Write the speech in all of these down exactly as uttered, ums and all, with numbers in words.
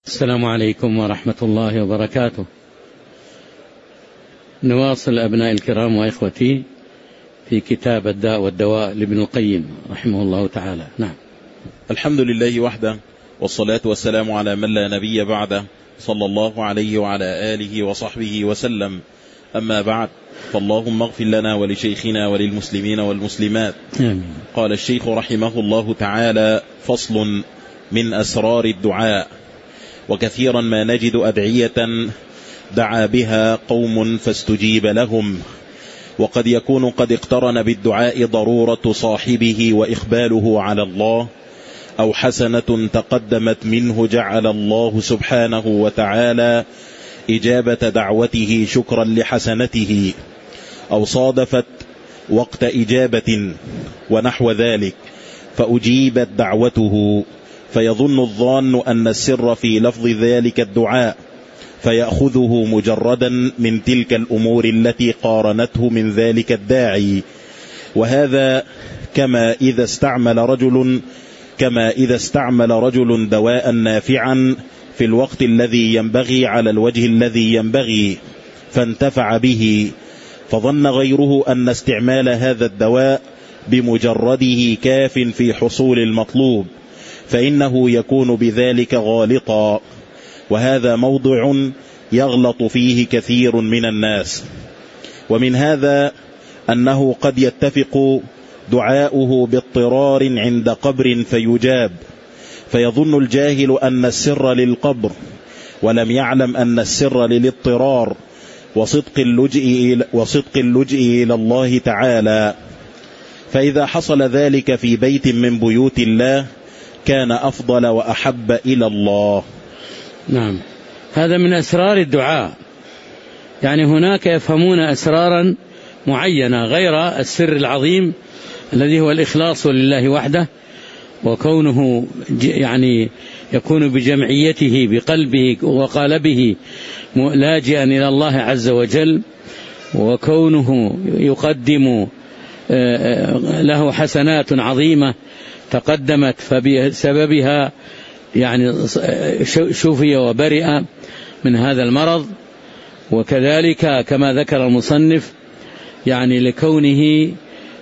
السلام عليكم ورحمة الله وبركاته. نواصل أبناء الكرام وإخوتي في كتاب الداء والدواء لابن القيم رحمه الله تعالى. نعم. الحمد لله وحده، والصلاة والسلام على من لا نبي بعده، صلى الله عليه وعلى آله وصحبه وسلم. أما بعد، فاللهم اغفر لنا ولشيخنا وللمسلمين والمسلمات. آمين. قال الشيخ رحمه الله تعالى: فصل من أسرار الدعاء. وكثيرا ما نجد أدعية دعا بها قوم فاستجيب لهم، وقد يكون قد اقترن بالدعاء ضرورة صاحبه وإقباله على الله، أو حسنة تقدمت منه جعل الله سبحانه وتعالى إجابة دعوته شكرا لحسنته، أو صادفت وقت إجابة ونحو ذلك فأجيبت دعوته، فيظن الظان أن السر في لفظ ذلك الدعاء، فيأخذه مجردا من تلك الأمور التي قارنته من ذلك الداعي. وهذا كما إذا استعمل رجل كما إذا استعمل رجل دواء نافعا في الوقت الذي ينبغي على الوجه الذي ينبغي فانتفع به، فظن غيره أن استعمال هذا الدواء بمجرده كاف في حصول المطلوب، فإنه يكون بذلك غالطا. وهذا موضع يغلط فيه كثير من الناس. ومن هذا أنه قد يتفق دعاؤه باضطرار عند قبر فيجاب، فيظن الجاهل أن السر للقبر، ولم يعلم أن السر للاضطرار وصدق اللجئ وصدق اللجئ إلى الله تعالى. فإذا حصل ذلك في بيت من بيوت الله كان أفضل وأحب إلى الله. نعم، هذا من أسرار الدعاء. يعني هناك يفهمون أسرارا معينة غير السر العظيم الذي هو الإخلاص لله وحده، وكونه يعني يكون بجمعيته بقلبه وقالبه لاجئا إلى الله عز وجل، وكونه يقدم له حسنات عظيمة تقدمت فبسببها يعني شفي وبرئ من هذا المرض. وكذلك كما ذكر المصنف يعني لكونه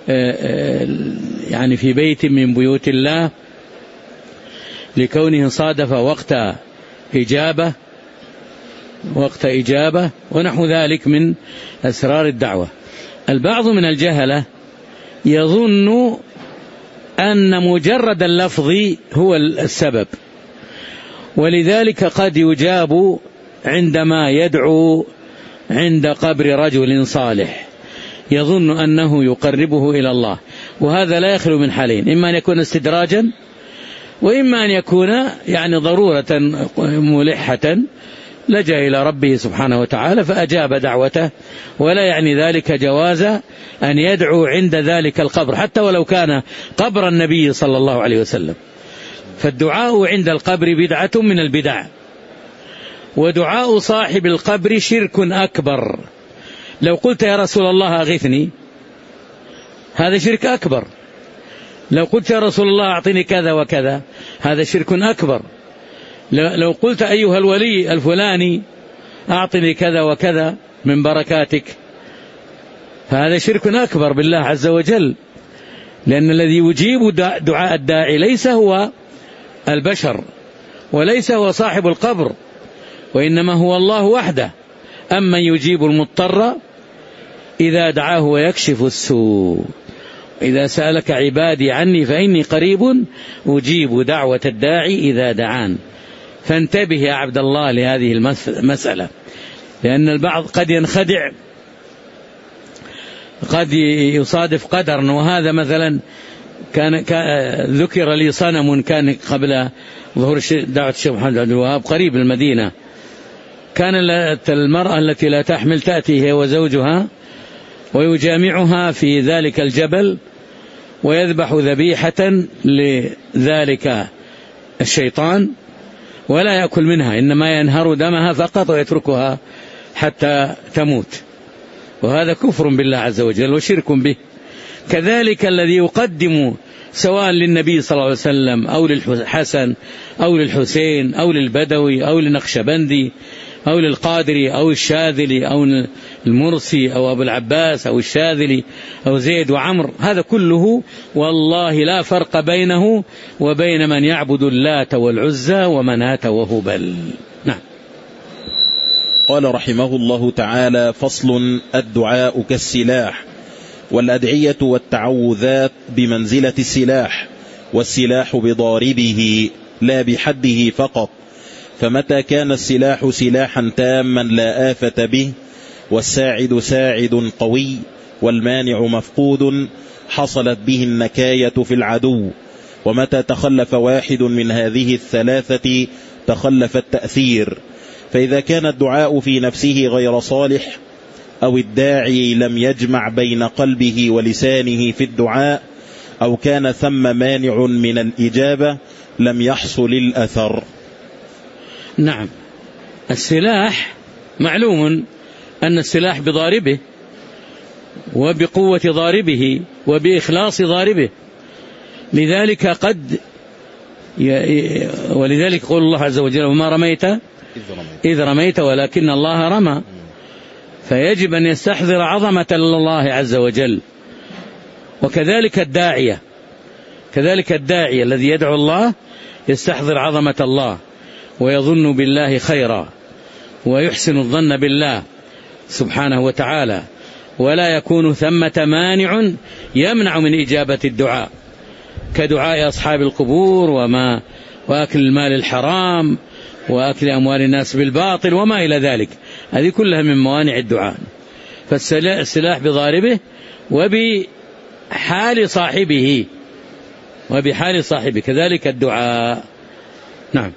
يعني في بيت من بيوت الله، لكونه صادف وقت إجابة وقت إجابة ونحو ذلك من أسرار الدعوة. البعض من الجهلة يظن أن مجرد اللفظ هو السبب، ولذلك قد يجاب عندما يدعو عند قبر رجل صالح، يظن أنه يقربه إلى الله. وهذا لا يخلو من حالين: إما أن يكون استدراجا، وإما أن يكون يعني ضرورة ملحة لجأ إلى ربه سبحانه وتعالى فأجاب دعوته، ولا يعني ذلك جواز أن يدعو عند ذلك القبر حتى ولو كان قبر النبي صلى الله عليه وسلم. فالدعاء عند القبر بدعة من البدع، ودعاء صاحب القبر شرك أكبر. لو قلت يا رسول الله أغثني هذا شرك أكبر، لو قلت يا رسول الله أعطني كذا وكذا هذا شرك أكبر، لو قلت أيها الولي الفلاني أعطني كذا وكذا من بركاتك فهذا شرك أكبر بالله عز وجل، لأن الذي يجيب دعاء الداعي ليس هو البشر وليس هو صاحب القبر، وإنما هو الله وحده. أما يجيب المضطر إذا دعاه ويكشف السوء. إذا سألك عبادي عني فإني قريب أجيب دعوة الداعي إذا دعان. فانتبه يا عبد الله لهذه المسألة، لأن البعض قد ينخدع، قد يصادف قدرا. وهذا مثلا كان ذكر لي صنم كان قبل ظهور دعوة الشيخ محمد عبد الوهاب قريب المدينة، كان المرأة التي لا تحمل تأتي هي وزوجها ويجامعها في ذلك الجبل ويذبح ذبيحة لذلك الشيطان ولا يأكل منها، إنما ينهر دمها فقط ويتركها حتى تموت. وهذا كفر بالله عز وجل وشرك به. كذلك الذي يقدم سواء للنبي صلى الله عليه وسلم أو للحسن أو للحسين أو للبدوي أو للنقشبندي أو للقادري أو الشاذلي أو المرسي أو أبو العباس أو الشاذلي أو زيد وعمر، هذا كله والله لا فرق بينه وبين من يعبد اللات والعزى ومناة وهبل. نعم. قال رحمه الله تعالى: فصل: الدعاء كالسلاح، والأدعية والتعوذات بمنزلة السلاح، والسلاح بضاربه لا بحده فقط، فمتى كان السلاح سلاحا تاما لا آفة به، والساعد ساعد قوي، والمانع مفقود، حصلت به النكاية في العدو. ومتى تخلف واحد من هذه الثلاثة تخلف التأثير. فإذا كان الدعاء في نفسه غير صالح، أو الداعي لم يجمع بين قلبه ولسانه في الدعاء، أو كان ثم مانع من الإجابة، لم يحصل الأثر. نعم. السلاح معلوم أن السلاح بضاربه وبقوة ضاربه وبإخلاص ضاربه، لذلك قد ي... ولذلك قول الله عز وجل: وما رميت إذ رميت ولكن الله رمى. فيجب أن يستحضر عظمة الله عز وجل. وكذلك الداعية كذلك الداعية الذي يدعو الله يستحضر عظمة الله ويظن بالله خيرا ويحسن الظن بالله سبحانه وتعالى، ولا يكون ثمة مانع يمنع من إجابة الدعاء، كدعاء أصحاب القبور وما وأكل المال الحرام وأكل أموال الناس بالباطل وما إلى ذلك، هذه كلها من موانع الدعاء. فالسلاح بضاربه وبحال صاحبه وبحال صاحبه كذلك الدعاء. نعم.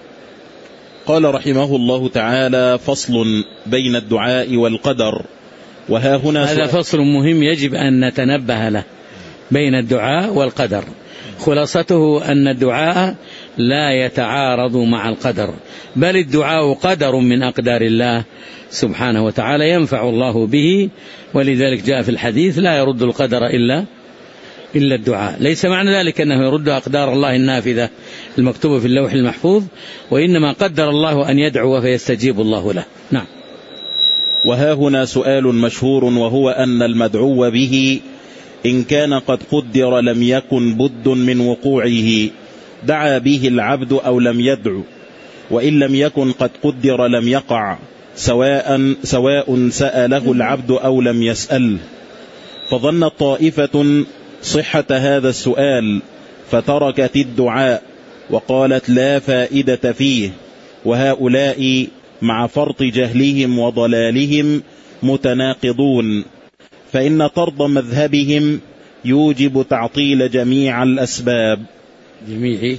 قال رحمه الله تعالى: فصل بين الدعاء والقدر. وها هنا هذا فصل مهم يجب أن نتنبه له، بين الدعاء والقدر. خلاصته أن الدعاء لا يتعارض مع القدر، بل الدعاء قدر من أقدار الله سبحانه وتعالى ينفع الله به، ولذلك جاء في الحديث: لا يرد القدر إلا إلا الدعاء. ليس معنى ذلك أنه يرد أقدار الله النافذة المكتوبة في اللوح المحفوظ، وإنما قدر الله أن يدعو فيستجيب الله له. نعم. وها هنا سؤال مشهور، وهو أن المدعو به إن كان قد قدر لم يكن بد من وقوعه، دعا به العبد أو لم يدعو، وإن لم يكن قد قدر لم يقع، سواء سواء سأله العبد أو لم يسأل. فظنت طائفة صحة هذا السؤال فتركت الدعاء وقالت لا فائدة فيه، وهؤلاء مع فرط جهلهم وضلالهم متناقضون، فإن طرد مذهبهم يوجب تعطيل جميع الأسباب جميع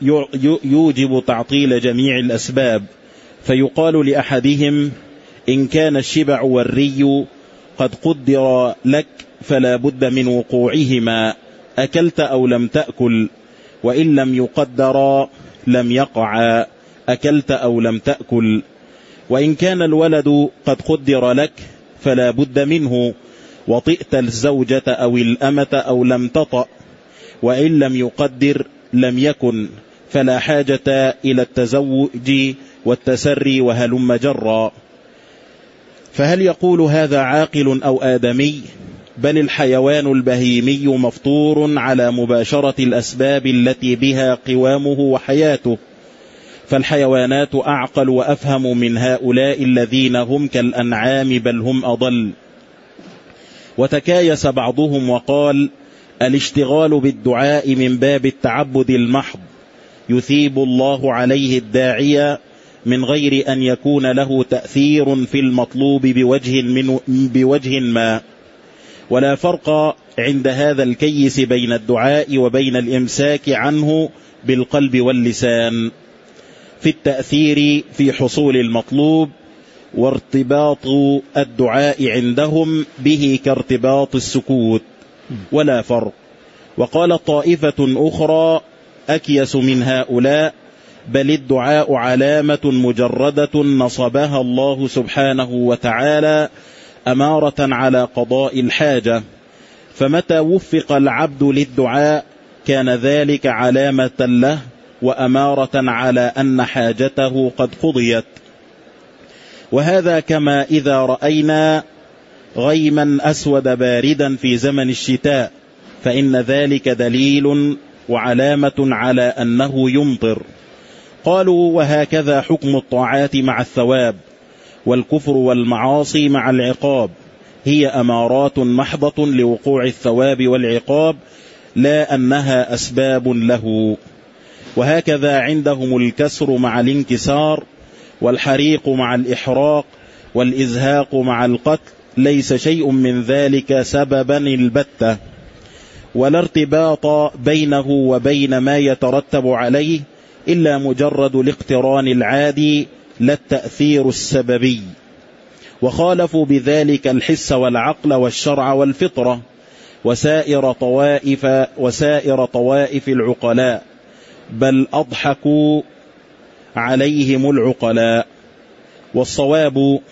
يوجب تعطيل جميع الأسباب. فيقال لأحدهم: إن كان الشبع والري قد قدر لك فلا بد من وقوعهما، أكلت أو لم تأكل، وإن لم يقدر لم يقع، أكلت أو لم تأكل. وإن كان الولد قد قدر لك فلا بد منه، وطئت الزوجة أو الأمة أو لم تطأ، وإن لم يقدر لم يكن، فلا حاجة إلى التزوج والتسري وهلم جرا. فهل يقول هذا عاقل أو آدمي؟ بل الحيوان البهيمي مفطور على مباشرة الأسباب التي بها قوامه وحياته، فالحيوانات أعقل وأفهم من هؤلاء الذين هم كالأنعام بل هم أضل. وتكايس بعضهم وقال: الاشتغال بالدعاء من باب التعبد المحض، يثيب الله عليه الداعية من غير أن يكون له تأثير في المطلوب بوجه, من بوجه ما. ولا فرق عند هذا الكيس بين الدعاء وبين الإمساك عنه بالقلب واللسان في التأثير في حصول المطلوب، وارتباط الدعاء عندهم به كارتباط السكوت، ولا فرق. وقال طائفة أخرى أكيس من هؤلاء: بل الدعاء علامة مجردة نصبها الله سبحانه وتعالى أمارة على قضاء الحاجة، فمتى وفق العبد للدعاء كان ذلك علامة له وأمارة على أن حاجته قد قضيت. وهذا كما إذا رأينا غيما أسود باردا في زمن الشتاء فإن ذلك دليل وعلامة على أنه يمطر. قالوا وهكذا حكم الطاعات مع الثواب، والكفر والمعاصي مع العقاب هي أمارات محضة لوقوع الثواب والعقاب لا أنها أسباب له. وهكذا عندهم الكسر مع الانكسار، والحريق مع الإحراق، والإزهاق مع القتل ليس شيء من ذلك سببا البتة، ولا ارتباط بينه وبين ما يترتب عليه إلا مجرد الاقتران العادي لا التأثير السببي. وخالفوا بذلك الحس والعقل والشرع والفطرة وسائر طوائف وسائر طوائف العقلاء، بل أضحكوا عليهم العقلاء. والصواب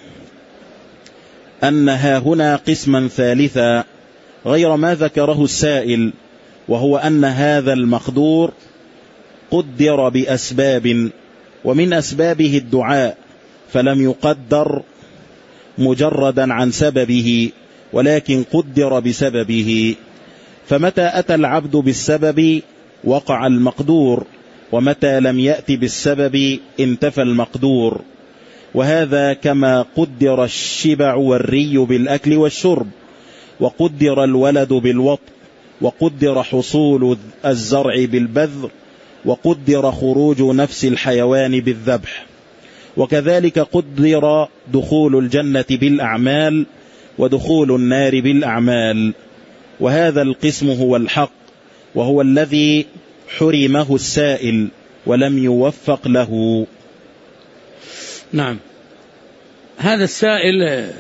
أنها هنا قسما ثالثا غير ما ذكره السائل، وهو أن هذا المقدور قدر بأسباب، ومن أسبابه الدعاء، فلم يقدر مجردا عن سببه ولكن قدر بسببه. فمتى أتى العبد بالسبب وقع المقدور، ومتى لم يأتي بالسبب انتفى المقدور. وهذا كما قدر الشبع والري بالأكل والشرب، وقدر الولد بالوطء، وقدر حصول الزرع بالبذر، وقدر خروج نفس الحيوان بالذبح. وكذلك قدر دخول الجنة بالأعمال ودخول النار بالأعمال. وهذا القسم هو الحق، وهو الذي حرمه السائل ولم يوفق له. نعم، هذا السائل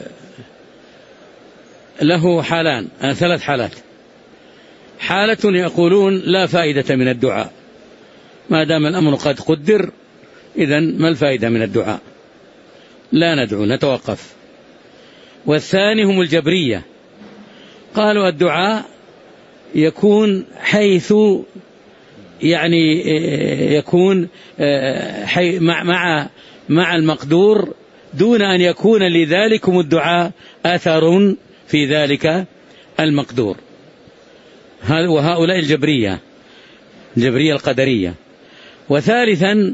له حالان، ثلاث حالات. حالة يقولون لا فائدة من الدعاء، ما دام الأمر قد قدر إذن ما الفائدة من الدعاء، لا ندعو، نتوقف. والثاني هم الجبرية، قالوا الدعاء يكون حيث يعني يكون مع مع مع المقدور دون أن يكون لذلكم الدعاء أثر في ذلك المقدور. وهؤلاء الجبرية الجبرية القدرية. وثالثا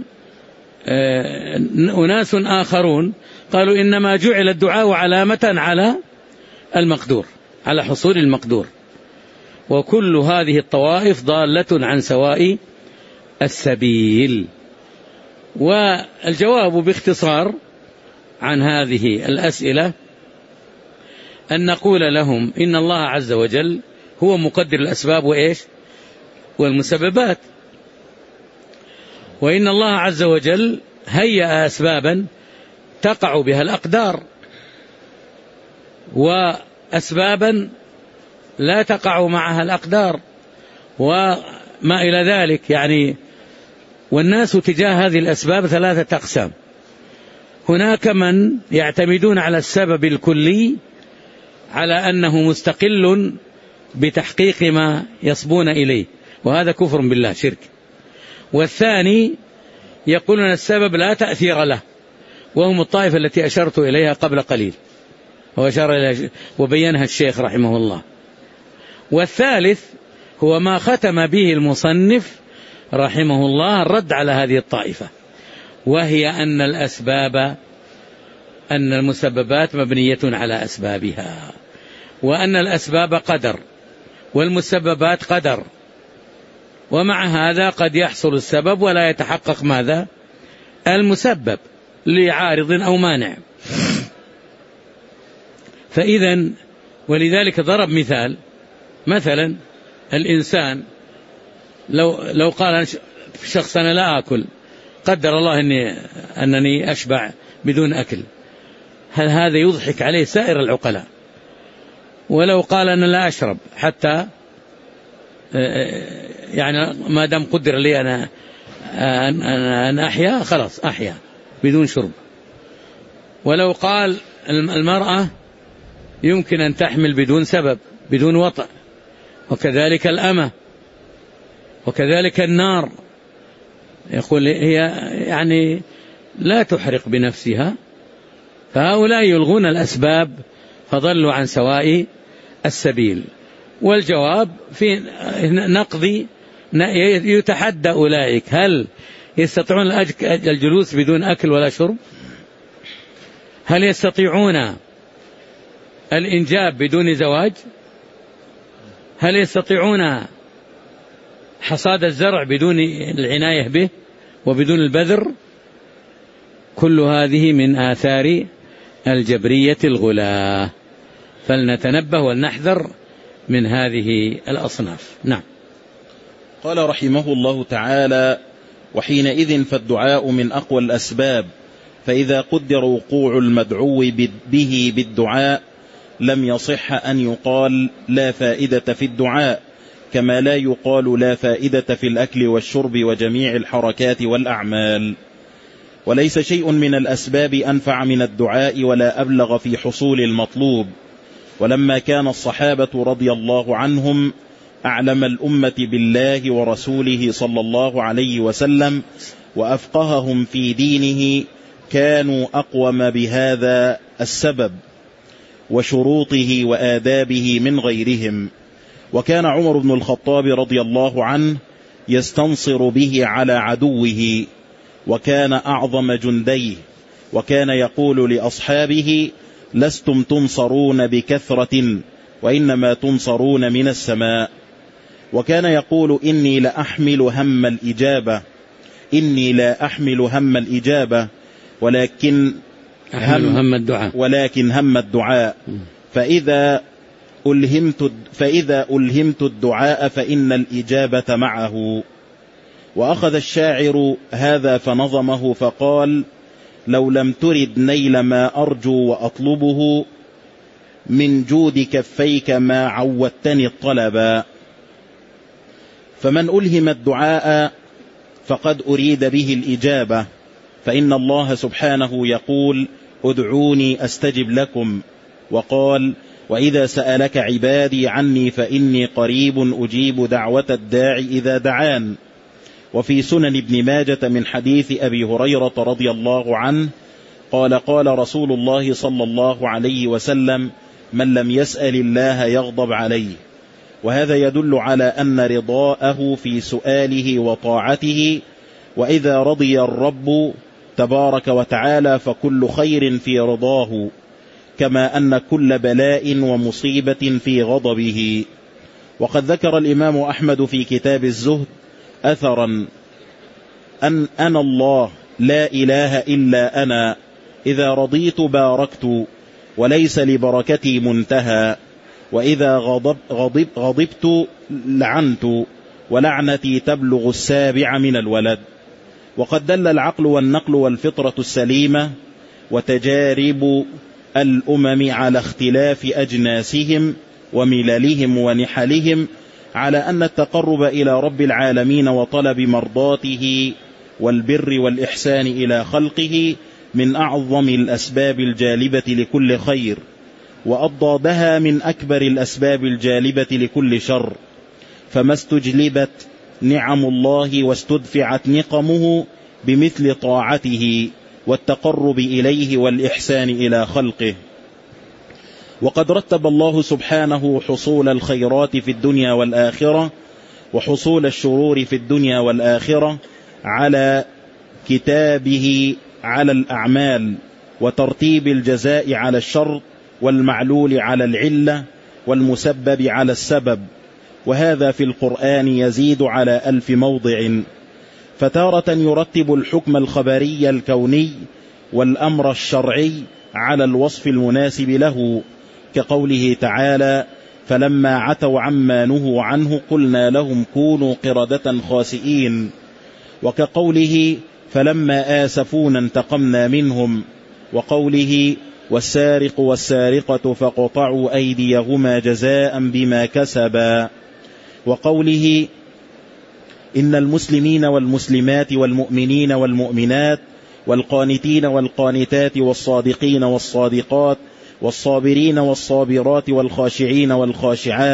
أناس آخرون قالوا إنما جعل الدعاء علامة على المقدور، على حصول المقدور. وكل هذه الطوائف ضالة عن سواء السبيل. والجواب باختصار عن هذه الأسئلة أن نقول لهم إن الله عز وجل هو مقدر الأسباب وإيش والمسببات، وإن الله عز وجل هيأ أسبابا تقع بها الأقدار، وأسبابا لا تقع معها الأقدار، وما إلى ذلك. يعني والناس تجاه هذه الأسباب ثلاثة أقسام. هناك من يعتمدون على السبب الكلي على أنه مستقل بتحقيق ما يصبون إليه، وهذا كفر بالله، شرك. والثاني يقولون السبب لا تأثير له، وهم الطائفة التي أشرت إليها قبل قليل وأشار إليها وبينها الشيخ رحمه الله. والثالث هو ما ختم به المصنف رحمه الله الرد على هذه الطائفة، وهي أن الأسباب أن المسببات مبنية على أسبابها، وأن الأسباب قدر والمسببات قدر، ومع هذا قد يحصل السبب ولا يتحقق ماذا المسبب لعارض أو مانع. فإذا ولذلك ضرب مثال، مثلا الإنسان لو لو قال شخص أنا لا أكل، قدر الله أني أنني أشبع بدون أكل، هل هذا يضحك عليه سائر العقلاء؟ ولو قال أنا لا أشرب حتى يعني ما دام قدر لي أنا أن أحيا، خلاص أحيا بدون شرب. ولو قال المرأة يمكن أن تحمل بدون سبب بدون وطأ، وكذلك الأمة وكذلك النار يقول هي يعني لا تحرق بنفسها، فهؤلاء يلغون الأسباب فضلوا عن سواء السبيل. والجواب في نقضي يتحدى أولئك، هل يستطيعون الجلوس بدون أكل ولا شرب؟ هل يستطيعون الإنجاب بدون زواج؟ هل يستطيعون حصاد الزرع بدون العناية به وبدون البذر؟ كل هذه من آثار الجبرية الغلاة، فلنتنبه ولنحذر من هذه الأصناف. نعم. قال رحمه الله تعالى: وحينئذ فالدعاء من أقوى الأسباب، فإذا قدر وقوع المدعو به بالدعاء لم يصح أن يقال لا فائدة في الدعاء، كما لا يقال لا فائدة في الأكل والشرب وجميع الحركات والأعمال. وليس شيء من الأسباب أنفع من الدعاء ولا أبلغ في حصول المطلوب. ولما كان الصحابة رضي الله عنهم أعلم الأمة بالله ورسوله صلى الله عليه وسلم وأفقههم في دينه، كانوا أقوم بهذا السبب وشروطه وآدابه من غيرهم. وكان عمر بن الخطاب رضي الله عنه يستنصر به على عدوه، وكان أعظم جنديه، وكان يقول لأصحابه: لستم تنصرون بكثرة وإنما تنصرون من السماء. وكان يقول: إني لأحمل هم الإجابة إني لا أحمل هم الإجابة ولكن هم, هم الدعاء ولكن هم الدعاء فإذا ألهمت فإذا ألهمت الدعاء فإن الإجابة معه. وأخذ الشاعر هذا فنظمه فقال: لو لم ترد نيل ما أرجو وأطلبه، من جود كفيك ما عودتني الطلبا. فمن ألهم الدعاء فقد أريد به الإجابة، فإن الله سبحانه يقول: ادعوني أستجب لكم، وقال: وإذا سألك عبادي عني فإني قريب أجيب دعوة الداعي إذا دعان. وفي سنن ابن ماجة من حديث أبي هريرة رضي الله عنه قال: قال رسول الله صلى الله عليه وسلم: من لم يسأل الله يغضب عليه. وهذا يدل على أن رضاءه في سؤاله وطاعته، وإذا رضي الرب تبارك وتعالى فكل خير في رضاه، كما أن كل بلاء ومصيبة في غضبه. وقد ذكر الإمام أحمد في كتاب الزهد أثرا: أن أنا الله لا إله إلا أنا، إذا رضيت باركت وليس لبركتي منتهى، وإذا غضب غضب غضبت لعنت ولعنتي تبلغ السابع من الولد. وقد دل العقل والنقل والفطرة السليمة وتجارب الأمم على اختلاف أجناسهم ومللهم ونحلهم على أن التقرب إلى رب العالمين وطلب مرضاته والبر والإحسان إلى خلقه من أعظم الأسباب الجالبة لكل خير، وأضدادها من أكبر الأسباب الجالبة لكل شر. فما استجلبت نعم الله واستدفعت نقمه بمثل طاعته والتقرب إليه والإحسان إلى خلقه. وقد رتب الله سبحانه حصول الخيرات في الدنيا والآخرة وحصول الشرور في الدنيا والآخرة على كتابه على الأعمال، وترتيب الجزاء على الشر، والمعلول على العلة، والمسبب على السبب. وهذا في القرآن يزيد على ألف موضع. فتارة يرتب الحكم الخبري الكوني والأمر الشرعي على الوصف المناسب له، كقوله تعالى: فلما عتوا عما نهوا عنه قلنا لهم كونوا قردة خاسئين. وكقوله: فلما آسفونا انتقمنا منهم. وقوله: والسارق والسارقة فقطعوا أيديهما جزاء بما كسبا. وقوله: إن المسلمين والمسلمات والمؤمنين والمؤمنات والقانتين والقانتات والصادقين والصادقات والصابرين والصابرات والخاشعين والخاشعات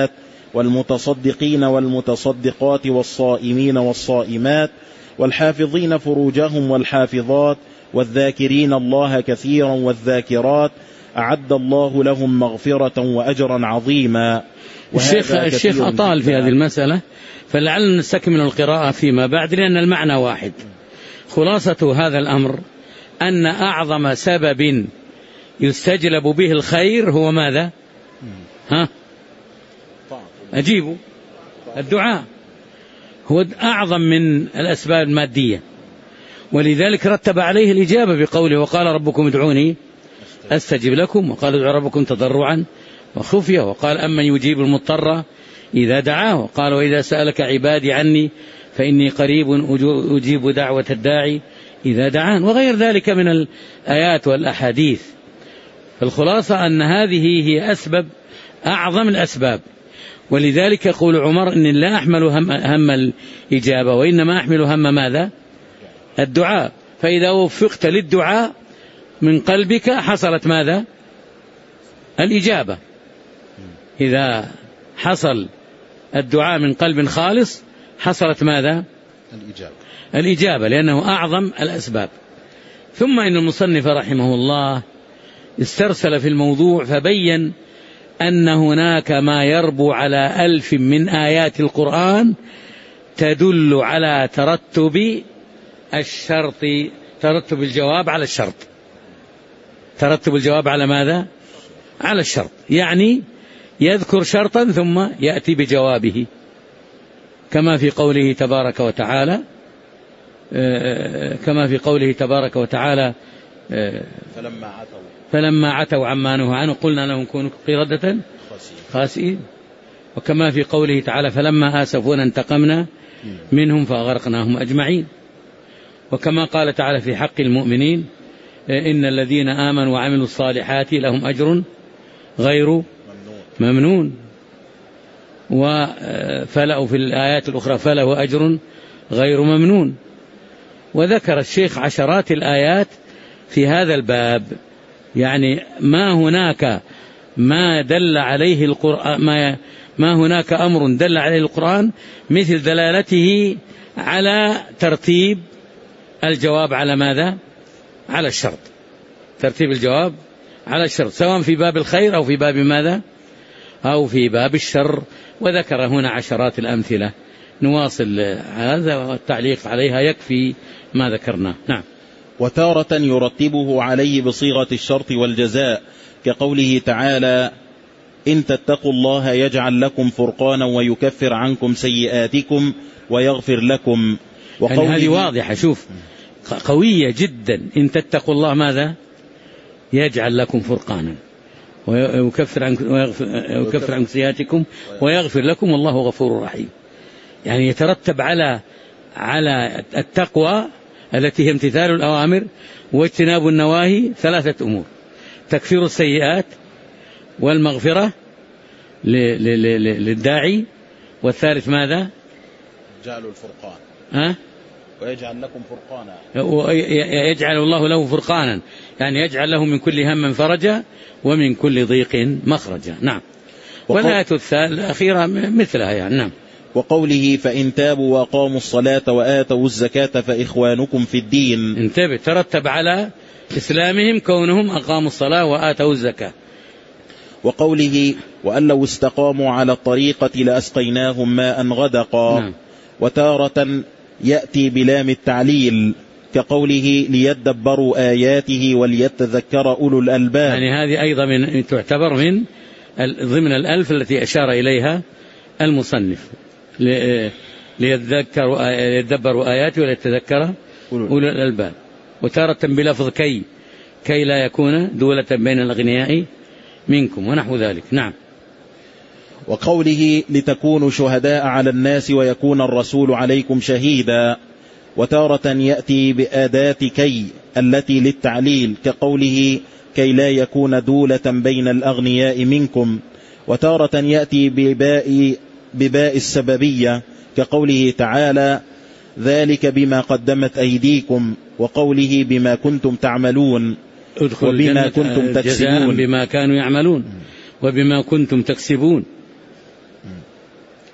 والمتصدقين والمتصدقات والصائمين والصائمات والحافظين فروجهم والحافظات والذاكرين الله كثيرا والذاكرات أعد الله لهم مغفرة وأجرا عظيما. الشيخ, الشيخ أطال في هذه المسألة، فلعلنا نستكمل القراءة فيما بعد لأن المعنى واحد. خلاصة هذا الأمر أن أعظم سبب يستجلب به الخير هو ماذا؟ ها؟ أجيبوا. الدعاء هو أعظم من الأسباب المادية، ولذلك رتب عليه الإجابة بقوله وقال ربكم ادعوني أستجب لكم، وقال ادعوا ربكم تضرعا وخفية، وقال أمن يجيب المضطر إذا دعاه، وقال وإذا سألك عبادي عني فإني قريب أجيب دعوة الداعي إذا دعان، وغير ذلك من الآيات والأحاديث. الخلاصة أن هذه هي أسباب أعظم الأسباب، ولذلك يقول عمر إن لا أحمل هم, هم الإجابة وإنما أحمل هم ماذا؟ الدعاء. فإذا وفقت للدعاء من قلبك حصلت ماذا؟ الإجابة. إذا حصل الدعاء من قلب خالص حصلت ماذا؟ الإجابة. الإجابة، لأنه أعظم الأسباب. ثم إن المصنف رحمه الله استرسل في الموضوع فبين أن هناك ما يربو على ألف من آيات القرآن تدل على ترتب الشرط، ترتب الجواب على الشرط، ترتب الجواب على ماذا؟ على الشرط، يعني يذكر شرطا ثم يأتي بجوابه، كما في قوله تبارك وتعالى كما في قوله تبارك وتعالى فلما عتوا فلما عتوا عما نهوا عنه قلنا لهم كونوا قردة خاسئين، وكما في قوله تعالى فلما آسفونا انتقمنا منهم فأغرقناهم أجمعين، وكما قال تعالى في حق المؤمنين إن الذين آمنوا وعملوا الصالحات لهم أجر غير ممنون، وفله في الآيات الأخرى فله أجر غير ممنون. وذكر الشيخ عشرات الآيات في هذا الباب، يعني ما هناك ما دل عليه القرآن ما, ما هناك أمر دل عليه القرآن مثل دلالته على ترتيب الجواب على ماذا؟ على الشرط، ترتيب الجواب على الشرط، سواء في باب الخير أو في باب ماذا؟ أو في باب الشر. وذكر هنا عشرات الأمثلة. نواصل هذا والتعليق عليها يكفي ما ذكرنا. نعم. وتارة يرتبه عليه بصيغة الشرط والجزاء كقوله تعالى إن تتقوا الله يجعل لكم فرقانا ويكفر عنكم سيئاتكم ويغفر لكم. يعني هذه واضحة، شوف قوية جدا. إن تتقوا الله ماذا؟ يجعل لكم فرقانا ويكفر عنكم ويكفر عنكم سيئاتكم ويغفر لكم والله غفور رحيم. يعني يترتب على على التقوى التي هي امتثال الأوامر واجتناب النواهي ثلاثة أمور: تكفير السيئات والمغفرة للداعي، والثالث ماذا؟ جعل الفرقان ها؟ ويجعل لكم فرقانا، يجعل الله له فرقانا، يعني يجعل له من كل هم فرجا ومن كل ضيق مخرجا. نعم. والآية الأخيرة مثلها يعني. نعم. وقوله فإن تابوا وأقاموا الصلاة وآتوا الزكاة فإخوانكم في الدين. انتبه، ترتب على إسلامهم كونهم أقاموا الصلاة وآتوا الزكاة. وقوله وأن لو استقاموا على الطريقة لأسقيناهم ماء غدقا. نعم. وتارة يأتي بلام التعليل كقوله ليدبروا آياته وليتذكر أولو الألباب. يعني هذه أيضا من تعتبر من ضمن الألف التي أشار إليها المصنف، ليتذكروا يدبروا آياته وليتذكر أولو الألباب. وتارة بلفظ كي كي لا يكون دولة بين الأغنياء منكم ونحو ذلك. نعم. وقوله لتكونوا شهداء على الناس ويكون الرسول عليكم شهيدا. وتارة يأتي بأداة كي التي للتعليل كقوله كي لا يكون دولة بين الأغنياء منكم. وتارة يأتي بباء, بباء السببية كقوله تعالى ذلك بما قدمت أيديكم، وقوله بما كنتم تعملون وبما كنتم تكسبون، بما كانوا يعملون وبما كنتم تكسبون.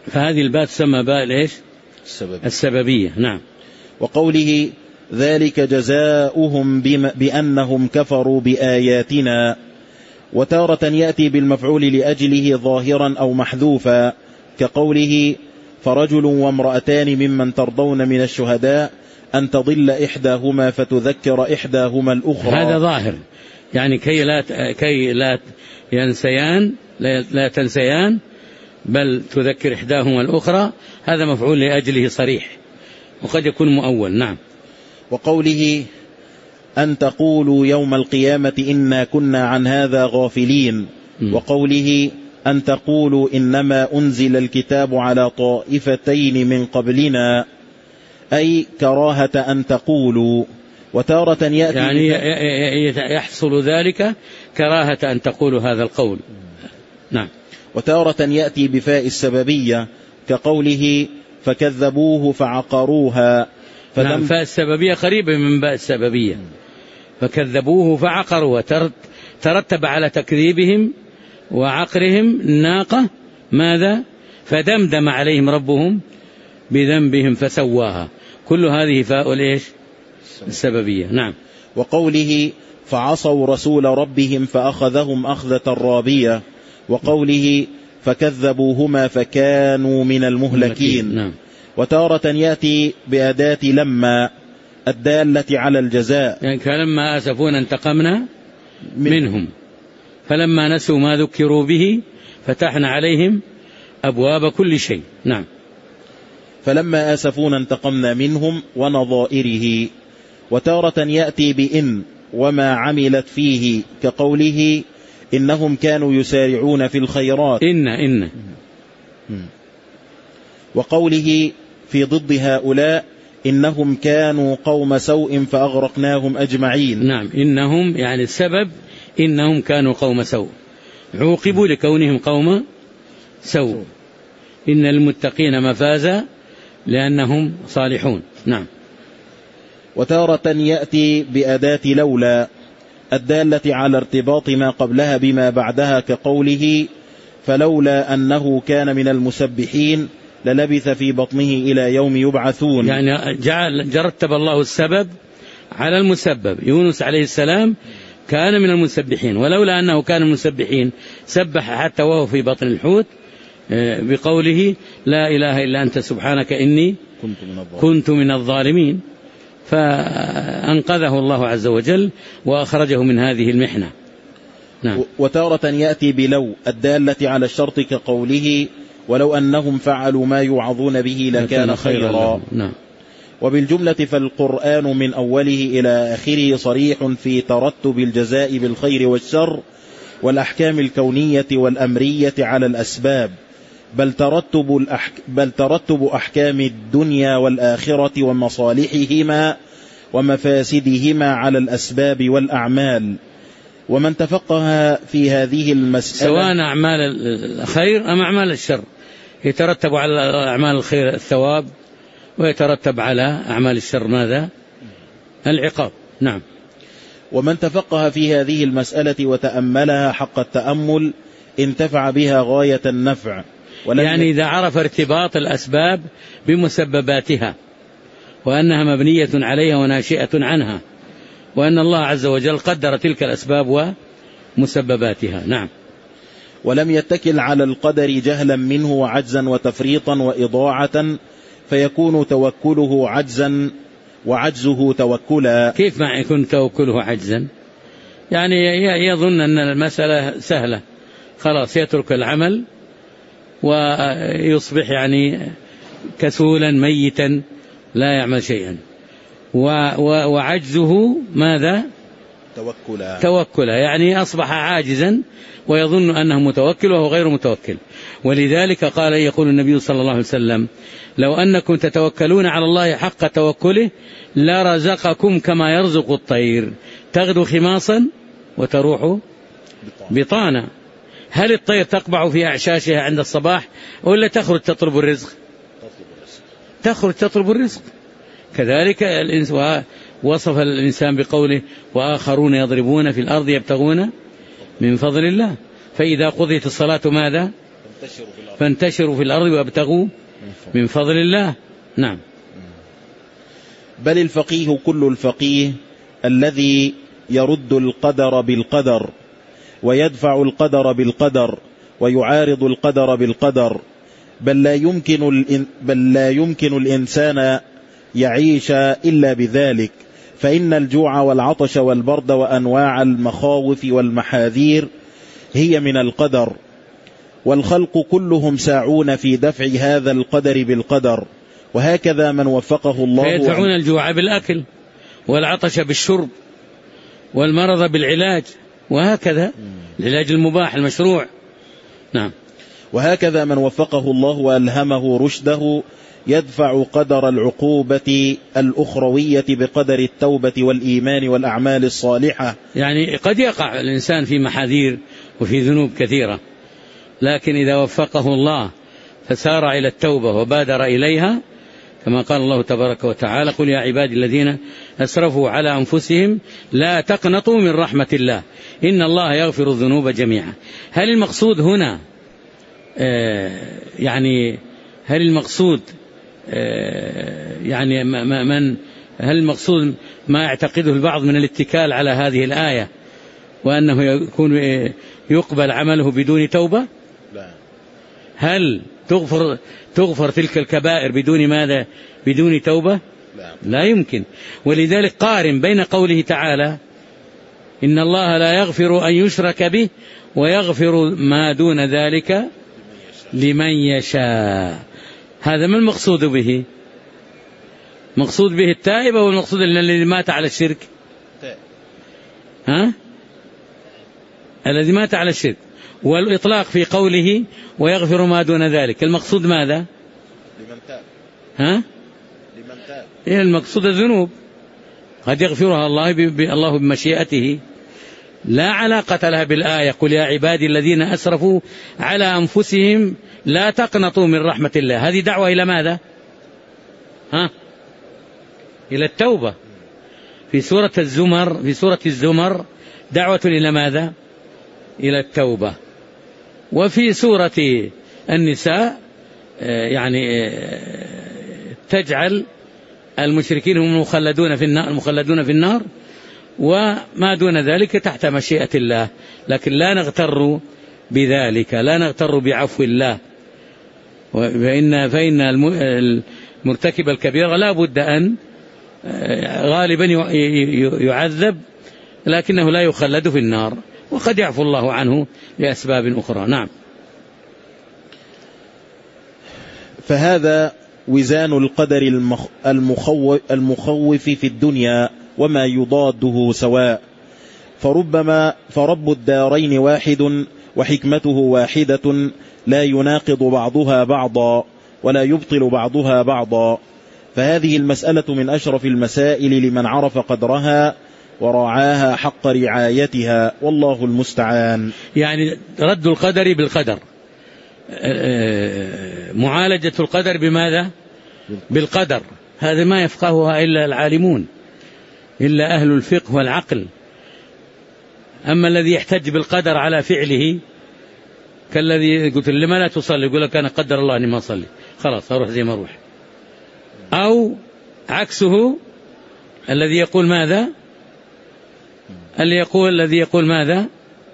فهذه الباء تسمى باء الإيش؟ السببية. السببية. نعم. وقوله ذلك جزاؤهم بأنهم كفروا بآياتنا، وتارة يأتي بالمفعول لأجله ظاهرا أو محذوفا، كقوله فرجل وامرأتان ممن ترضون من الشهداء أن تضل إحداهما فتذكر إحداهما الأخرى. هذا ظاهر، يعني كي لا كي لا ينسيان لا تنسيان بل تذكر إحداهما الأخرى، هذا مفعول لأجله صريح، وقد يكون مؤول. نعم. وقوله أن تقولوا يوم القيامة إنا كنا عن هذا غافلين، م. وقوله أن تقولوا إنما أنزل الكتاب على طائفتين من قبلنا، أي كراهة أن تقولوا. وتارة يأتي يعني يحصل ذلك كراهة أن تقولوا هذا القول. نعم. وتارة يأتي بفاء السببية، كقوله فكذبوه فعقروها. نعم، فاء السببية قريبة من باء السببية. فكذبوه فعقروها، ترتب على تكذيبهم وعقرهم الناقة ماذا؟ فدمدم عليهم ربهم بذنبهم فسواها. كل هذه فاء الإيش؟ السببية. نعم. وقوله فعصوا رسول ربهم فأخذهم أخذة رابية، وقوله فكذبوهما فكانوا من المهلكين. نعم. وتارة يأتي بأداة لما الدالة على الجزاء، يعني فلما آسفونا انتقمنا منهم فلما نسوا ما ذكروا به فتحنا عليهم أبواب كل شيء. نعم. فلما آسفونا انتقمنا منهم ونظائره. وتارة يأتي بإن وما عملت فيه، كقوله إنهم كانوا يسارعون في الخيرات. إن إن وقوله في ضد هؤلاء إنهم كانوا قوم سوء فأغرقناهم أجمعين. نعم. إنهم يعني السبب إنهم كانوا قوم سوء، عوقبوا لكونهم قوم سوء. إن المتقين مفازا لأنهم صالحون. نعم. وتارة يأتي بأداة لولا الدالة على ارتباط ما قبلها بما بعدها، كقوله فلولا أنه كان من المسبحين للبث في بطنه إلى يوم يبعثون. يعني جعل جرتب الله السبب على المسبب. يونس عليه السلام كان من المسبحين، ولولا أنه كان من المسبحين سبح حتى وهو في بطن الحوت بقوله لا إله إلا أنت سبحانك إني كنت من الظالمين، فأنقذه الله عز وجل وأخرجه من هذه المحنة. نعم. وتارة يأتي بلو الدالة على الشرط، كقوله ولو أنهم فعلوا ما يوعظون به لكان خيرا. نعم. وبالجملة فالقرآن من أوله إلى آخره صريح في ترتب الجزاء بالخير والشر والأحكام الكونية والأمرية على الأسباب، بل ترتب, الأحك... بل ترتب أحكام الدنيا والآخرة ومصالحهما ومفاسدهما على الأسباب والأعمال. ومن تفقه في هذه المسألة سواء أعمال الخير أم أعمال الشر، يترتب على أعمال الخير الثواب، ويترتب على أعمال الشر ماذا؟ العقاب. نعم. ومن تفقه في هذه المسألة وتأملها حق التأمل انتفع بها غاية النفع. يعني إذا عرف ارتباط الأسباب بمسبباتها، وأنها مبنية عليها وناشئة عنها، وأن الله عز وجل قدر تلك الأسباب ومسبباتها. نعم. ولم يتكل على القدر جهلا منه وعجزا وتفريطا وإضاعة، فيكون توكله عجزا وعجزه توكلا. كيف ما يكون توكله عجزا؟ يعني يظن أن المسألة سهلة، خلاص يترك العمل ويصبح يعني كسولا ميتا لا يعمل شيئا. وعجزه ماذا؟ توكلا. توكلا، يعني أصبح عاجزا ويظن أنه متوكل وهو غير متوكل. ولذلك قال يقول النبي صلى الله عليه وسلم لو أنكم تتوكلون على الله حق توكله لرزقكم كما يرزق الطير تغدو خماصا وتروح بطانا. هل الطير تقبع في أعشاشها عند الصباح ولا تخرج تطلب الرزق؟ تخرج تطلب الرزق. كذلك الإنسان وصف الإنسان بقوله وآخرون يضربون في الأرض يبتغون من فضل الله. فإذا قضيت الصلاة ماذا؟ فانتشروا في الأرض وابتغوا من فضل الله. نعم. بل الفقيه كل الفقيه الذي يرد القدر بالقدر ويدفع القدر بالقدر ويعارض القدر بالقدر، بل لا يمكن بل لا يمكن الإنسان يعيش إلا بذلك، فإن الجوع والعطش والبرد وأنواع المخاوف والمحاذير هي من القدر، والخلق كلهم ساعون في دفع هذا القدر بالقدر. وهكذا من وفقه الله فيدفعون الجوع بالأكل والعطش بالشرب والمرض بالعلاج، وهكذا العلاج المباح المشروع. نعم. وهكذا من وفقه الله وألهمه رشده يدفع قدر العقوبة الأخروية بقدر التوبة والإيمان والأعمال الصالحة. يعني قد يقع الإنسان في محاذير وفي ذنوب كثيرة، لكن إذا وفقه الله فسار إلى التوبة وبادر إليها، كما قال الله تبارك وتعالى: قل يا عبادي الذين أسرفوا على أنفسهم لا تقنطوا من رحمة الله إن الله يغفر الذنوب جميعا. هل المقصود هنا آه يعني هل المقصود آه يعني من هل المقصود ما يعتقده البعض من الاتكال على هذه الآية وأنه يكون يقبل عمله بدون توبة؟ لا. هل تغفر تغفر تلك الكبائر بدون ماذا؟ بدون توبة؟ لا. لا يمكن. ولذلك قارن بين قوله تعالى: إن الله لا يغفر أن يشرك به ويغفر ما دون ذلك لمن يشاء. هذا ما المقصود به؟ مقصود به التائب أو المقصود الذي مات على الشرك؟ ها؟ الذي مات على الشرك. والإطلاق في قوله ويغفر ما دون ذلك المقصود ماذا؟ لمن تاب. ها؟ لمن تاب. إيه المقصود؟ الذنوب قد يغفرها الله الله بمشيئته، لا علاقة لها بالآية: قل يا عبادي الذين أسرفوا على أنفسهم لا تقنطوا من رحمة الله. هذه دعوة إلى ماذا؟ ها؟ إلى التوبة. في سورة الزمر في سورة الزمر دعوة إلى ماذا؟ إلى التوبة. وفي سورة النساء يعني تجعل المشركين هم المخلدون في النار المخلدون في النار وما دون ذلك تحت مشيئة الله. لكن لا نغتر بذلك، لا نغتر بعفو الله، فإن فإن المرتكب الكبيرة لا بد أن غالبا يعذب، لكنه لا يخلد في النار، وقد يعفو الله عنه لأسباب أخرى. نعم. فهذا وزان القدر المخوف, المخوف في الدنيا وما يضاده سواء، فربما فرب الدارين واحد وحكمته واحدة لا يناقض بعضها بعضا ولا يبطل بعضها بعضا. فهذه المسألة من أشرف المسائل لمن عرف قدرها وراعاها حق رعايتها، والله المستعان. يعني رد القدر بالقدر، معالجة القدر بماذا؟ بالقدر. هذا ما يفقهها إلا العالمون، إلا أهل الفقه والعقل. أما الذي يحتج بالقدر على فعله كالذي قلت لما لا تصلي، يقول لك أنا قدر الله أني ما أصلي، خلاص أروح زي ما أروح. أو عكسه الذي يقول ماذا؟ اللي يقول الذي يقول ماذا؟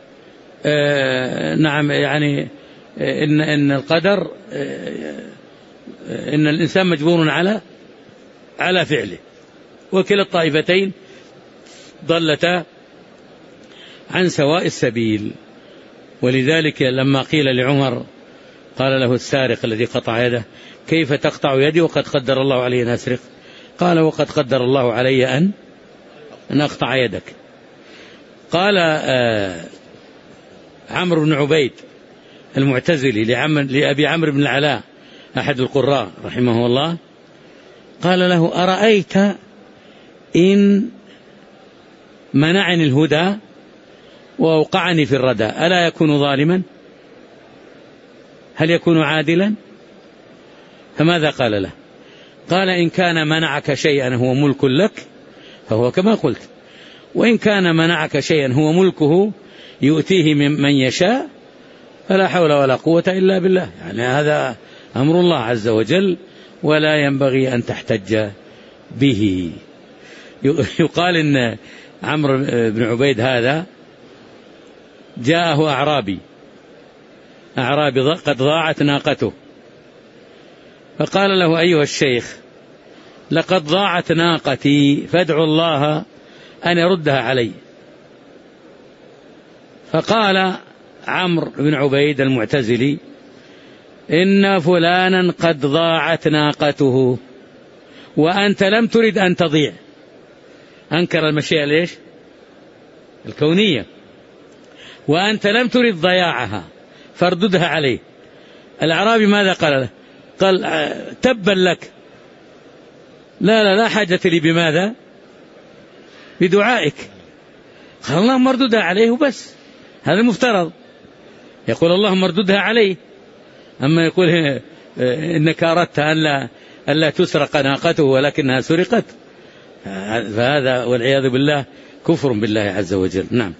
آه نعم، يعني إن إن القدر آه إن الإنسان مجبور على على فعله. وكلا الطائفتين ضلتا عن سواء السبيل. ولذلك لما قيل لعمر، قال له السارق الذي قطع يده: كيف تقطع يدي وقد قدر الله علي أن أسرق؟ قال: وقد قدر الله علي أن أن أقطع يدك. قال آه عمرو بن عبيد المعتزلي لأبي عمرو بن العلاء أحد القراء رحمه الله، قال له: أرأيت إن منعني الهدى وأوقعني في الردى ألا يكون ظالما؟ هل يكون عادلا؟ فماذا قال له؟ قال: إن كان منعك شيئا هو ملك لك فهو كما قلت، وإن كان منعك شيئا هو ملكه يؤتيه من يشاء فلا حول ولا قوة إلا بالله. يعني هذا أمر الله عز وجل ولا ينبغي أن تحتج به. يقال إن عمرو بن عبيد هذا جاءه أعرابي أعرابي قد ضاعت ناقته، فقال له: أيها الشيخ، لقد ضاعت ناقتي فادعوا الله أن يردها علي. فقال عمرو بن عبيد المعتزلي: إن فلانا قد ضاعت ناقته وأنت لم ترد أن تضيع. أنكر المشيئة ليش؟ الكونية. وأنت لم ترد ضياعها فارددها عليه. الأعرابي ماذا قال له؟ قال: تبا لك، لا لا لا حاجة لي بماذا؟ بدعائك. قال: اللهم ارددها عليه وبس. هذا المفترض، يقول اللهم ارددها عليه. أما يقول إنك أردت أن لا, أن لا تسرق ناقته ولكنها سرقت، فهذا والعياذ بالله كفر بالله عز وجل. نعم.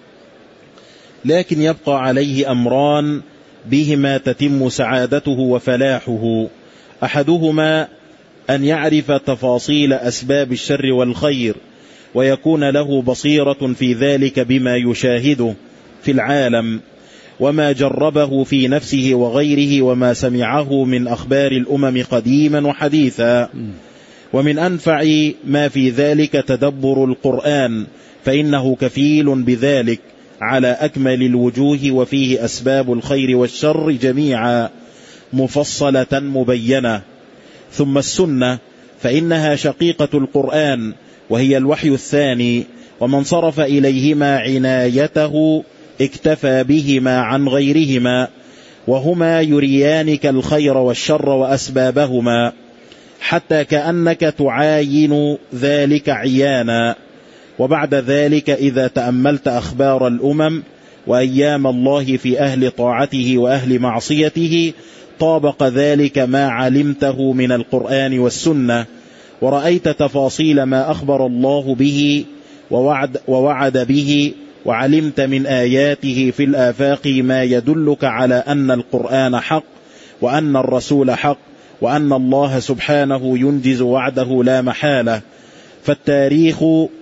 لكن يبقى عليه أمران بهما تتم سعادته وفلاحه. أحدهما أن يعرف تفاصيل أسباب الشر والخير ويكون له بصيرة في ذلك بما يشاهده في العالم وما جربه في نفسه وغيره وما سمعه من أخبار الأمم قديما وحديثا. ومن أنفع ما في ذلك تدبر القرآن، فإنه كفيل بذلك على أكمل الوجوه، وفيه أسباب الخير والشر جميعا مفصلة مبينة. ثم السنة فإنها شقيقة القرآن وهي الوحي الثاني، ومن صرف إليهما عنايته اكتفى بهما عن غيرهما، وهما يريانك الخير والشر وأسبابهما، حتى كأنك تعاين ذلك عيانا. وبعد ذلك إذا تأملت أخبار الأمم وأيام الله في أهل طاعته وأهل معصيته طابق ذلك ما علمته من القرآن والسنة، ورأيت تفاصيل ما أخبر الله به ووعد, ووعد به، وعلمت من آياته في الآفاق ما يدلك على أن القرآن حق وأن الرسول حق وأن الله سبحانه ينجز وعده لا محالة. فالتاريخ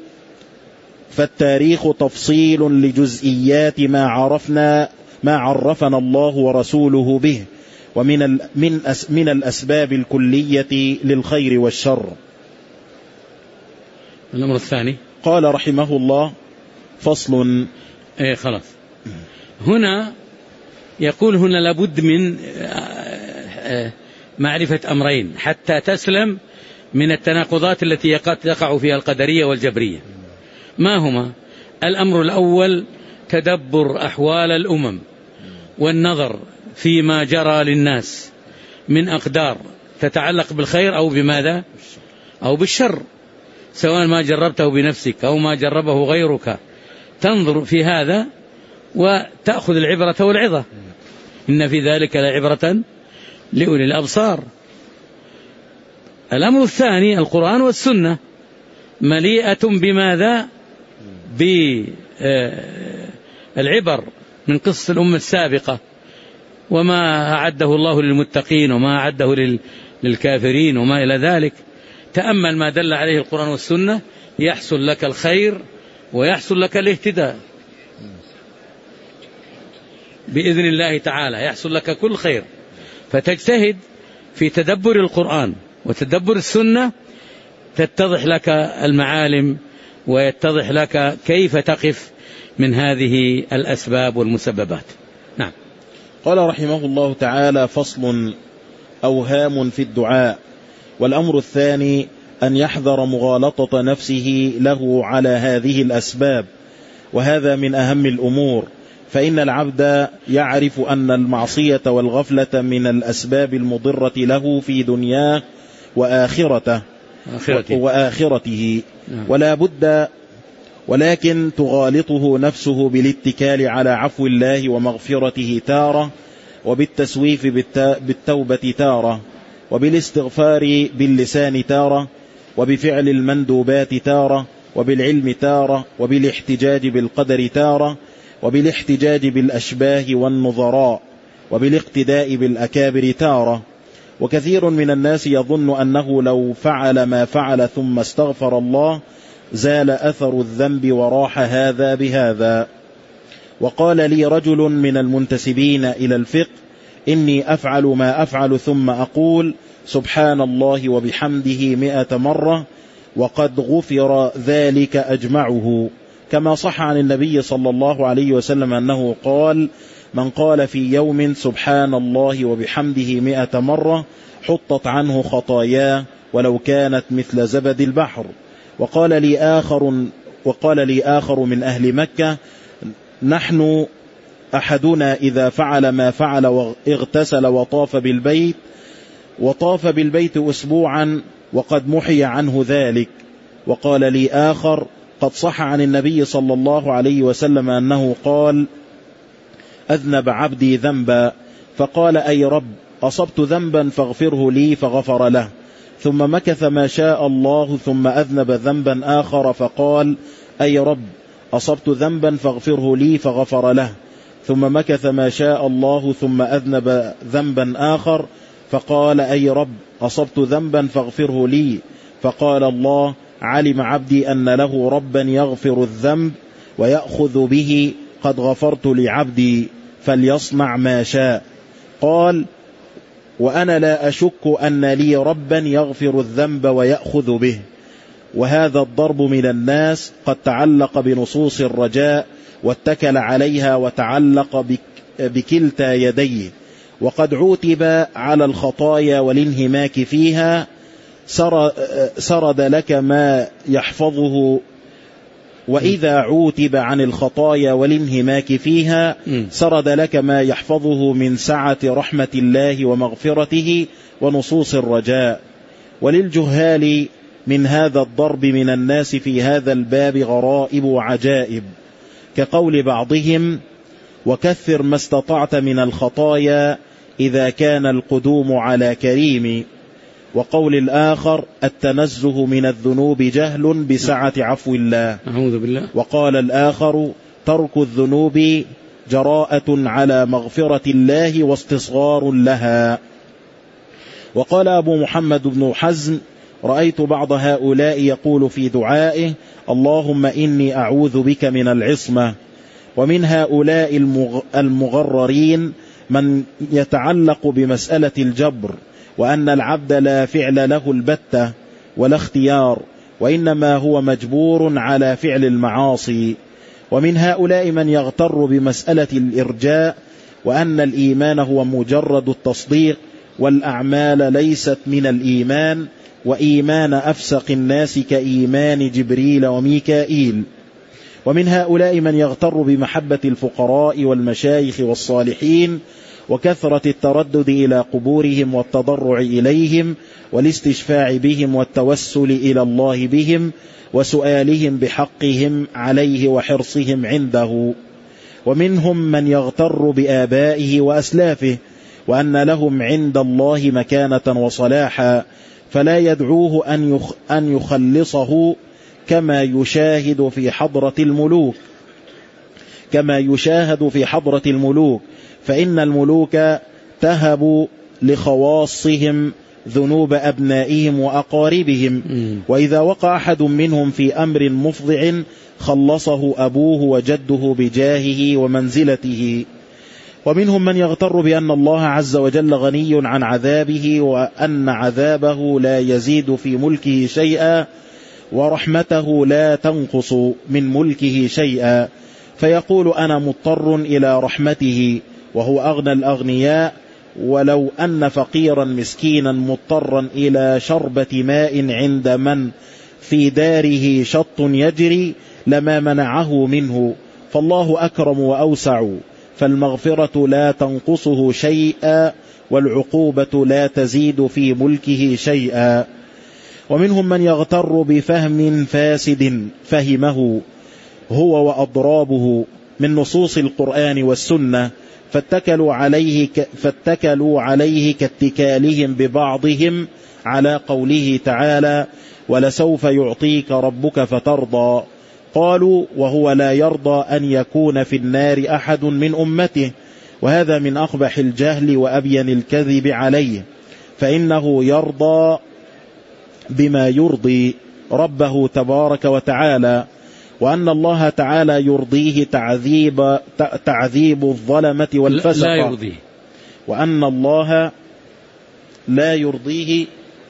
فالتاريخ تفصيل لجزئيات ما عرفنا ما عرفنا الله ورسوله به، ومن من من الأسباب الكلية للخير والشر. الأمر الثاني قال رحمه الله: فصل. ايه خلاص. هنا يقول هنا لابد من معرفة أمرين حتى تسلم من التناقضات التي يقع فيها القدرية والجبرية. ما هما؟ الأمر الأول تدبر أحوال الأمم والنظر فيما جرى للناس من أقدار تتعلق بالخير أو بماذا؟ أو بالشر، سواء ما جربته بنفسك أو ما جربه غيرك، تنظر في هذا وتأخذ العبرة والعظة. إن في ذلك لعبرة لأولي الأبصار. الأمر الثاني القرآن والسنة مليئة بماذا؟ بالعبر من قصص الأمة السابقة وما أعده الله للمتقين وما أعده للكافرين وما إلى ذلك. تأمل ما دل عليه القرآن والسنة يحصل لك الخير ويحصل لك الاهتداء بإذن الله تعالى، يحصل لك كل خير. فتجتهد في تدبر القرآن وتدبر السنة، تتضح لك المعالم ويتضح لك كيف تقف من هذه الأسباب والمسببات. نعم. قال رحمه الله تعالى: فصل. أوهام في الدعاء. والأمر الثاني أن يحذر مغالطة نفسه له على هذه الأسباب، وهذا من أهم الأمور، فإن العبد يعرف أن المعصية والغفلة من الأسباب المضرة له في دنياه وآخرته آخرته. وآخرته ولا بد، ولكن تغالطه نفسه بالاتكال على عفو الله ومغفرته تارة، وبالتسويف بالتوبة تارة، وبالاستغفار باللسان تارة، وبفعل المندوبات تارة، وبالعلم تارة، وبالاحتجاج بالقدر تارة، وبالاحتجاج بالأشباه والنظراء، وبالاقتداء بالأكابر تارة. وكثير من الناس يظن أنه لو فعل ما فعل ثم استغفر الله زال أثر الذنب وراح هذا بهذا. وقال لي رجل من المنتسبين إلى الفقه: إني أفعل ما أفعل ثم أقول سبحان الله وبحمده مئة مرة وقد غفر ذلك أجمعه، كما صح عن النبي صلى الله عليه وسلم أنه قال: من قال في يوم سبحان الله وبحمده مئة مرة حطت عنه خطاياه ولو كانت مثل زبد البحر. وقال لي آخر, وقال لي آخر من أهل مكة: نحن أحدنا إذا فعل ما فعل واغتسل وطاف بالبيت وطاف بالبيت أسبوعا وقد محي عنه ذلك. وقال لي آخر: قد صح عن النبي صلى الله عليه وسلم أنه قال: أذنب عبدي ذنبا فقال: أي رب أصبت ذنبا فاغفره لي فغفر له، ثم مكث ما شاء الله ثم أذنب ذنبا آخر فقال: أي رب أصبت ذنبا فاغفره لي فغفر له، ثم مكث ما شاء الله ثم أذنب ذنبا آخر فقال: أي رب أصبت ذنبا فاغفره لي، فقال الله: علم عبدي أن له ربا يغفر الذنب ويأخذ به، قد غفرت لعبدي فليصنع ما شاء. قال: وأنا لا أشك أن لي ربا يغفر الذنب ويأخذ به. وهذا الضرب من الناس قد تعلق بنصوص الرجاء واتكل عليها وتعلق بكلتا يديه، وقد عوتب على الخطايا والانهماك فيها. سرد لك ما يحفظه، وإذا عوتب عن الخطايا والانهماك فيها سرد لك ما يحفظه من سعة رحمة الله ومغفرته ونصوص الرجاء. وللجهال من هذا الضرب من الناس في هذا الباب غرائب وعجائب، كقول بعضهم: وكثر ما استطعت من الخطايا إذا كان القدوم على كريم. وقول الآخر: التنزه من الذنوب جهل بسعة عفو الله. أعوذ بالله. وقال الآخر: ترك الذنوب جراءة على مغفرة الله واستصغار لها. وقال أبو محمد بن حزم: رأيت بعض هؤلاء يقول في دعائه: اللهم إني أعوذ بك من العصمة. ومن هؤلاء المغررين من يتعلق بمسألة الجبر، وأن العبد لا فعل له البتة ولا اختيار، وإنما هو مجبور على فعل المعاصي. ومن هؤلاء من يغتر بمسألة الإرجاء، وأن الإيمان هو مجرد التصديق والأعمال ليست من الإيمان، وإيمان أفسق الناس كإيمان جبريل وميكائيل. ومن هؤلاء من يغتر بمحبة الفقراء والمشايخ والصالحين وكثرة التردد إلى قبورهم والتضرع إليهم والاستشفاع بهم والتوسل إلى الله بهم وسؤالهم بحقهم عليه وحرصهم عنده. ومنهم من يغتر بآبائه وأسلافه، وأن لهم عند الله مكانة وصلاحا، فلا يدعوه أن يخلصه كما يشاهد في حضرة الملوك كما يشاهد في حضرة الملوك فإن الملوك تهب لخواصهم ذنوب أبنائهم وأقاربهم، وإذا وقع أحد منهم في أمر مفضع خلصه أبوه وجده بجاهه ومنزلته. ومنهم من يغتر بأن الله عز وجل غني عن عذابه، وأن عذابه لا يزيد في ملكه شيئا، ورحمته لا تنقص من ملكه شيئا، فيقول: أنا مضطر إلى رحمته، وهو أغنى الأغنياء. ولو أن فقيرا مسكينا مضطرا إلى شربة ماء عند من في داره شط يجري لما منعه منه، فالله أكرم وأوسع، فالمغفرة لا تنقصه شيئا، والعقوبة لا تزيد في ملكه شيئا. ومنهم من يغتر بفهم فاسد فهمه هو وأضرابه من نصوص القرآن والسنة، فاتكلوا عليه, ك... فاتكلوا عليه كاتكالهم ببعضهم على قوله تعالى: ولسوف يعطيك ربك فترضى، قالوا وهو لا يرضى أن يكون في النار أحد من أمته، وهذا من أقبح الجهل وأبين الكذب عليه، فإنه يرضى بما يرضي ربه تبارك وتعالى، وأن الله تعالى يرضيه تعذيب, تعذيب الظلمة والفسق، لا يرضيه، وأن الله لا يرضيه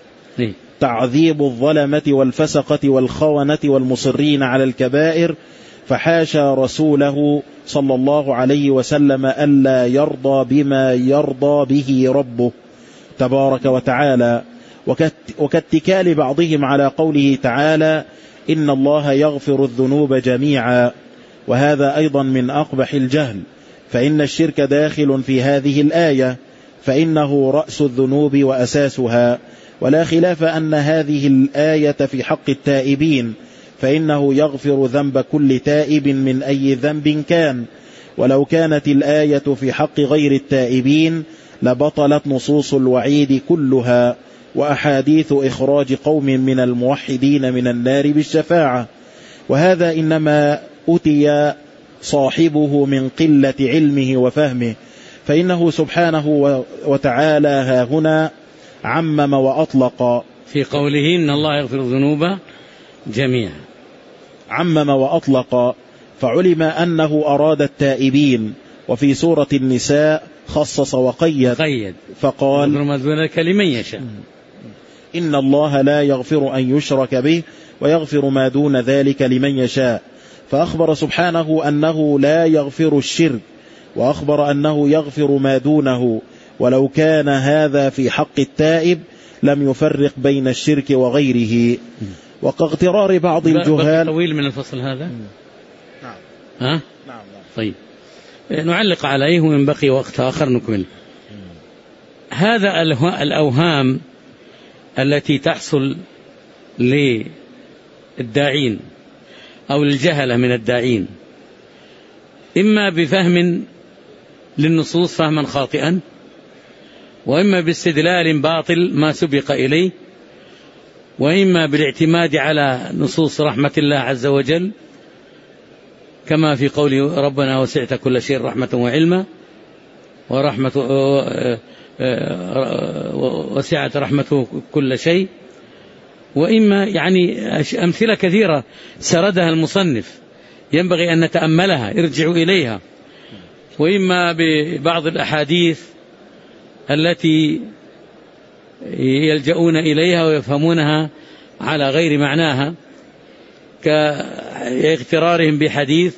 تعذيب الظلمة والفسقة والخونة والمصرين على الكبائر، فحاشا رسوله صلى الله عليه وسلم ألا يرضى بما يرضى به ربه تبارك وتعالى، وكاتكال بعضهم على قوله تعالى إن الله يغفر الذنوب جميعا، وهذا أيضا من أقبح الجهل، فإن الشرك داخل في هذه الآية، فإنه رأس الذنوب وأساسها، ولا خلاف أن هذه الآية في حق التائبين، فإنه يغفر ذنب كل تائب من أي ذنب كان، ولو كانت الآية في حق غير التائبين لبطلت نصوص الوعيد كلها وأحاديث إخراج قوم من الموحدين من النار بالشفاعة، وهذا إنما أتي صاحبه من قلة علمه وفهمه، فإنه سبحانه وتعالى ها هنا عمم وأطلق في قوله إن الله يغفر الذنوب جميعا، عمم وأطلق، فعلم أنه أراد التائبين، وفي سورة النساء خصص وقيد قيد فقال لمن يشاء إن الله لا يغفر أن يشرك به ويغفر ما دون ذلك لمن يشاء، فأخبر سبحانه أنه لا يغفر الشرك، وأخبر أنه يغفر ما دونه، ولو كان هذا في حق التائب لم يفرق بين الشرك وغيره. وكاغترار بعض الجهال. طويل من الفصل هذا. نعم. ها؟ نعم نعم. طيب نعلق عليه ومن بقي وقت آخر نكمل. هذا الأوهام التي تحصل للداعين أو للجهلة من الداعين، إما بفهم للنصوص فهما خاطئا، وإما باستدلال باطل ما سبق إليه، وإما بالاعتماد على نصوص رحمة الله عز وجل كما في قول ربنا وسعت كل شيء رحمة وعلما، ورحمة وسعت رحمته كل شيء، وإما يعني أمثلة كثيرة سردها المصنف ينبغي أن نتأملها ارجعوا إليها، وإما ببعض الأحاديث التي يلجؤون إليها ويفهمونها على غير معناها، كاغترارهم بحديث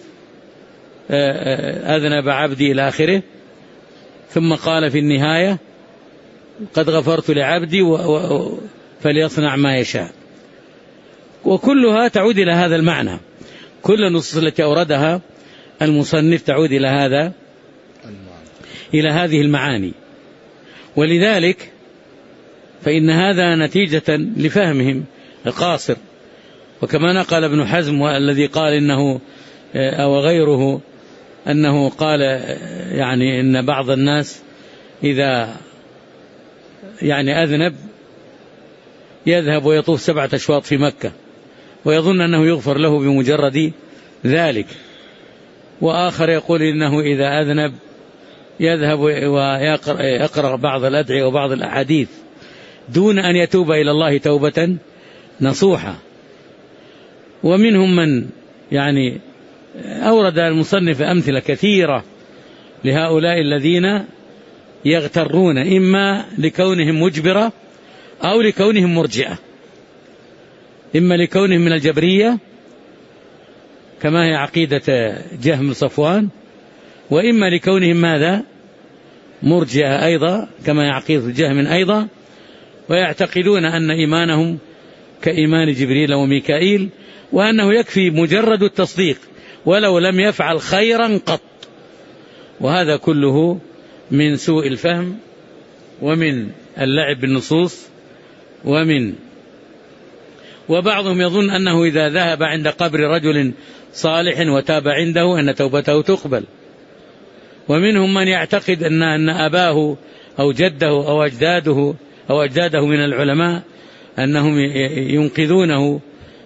أذنب عبدي إلى آخره، ثم قال في النهاية قد غفرت لعبدي فليصنع ما يشاء، وكلها تعود إلى هذا المعنى، كل النصوص التي أوردها المصنف تعود إلى هذا إلى هذه المعاني، ولذلك فإن هذا نتيجة لفهمهم القاصر. وكما نقل ابن حزم والذي قال إنه أو غيره أنه قال يعني إن بعض الناس إذا يعني أذنب يذهب ويطوف سبعة أشواط في مكة ويظن أنه يغفر له بمجرد ذلك، وآخر يقول إنه إذا أذنب يذهب ويقرأ بعض الأدعية وبعض الأحاديث دون أن يتوب إلى الله توبة نصوحة. ومنهم من يعني أورد المصنف أمثلة كثيرة لهؤلاء الذين يغترون إما لكونهم مجبرة أو لكونهم مرجئة، إما لكونهم من الجبرية كما هي عقيدة جهم صفوان، وإما لكونهم ماذا مرجئة أيضا كما هي عقيدة جهم أيضا، ويعتقدون أن إيمانهم كإيمان جبريل وميكائيل، وأنه يكفي مجرد التصديق ولو لم يفعل خيرا قط. وهذا كله من سوء الفهم ومن اللعب بالنصوص، ومن وبعضهم يظن أنه إذا ذهب عند قبر رجل صالح وتاب عنده أن توبته تقبل. ومنهم من يعتقد أن أن أباه أو جده أو أجداده أو أجداده من العلماء أنهم ينقذونه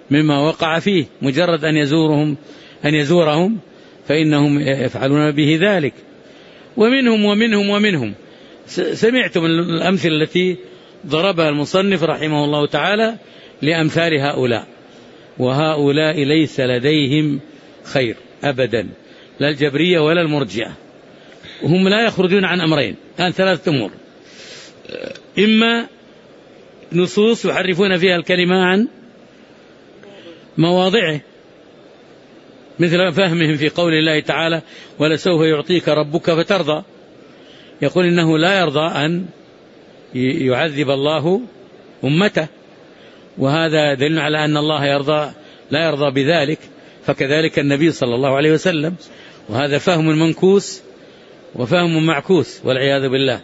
مما وقع فيه، مجرد أن يزورهم أن يزورهم فإنهم يفعلون به ذلك. ومنهم ومنهم ومنهم سمعتم الأمثلة التي ضربها المصنف رحمه الله تعالى لأمثال هؤلاء، وهؤلاء ليس لديهم خير أبدا، لا الجبرية ولا المرجئة. هم لا يخرجون عن أمرين، الآن ثلاثة أمور: إما نصوص يحرفون فيها الكلمة عن مواضعه، مثل فهمهم في قول الله تعالى: ولسوف يعطيك ربك فترضى، يقول إنه لا يرضى أن يعذب الله أمته، وهذا دليل على أن الله يرضى لا يرضى بذلك، فكذلك النبي صلى الله عليه وسلم. وهذا فهم منكوس وفهم معكوس والعياذ بالله.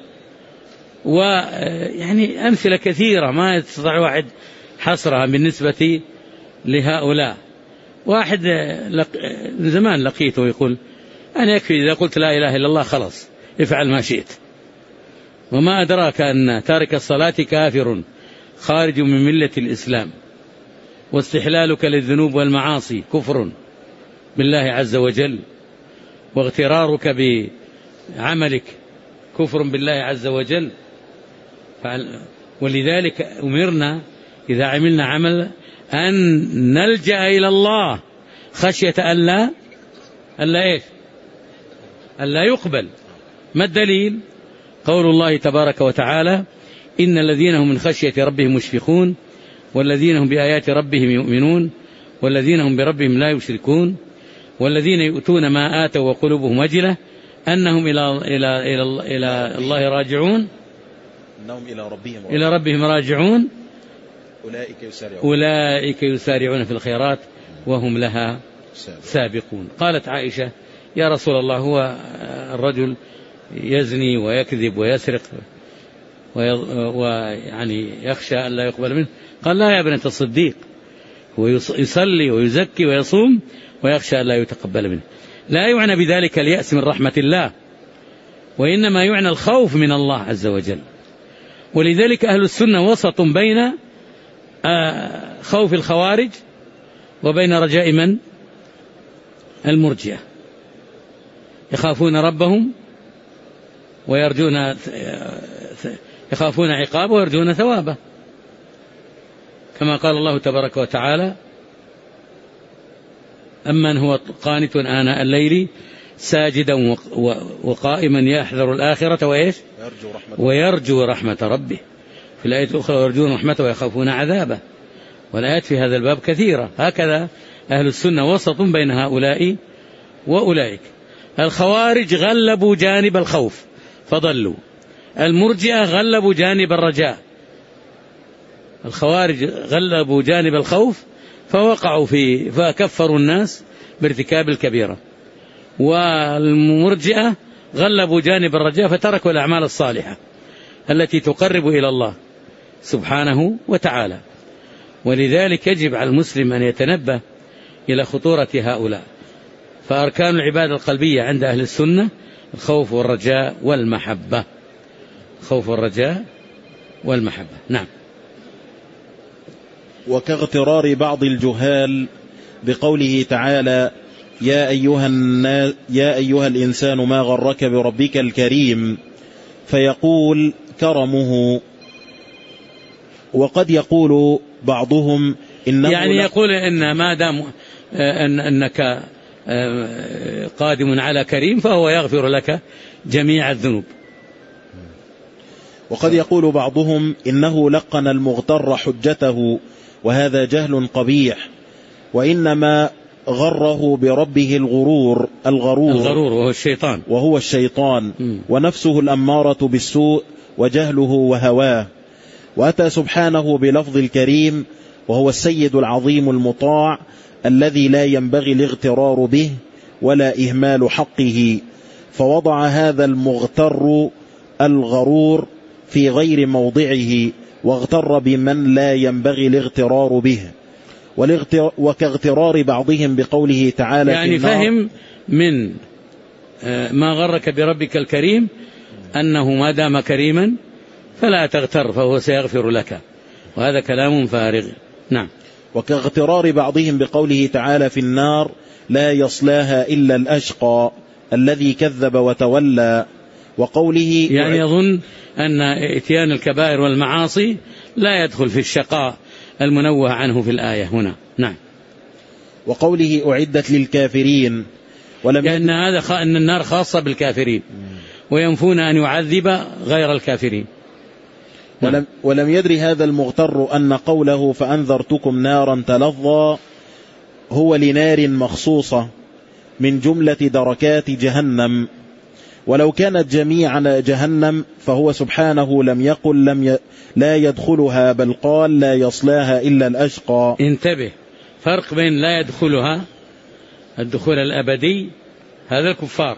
ويعني أمثلة كثيرة ما يستطيع واحد حصرها بالنسبة لهؤلاء. واحد لق... زمان لقيته يقول: أنا يكفي إذا قلت لا إله إلا الله خلاص افعل ما شئت، وما أدراك أن تارك الصلاة كافر خارج من ملة الإسلام، واستحلالك للذنوب والمعاصي كفر بالله عز وجل، واغترارك بعملك كفر بالله عز وجل. ولذلك أمرنا إذا عملنا عمل أن نلجأ إلى الله خشية ألا ألا إيش ألا يقبل. ما الدليل؟ قول الله تبارك وتعالى: إن الذين هم من خشية ربهم مشفقون، والذين هم بآيات ربهم يؤمنون، والذين هم بربهم لا يشركون، والذين يؤتون ما آتوا وقلوبهم وجلة أنهم إلى إلى إلى إلى الله راجعون، أنهم إلى ربهم إلى ربهم راجعون، أولئك يسارعون أولئك يسارعون في الخيرات وهم لها سابقون. قالت عائشة: يا رسول الله، هو الرجل يزني ويكذب ويسرق ويعني يخشى أن لا يقبل منه؟ قال: لا يا ابنة الصديق، هو يصلي ويزكي ويصوم ويخشى أن لا يتقبل منه. لا يعنى بذلك اليأس من رحمة الله، وإنما يعنى الخوف من الله عز وجل. ولذلك أهل السنة وسط بين خوف الخوارج وبين رجاء من؟ المرجئة. يخافون ربهم ويرجون يخافون عقابه ويرجون ثوابه، كما قال الله تبارك وتعالى: أمن هو قانت آناء الليل ساجدا وقائما يحذر الآخرة وإيش ويرجو رحمة ربه. في الآية الأخرى: ويرجون رحمته ويخافون عذابه. والآيات في هذا الباب كثيرة. هكذا أهل السنة وسط بين هؤلاء وأولئك. الخوارج غلبوا جانب الخوف فضلوا، المرجئة غلبوا جانب الرجاء. الخوارج غلبوا جانب الخوف فوقعوا فيه فكفروا الناس بارتكاب الكبيرة، والمرجئة غلبوا جانب الرجاء فتركوا الأعمال الصالحة التي تقرب إلى الله سبحانه وتعالى. ولذلك يجب على المسلم أن يتنبه إلى خطورة هؤلاء. فأركان العبادة القلبية عند أهل السنة الخوف والرجاء والمحبة، خوف والرجاء والمحبة. نعم. وكاغترار بعض الجهال بقوله تعالى: يا أيها, الناس يا أيها الإنسان ما غرك بربك الكريم، فيقول كرمه. وقد يقول بعضهم إنه يعني يقول إن ما دام أن أنك قادم على كريم فهو يغفر لك جميع الذنوب. وقد يقول بعضهم إنه لقن المغتر حجته، وهذا جهل قبيح، وإنما غره بربه الغرور الغرور الغرور وهو الشيطان وهو الشيطان م. ونفسه الأمارة بالسوء وجهله وهواه. وأتى سبحانه بلفظ الكريم، وهو السيد العظيم المطاع الذي لا ينبغي الاغترار به ولا إهمال حقه، فوضع هذا المغتر الغرور في غير موضعه، واغتر بمن لا ينبغي الاغترار به. وكاغترار بعضهم بقوله تعالى يعني فهم من ما غرك بربك الكريم أنه ما دام كريما فلا تغتر فهو سيغفر لك، وهذا كلام فارغ. نعم. وكاغترار بعضهم بقوله تعالى في النار لا يصلاها إلا الأشقى الذي كذب وتولى، وقوله يعني يظن أن إتيان الكبائر والمعاصي لا يدخل في الشقاء المنوه عنه في الآية هنا. نعم. وقوله أعدت للكافرين، ولم لأن هذا خ... أن النار خاصة بالكافرين وينفون أن يعذب غير الكافرين. ولم, ولم يدري هذا المغتر أن قوله فأنذرتكم نارا تلظى هو لنار مخصوصة من جملة دركات جهنم، ولو كانت جميعا جهنم فهو سبحانه لم يقل لم ي... لا يدخلها، بل قال لا يصلاها إلا الأشقى. انتبه، فرق بين لا يدخلها الدخول الأبدي هذا الكفار،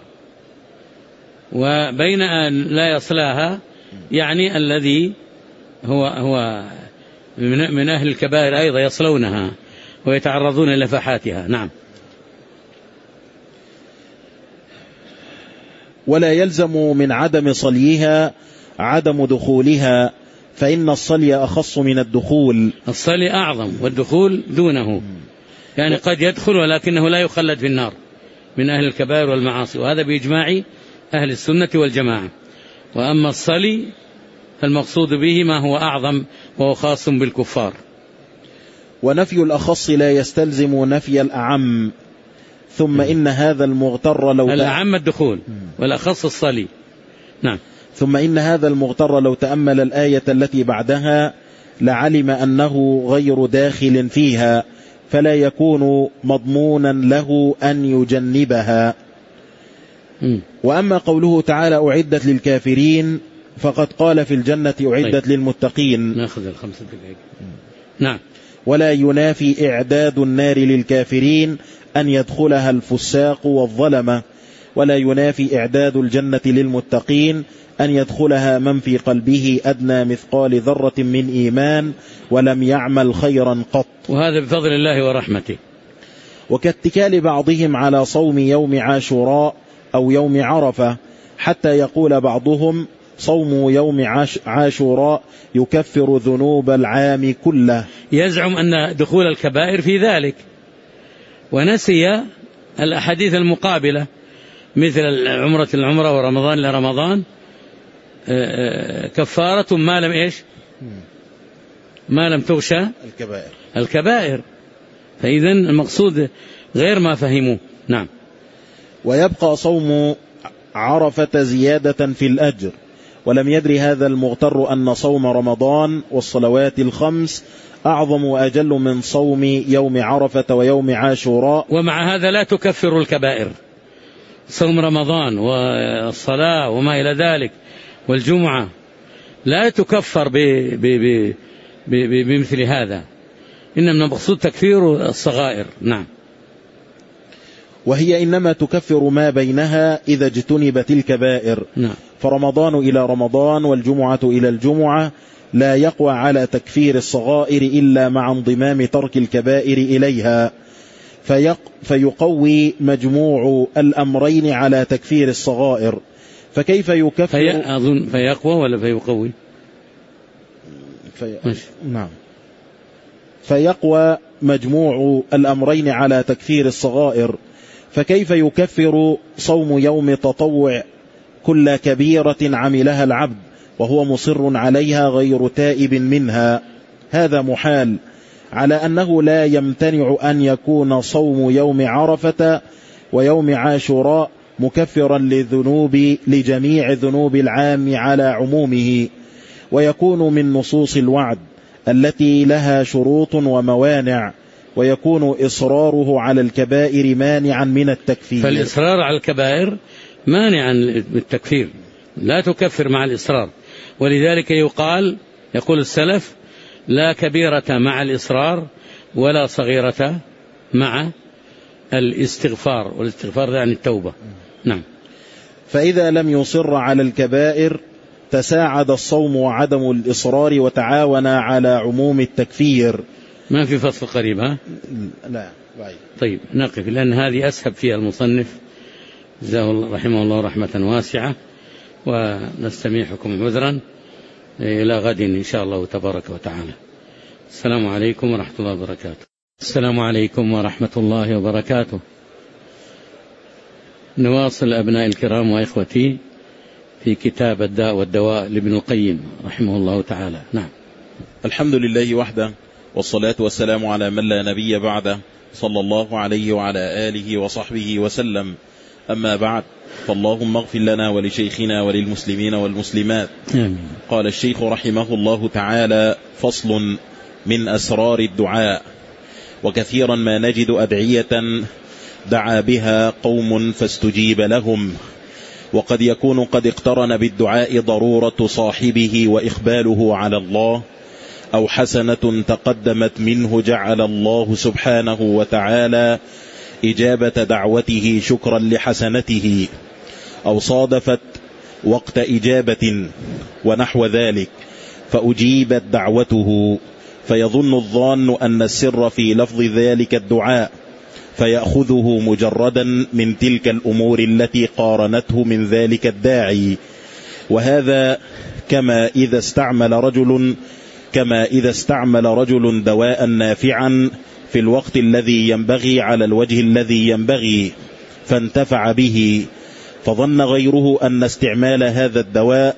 وبين أن لا يصلاها يعني الذي هو هو من أهل الكبائر أيضا يصلونها ويتعرضون للفحاتها. نعم. ولا يلزم من عدم صليها عدم دخولها، فإن الصلي أخص من الدخول. الصلي أعظم والدخول دونه، يعني قد يدخل ولكنه لا يخلد في النار من أهل الكبائر والمعاصي، وهذا بإجماع أهل السنة والجماعة. وأما الصلي فالمقصود به ما هو أعظم وهو خاص بالكفار. ونفي الأخص لا يستلزم نفي الأعم. ثم إن هذا المغتر لو الأعم الدخول والأخص الصلي. نعم. ثم إن هذا المغتر لو تأمل الآية التي بعدها لعلم أنه غير داخل فيها، فلا يكون مضمونا له أن يجنبها. م. وأما قوله تعالى أعدت للكافرين فقد قال في الجنة أعدت طيب. للمتقين. نأخذ الخمسة دقائق. نعم. ولا ينافي إعداد النار للكافرين أن يدخلها الفساق والظلمة، ولا ينافي إعداد الجنة للمتقين أن يدخلها من في قلبه أدنى مثقال ذرة من إيمان ولم يعمل خيرا قط. وهذا بفضل الله ورحمته. وكاتكال بعضهم على صوم يوم عاشوراء أو يوم عرفة، حتى يقول بعضهم صوم يوم عاشوراء يكفر ذنوب العام كله. يزعم أن دخول الكبائر في ذلك، ونسي الأحاديث المقابلة مثل العمرة العمرة ورمضان لرمضان كفارة ما لم إيش ما لم تغشى الكبائر, الكبائر. فإذا المقصود غير ما فهموه. نعم. ويبقى صوم عرفة زيادة في الأجر، ولم يدري هذا المغتر أن صوم رمضان والصلوات الخمس أعظم وأجل من صوم يوم عرفة ويوم عاشوراء. ومع هذا لا تكفر الكبائر. صوم رمضان والصلاة وما إلى ذلك والجمعة لا تكفر ب ب ب ب بمثل هذا، إنما المقصود تكفير الصغائر. نعم. وهي إنما تكفر ما بينها إذا اجتنبت الكبائر. نعم. فرمضان إلى رمضان والجمعة إلى الجمعة لا يقوى على تكفير الصغائر إلا مع انضمام ترك الكبائر إليها، فيق فيقوي مجموع الأمرين على تكفير الصغائر. فكيف يكفر في أظن فيقوى ولا فيقوي في... نعم فيقوى مجموع الأمرين على تكفير الصغائر. فكيف يكفر صوم يوم تطوع كل كبيرة عملها العبد وهو مصر عليها غير تائب منها؟ هذا محال، على أنه لا يمتنع أن يكون صوم يوم عرفة ويوم عاشوراء مكفرا للذنوب لجميع ذنوب العام على عمومه، ويكون من نصوص الوعد التي لها شروط وموانع، ويكون إصراره على الكبائر مانعا من التكفير. فالإصرار على الكبائر مانعا من التكفير، لا تكفر مع الإصرار. ولذلك يقال يقول السلف لا كبيرة مع الإصرار ولا صغيرة مع الاستغفار، والاستغفار يعني التوبة. نعم. فإذا لم يصر على الكبائر تساعد الصوم وعدم الإصرار وتعاونا على عموم التكفير. ما في فصل قريب ها؟ لا. طيب نقف، لأن هذه أسهب فيها المصنف جزاه رحمه الله رحمة واسعة، ونستميحكم عذرا إلى غد إن شاء الله تبارك وتعالى. السلام عليكم ورحمة الله وبركاته. السلام عليكم ورحمة الله وبركاته. نواصل أبناء الكرام وإخوتي في كتاب الداء والدواء لابن القيم رحمه الله تعالى. نعم. الحمد لله وحده، والصلاة والسلام على من لا نبي بعده، صلى الله عليه وعلى آله وصحبه وسلم. أما بعد، فاللهم اغفر لنا ولشيخنا وللمسلمين والمسلمات. آمين. قال الشيخ رحمه الله تعالى: فصل من أسرار الدعاء. وكثيرا ما نجد أدعية دعا بها قوم فاستجيب لهم، وقد يكون قد اقترن بالدعاء ضرورة صاحبه وإقباله على الله، أو حسنة تقدمت منه جعل الله سبحانه وتعالى إجابة دعوته شكرا لحسنته، أو صادفت وقت إجابة ونحو ذلك فأجيبت دعوته، فيظن الظان أن السر في لفظ ذلك الدعاء، فيأخذه مجردا من تلك الأمور التي قارنته من ذلك الداعي. وهذا كما إذا استعمل رجل كما إذا استعمل رجل دواء نافعا في الوقت الذي ينبغي على الوجه الذي ينبغي فانتفع به، فظن غيره أن استعمال هذا الدواء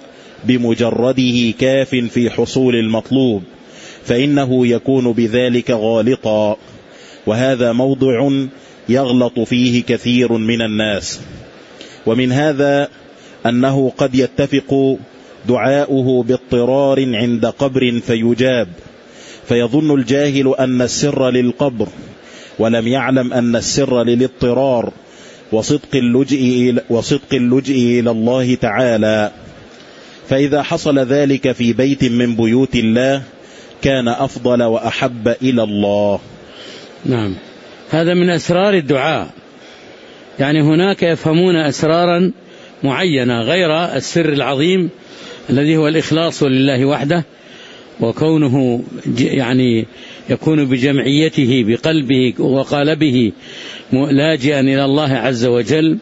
بمجرده كاف في حصول المطلوب، فإنه يكون بذلك غالطا، وهذا موضع يغلط فيه كثير من الناس. ومن هذا أنه قد يتفق دعاؤه باضطرار عند قبر فيجاب، فيظن الجاهل أن السر للقبر، ولم يعلم أن السر للاضطرار وصدق اللجئ وصدق اللجئ إلى الله تعالى. فإذا حصل ذلك في بيت من بيوت الله كان أفضل وأحب إلى الله. نعم، هذا من أسرار الدعاء. يعني هناك يفهمون أسرارا معينة غير السر العظيم الذي هو الإخلاص لله وحده، وكونه يعني يكون بجمعيته بقلبه وقالبه لاجئا إلى الله عز وجل،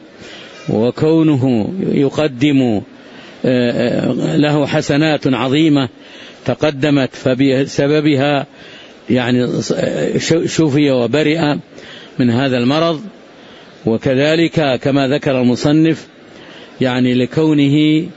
وكونه يقدم له حسنات عظيمة تقدمت فبسببها يعني شفي وبرئ من هذا المرض. وكذلك كما ذكر المصنف يعني لكونه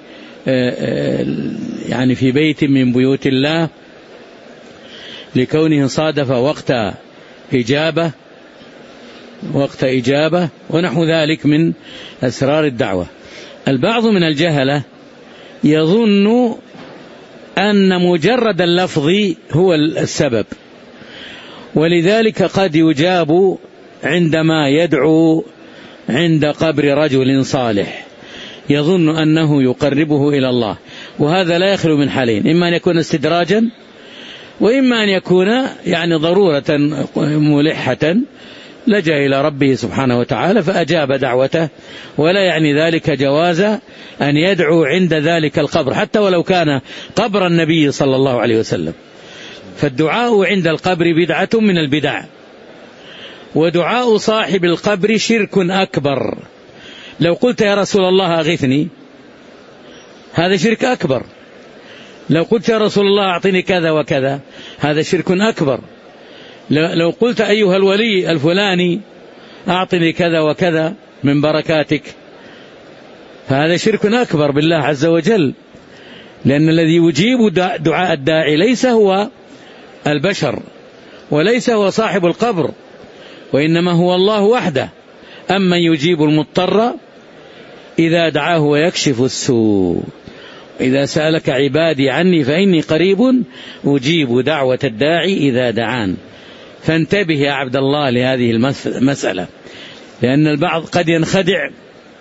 يعني في بيت من بيوت الله، لكونه صادف وقت إجابة وقت إجابة ونحو ذلك من أسرار الدعوة. البعض من الجهلة يظن أن مجرد اللفظ هو السبب، ولذلك قد يجاب عندما يدعو عند قبر رجل صالح، يظن أنه يقربه إلى الله، وهذا لا يخلو من حالين: إما أن يكون استدراجا، وإما أن يكون يعني ضرورة ملحة لجأ إلى ربه سبحانه وتعالى فأجاب دعوته، ولا يعني ذلك جواز أن يدعو عند ذلك القبر حتى ولو كان قبر النبي صلى الله عليه وسلم. فالدعاء عند القبر بدعة من البدع، ودعاء صاحب القبر شرك أكبر. لو قلت يا رسول الله أغثني هذا شرك أكبر، لو قلت يا رسول الله أعطني كذا وكذا هذا شرك أكبر، لو قلت أيها الولي الفلاني أعطني كذا وكذا من بركاتك فهذا شرك أكبر بالله عز وجل، لأن الذي يجيب دعاء الداعي ليس هو البشر وليس هو صاحب القبر، وإنما هو الله وحده. أما يجيب المضطر إذا دعاه ويكشف السوء. إذا سألك عبادي عني فإني قريب أجيب دعوة الداعي إذا دعان. فانتبه يا عبد الله لهذه المسألة، لأن البعض قد ينخدع،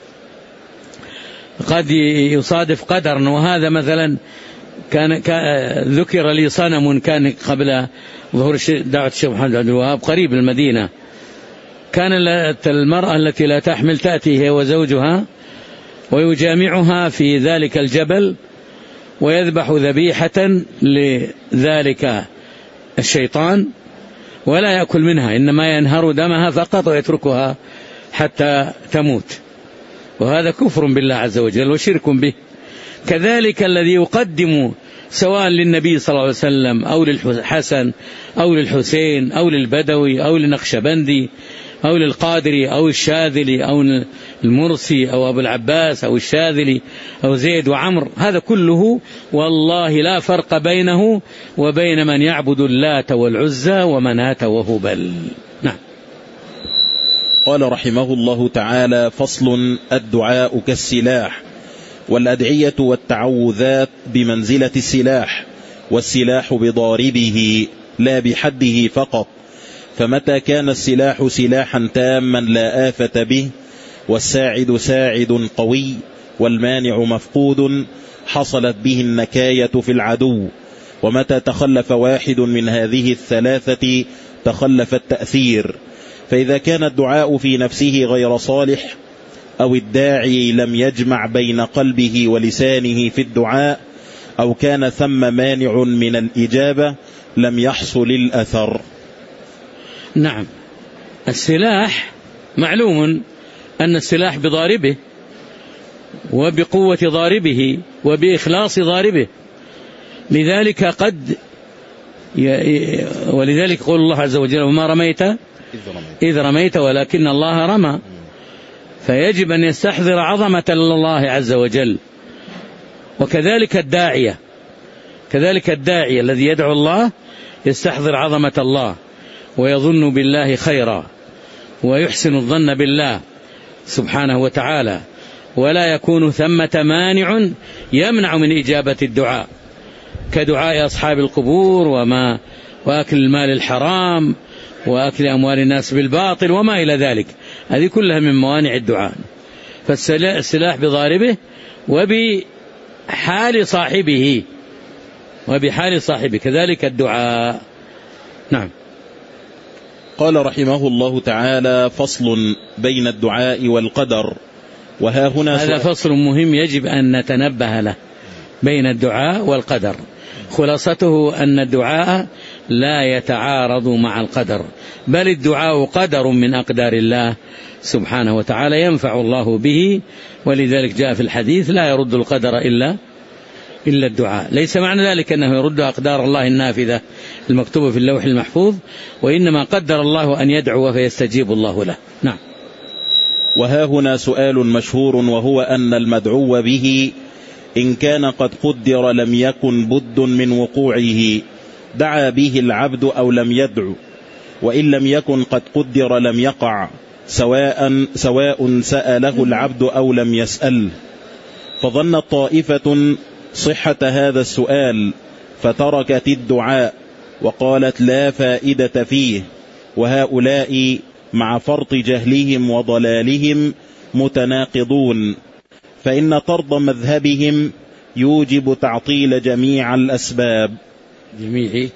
قد يصادف قدرا. وهذا مثلا كان ذكر لي صنم كان قبل ظهور دعوة الشيخ محمد عبد الوهاب قريب المدينة، كان المرأة التي لا تحمل تأتي هي وزوجها ويجامعها في ذلك الجبل ويذبح ذبيحة لذلك الشيطان ولا يأكل منها، إنما ينهر دمها فقط ويتركها حتى تموت، وهذا كفر بالله عز وجل وشرك به. كذلك الذي يقدم سواء للنبي صلى الله عليه وسلم أو للحسن أو للحسين أو للبدوي أو للنقشبندي أو للقادري أو الشاذلي أو المرسي أو أبو العباس أو الشاذلي أو زيد وعمر، هذا كله والله لا فرق بينه وبين من يعبد اللات والعزى ومناة وهبل. نعم. قال رحمه الله تعالى: فصل: الدعاء كالسلاح، والأدعية والتعوذات بمنزلة السلاح، والسلاح بضاربه لا بحده فقط، فمتى كان السلاح سلاحا تاما لا آفة به، والساعد ساعد قوي، والمانع مفقود، حصلت به النكاية في العدو. ومتى تخلف واحد من هذه الثلاثة تخلف التأثير. فإذا كان الدعاء في نفسه غير صالح، أو الداعي لم يجمع بين قلبه ولسانه في الدعاء، أو كان ثم مانع من الإجابة، لم يحصل الأثر. نعم. السلاح معلوم أن السلاح بضاربه وبقوة ضاربه وبإخلاص ضاربه، لذلك قد ي... ولذلك قول الله عز وجل: وما رميت إذ رميت ولكن الله رمى. فيجب أن يستحضر عظمة الله عز وجل. وكذلك الداعية كذلك الداعية الذي يدعو الله يستحضر عظمة الله ويظن بالله خيرا ويحسن الظن بالله سبحانه وتعالى، ولا يكون ثمة مانع يمنع من إجابة الدعاء، كدعاء أصحاب القبور وما وأكل المال الحرام وأكل أموال الناس بالباطل وما إلى ذلك، هذه كلها من موانع الدعاء. فالسلاح بضاربه وبحال صاحبه وبحال صاحبه كذلك الدعاء. نعم. قال رحمه الله تعالى: فصل بين الدعاء والقدر. وها هنا هذا فصل مهم يجب أن نتنبه له، بين الدعاء والقدر. خلاصته أن الدعاء لا يتعارض مع القدر، بل الدعاء قدر من أقدار الله سبحانه وتعالى ينفع الله به، ولذلك جاء في الحديث: لا يرد القدر إلا إلا الدعاء. ليس معنى ذلك أنه يرد أقدار الله النافذة المكتوبة في اللوح المحفوظ، وإنما قدر الله أن يدعو فيستجيب الله له. نعم. وها هنا سؤال مشهور، وهو أن المدعو به إن كان قد قدر لم يكن بد من وقوعه، دعا به العبد أو لم يدعو، وإن لم يكن قد قدر لم يقع، سواء سواء سأله العبد أو لم يسأل. فظنت طائفة صحة هذا السؤال فتركت الدعاء وقالت لا فائدة فيه، وهؤلاء مع فرط جهلهم وضلالهم متناقضون، فإن طرد مذهبهم يوجب تعطيل جميع الأسباب جميع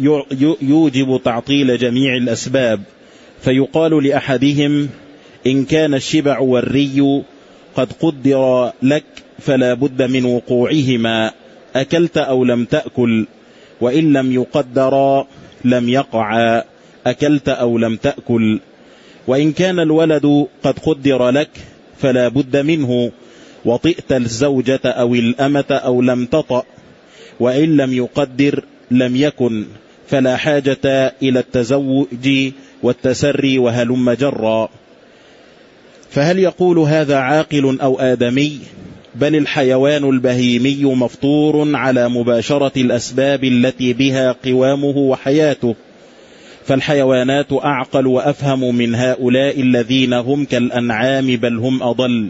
يوجب تعطيل جميع الأسباب. فيقال لأحدهم: إن كان الشبع والري قد قدر لك فلا بد من وقوعهما، أكلت أو لم تأكل، وإن لم يقدر لم يقع، أكلت أو لم تأكل. وإن كان الولد قد قدر لك فلا بد منه، وطئت الزوجة أو الأمة أو لم تطأ، وإن لم يقدر لم يكن، فلا حاجة إلى التزوج والتسري وهلم جرا. فهل يقول هذا عاقل أو آدمي؟ بل الحيوان البهيمي مفطور على مباشرة الأسباب التي بها قوامه وحياته، فالحيوانات أعقل وأفهم من هؤلاء الذين هم كالأنعام بل هم أضل.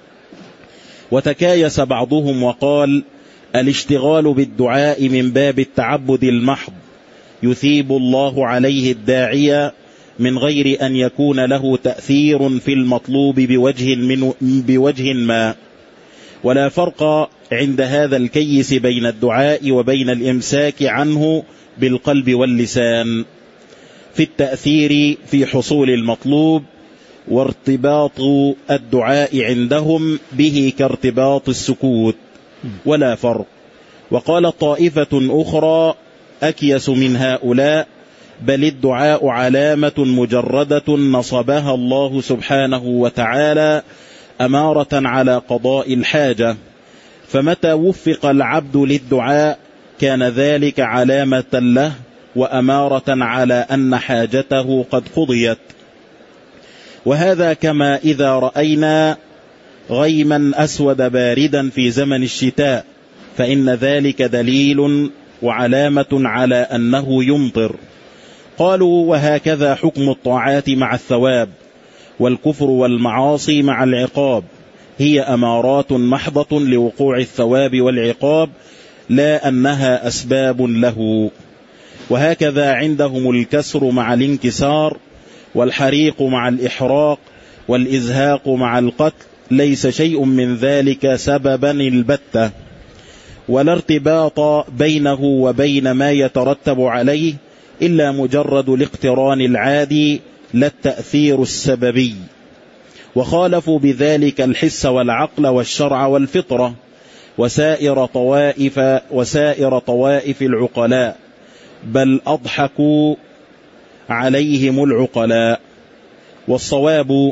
وتكايس بعضهم وقال: الاشتغال بالدعاء من باب التعبد المحض، يثيب الله عليه الداعية من غير أن يكون له تأثير في المطلوب بوجه, من بوجه ما. ولا فرق عند هذا الكيس بين الدعاء وبين الإمساك عنه بالقلب واللسان في التأثير في حصول المطلوب، وارتباط الدعاء عندهم به كارتباط السكوت، ولا فرق. وقال طائفة أخرى أكيس من هؤلاء: بل الدعاء علامة مجردة نصبها الله سبحانه وتعالى أمارة على قضاء الحاجة، فمتى وفق العبد للدعاء كان ذلك علامة له وأمارة على أن حاجته قد قضيت. وهذا كما إذا رأينا غيما أسود باردا في زمن الشتاء، فإن ذلك دليل وعلامة على أنه يمطر. قالوا: وهكذا حكم الطاعات مع الثواب، والكفر والمعاصي مع العقاب، هي أمارات محضة لوقوع الثواب والعقاب، لا أنها أسباب له. وهكذا عندهم الكسر مع الانكسار، والحريق مع الإحراق، والإزهاق مع القتل، ليس شيء من ذلك سببا البتة، ولا ارتباط بينه وبين ما يترتب عليه إلا مجرد الاقتران العادي، لا التأثير السببي. وخالفوا بذلك الحس والعقل والشرع والفطرة وسائر طوائف وسائر طوائف العقلاء، بل أضحكوا عليهم العقلاء. والصواب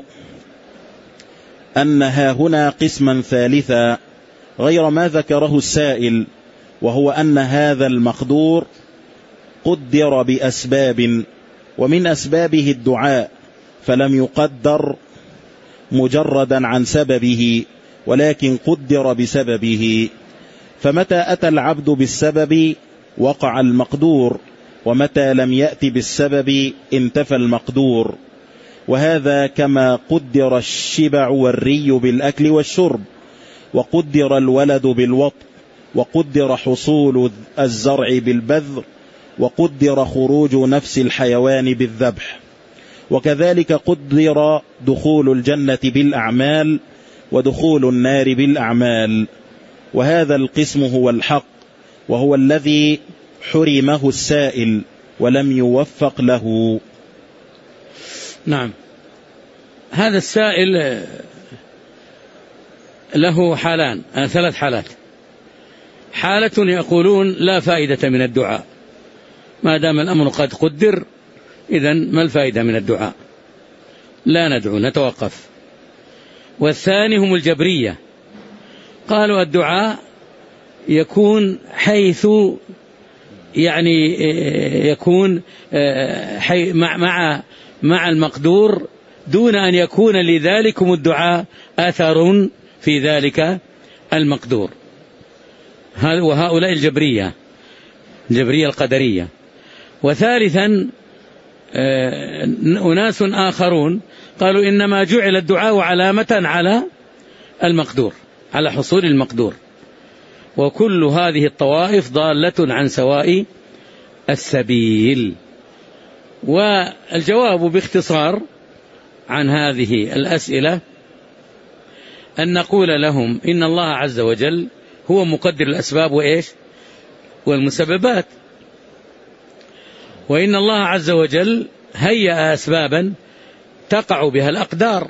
أنها هنا قسما ثالثا غير ما ذكره السائل، وهو أن هذا المقدور قدر بأسباب، ومن أسبابه الدعاء، فلم يقدر مجردا عن سببه، ولكن قدر بسببه. فمتى أتى العبد بالسبب وقع المقدور، ومتى لم يأت بالسبب انتفى المقدور. وهذا كما قدر الشبع والري بالأكل والشرب، وقدر الولد بالوطء، وقدر حصول الزرع بالبذر، وقدر خروج نفس الحيوان بالذبح. وكذلك قدر دخول الجنة بالأعمال، ودخول النار بالأعمال. وهذا القسم هو الحق، وهو الذي حرمه السائل ولم يوفق له. نعم، هذا السائل له حالان، ثلاث حالات. حالة يقولون لا فائدة من الدعاء، ما دام الأمر قد قدر، إذن ما الفائدة من الدعاء، لا ندعو، نتوقف. والثاني هم الجبرية، قالوا الدعاء يكون حيث يعني يكون مع مع مع المقدور، دون أن يكون لذلكم الدعاء أثر في ذلك المقدور. وهؤلاء الجبرية، الجبرية القدرية. وثالثا أناس آخرون قالوا إنما جعل الدعاء علامة على المقدور، على حصول المقدور. وكل هذه الطوائف ضالة عن سواء السبيل. والجواب باختصار عن هذه الأسئلة أن نقول لهم إن الله عز وجل هو مقدر الأسباب وإيش والمسببات، وإن الله عز وجل هيأ أسبابا تقع بها الأقدار،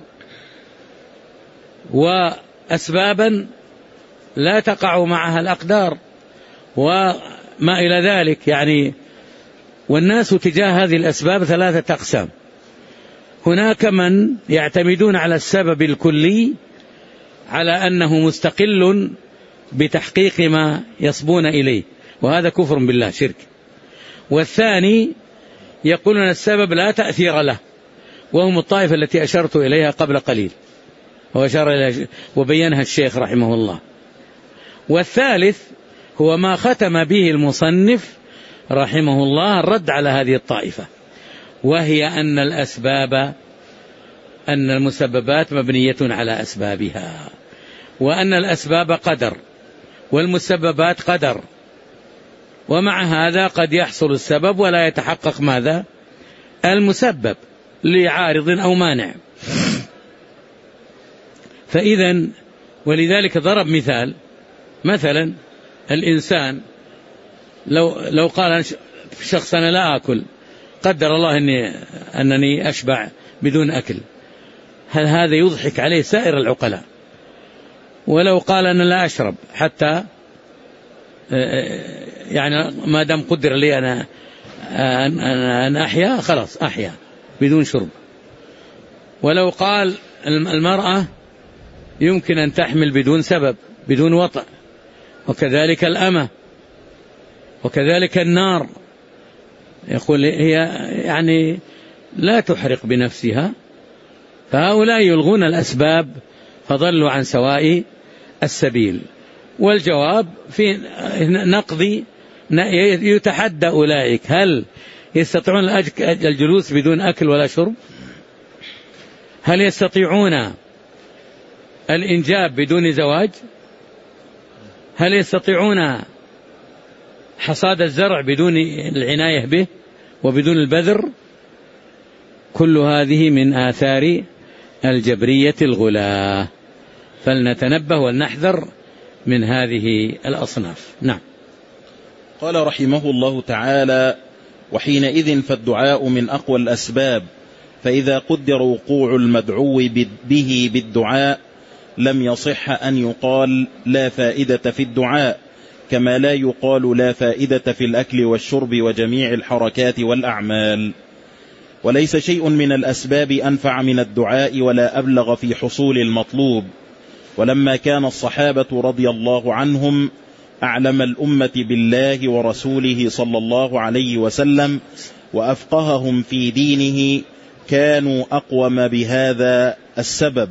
وأسبابا لا تقع معها الأقدار، وما إلى ذلك. يعني والناس تجاه هذه الأسباب ثلاثة أقسام. هناك من يعتمدون على السبب الكلي على أنه مستقل بتحقيق ما يصبون إليه، وهذا كفر بالله، شرك. والثاني يقولون السبب لا تأثير له، وهم الطائفة التي أشرت إليها قبل قليل وأشار إليها وبينها الشيخ رحمه الله. والثالث هو ما ختم به المصنف رحمه الله الرد على هذه الطائفة، وهي أن الأسباب أن المسببات مبنية على أسبابها، وأن الأسباب قدر والمسببات قدر، ومع هذا قد يحصل السبب ولا يتحقق ماذا المسبب لعارض أو مانع. فإذا ولذلك ضرب مثال، مثلا الإنسان لو لو قال شخص أنا لا أكل، قدر الله أني أنني أشبع بدون أكل، هل هذا يضحك عليه سائر العقلاء؟ ولو قال أنا لا أشرب حتى يعني ما دام قدر لي أنا أن أحيا، خلاص أحيا بدون شرب. ولو قال المرأة يمكن أن تحمل بدون سبب بدون وطأ، وكذلك الأمة وكذلك النار، يقول هي يعني لا تحرق بنفسها، فهؤلاء يلغون الأسباب فضلوا عن سواء السبيل. والجواب في نقضي يتحدى أولئك، هل يستطيعون الجلوس بدون أكل ولا شرب؟ هل يستطيعون الإنجاب بدون زواج؟ هل يستطيعون حصاد الزرع بدون العناية به وبدون البذر؟ كل هذه من آثار الجبرية الغلاة، فلنتنبه ولنحذر من هذه الأصناف. نعم. قال رحمه الله تعالى: وحينئذ فالدعاء من أقوى الأسباب، فإذا قدر وقوع المدعو به بالدعاء لم يصح أن يقال لا فائدة في الدعاء، كما لا يقال لا فائدة في الأكل والشرب وجميع الحركات والأعمال. وليس شيء من الأسباب أنفع من الدعاء ولا أبلغ في حصول المطلوب. ولما كان الصحابة رضي الله عنهم أعلم الأمة بالله ورسوله صلى الله عليه وسلم وأفقههم في دينه، كانوا أقوم بهذا السبب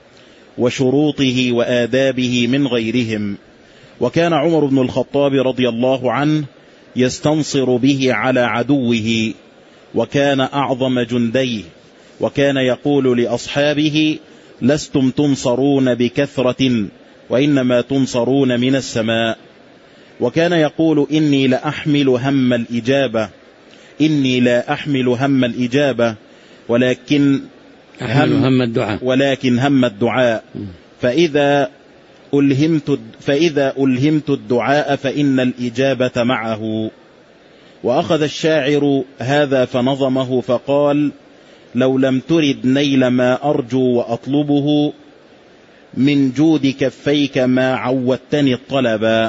وشروطه وآدابه من غيرهم. وكان عمر بن الخطاب رضي الله عنه يستنصر به على عدوه، وكان أعظم جنديه، وكان يقول لأصحابه: لستم تنصرون بكثرة وإنما تنصرون من السماء. وكان يقول: إني لأحمل هم الإجابة إني لا أحمل هم الإجابة ولكن هم, هم الدعاء ولكن هم الدعاء فإذا ألهمت فإذا ألهمت الدعاء فإن الإجابة معه. وأخذ الشاعر هذا فنظمه فقال: لو لم ترد نيل ما أرجو وأطلبه، من جود كفيك ما عودتني الطلبا.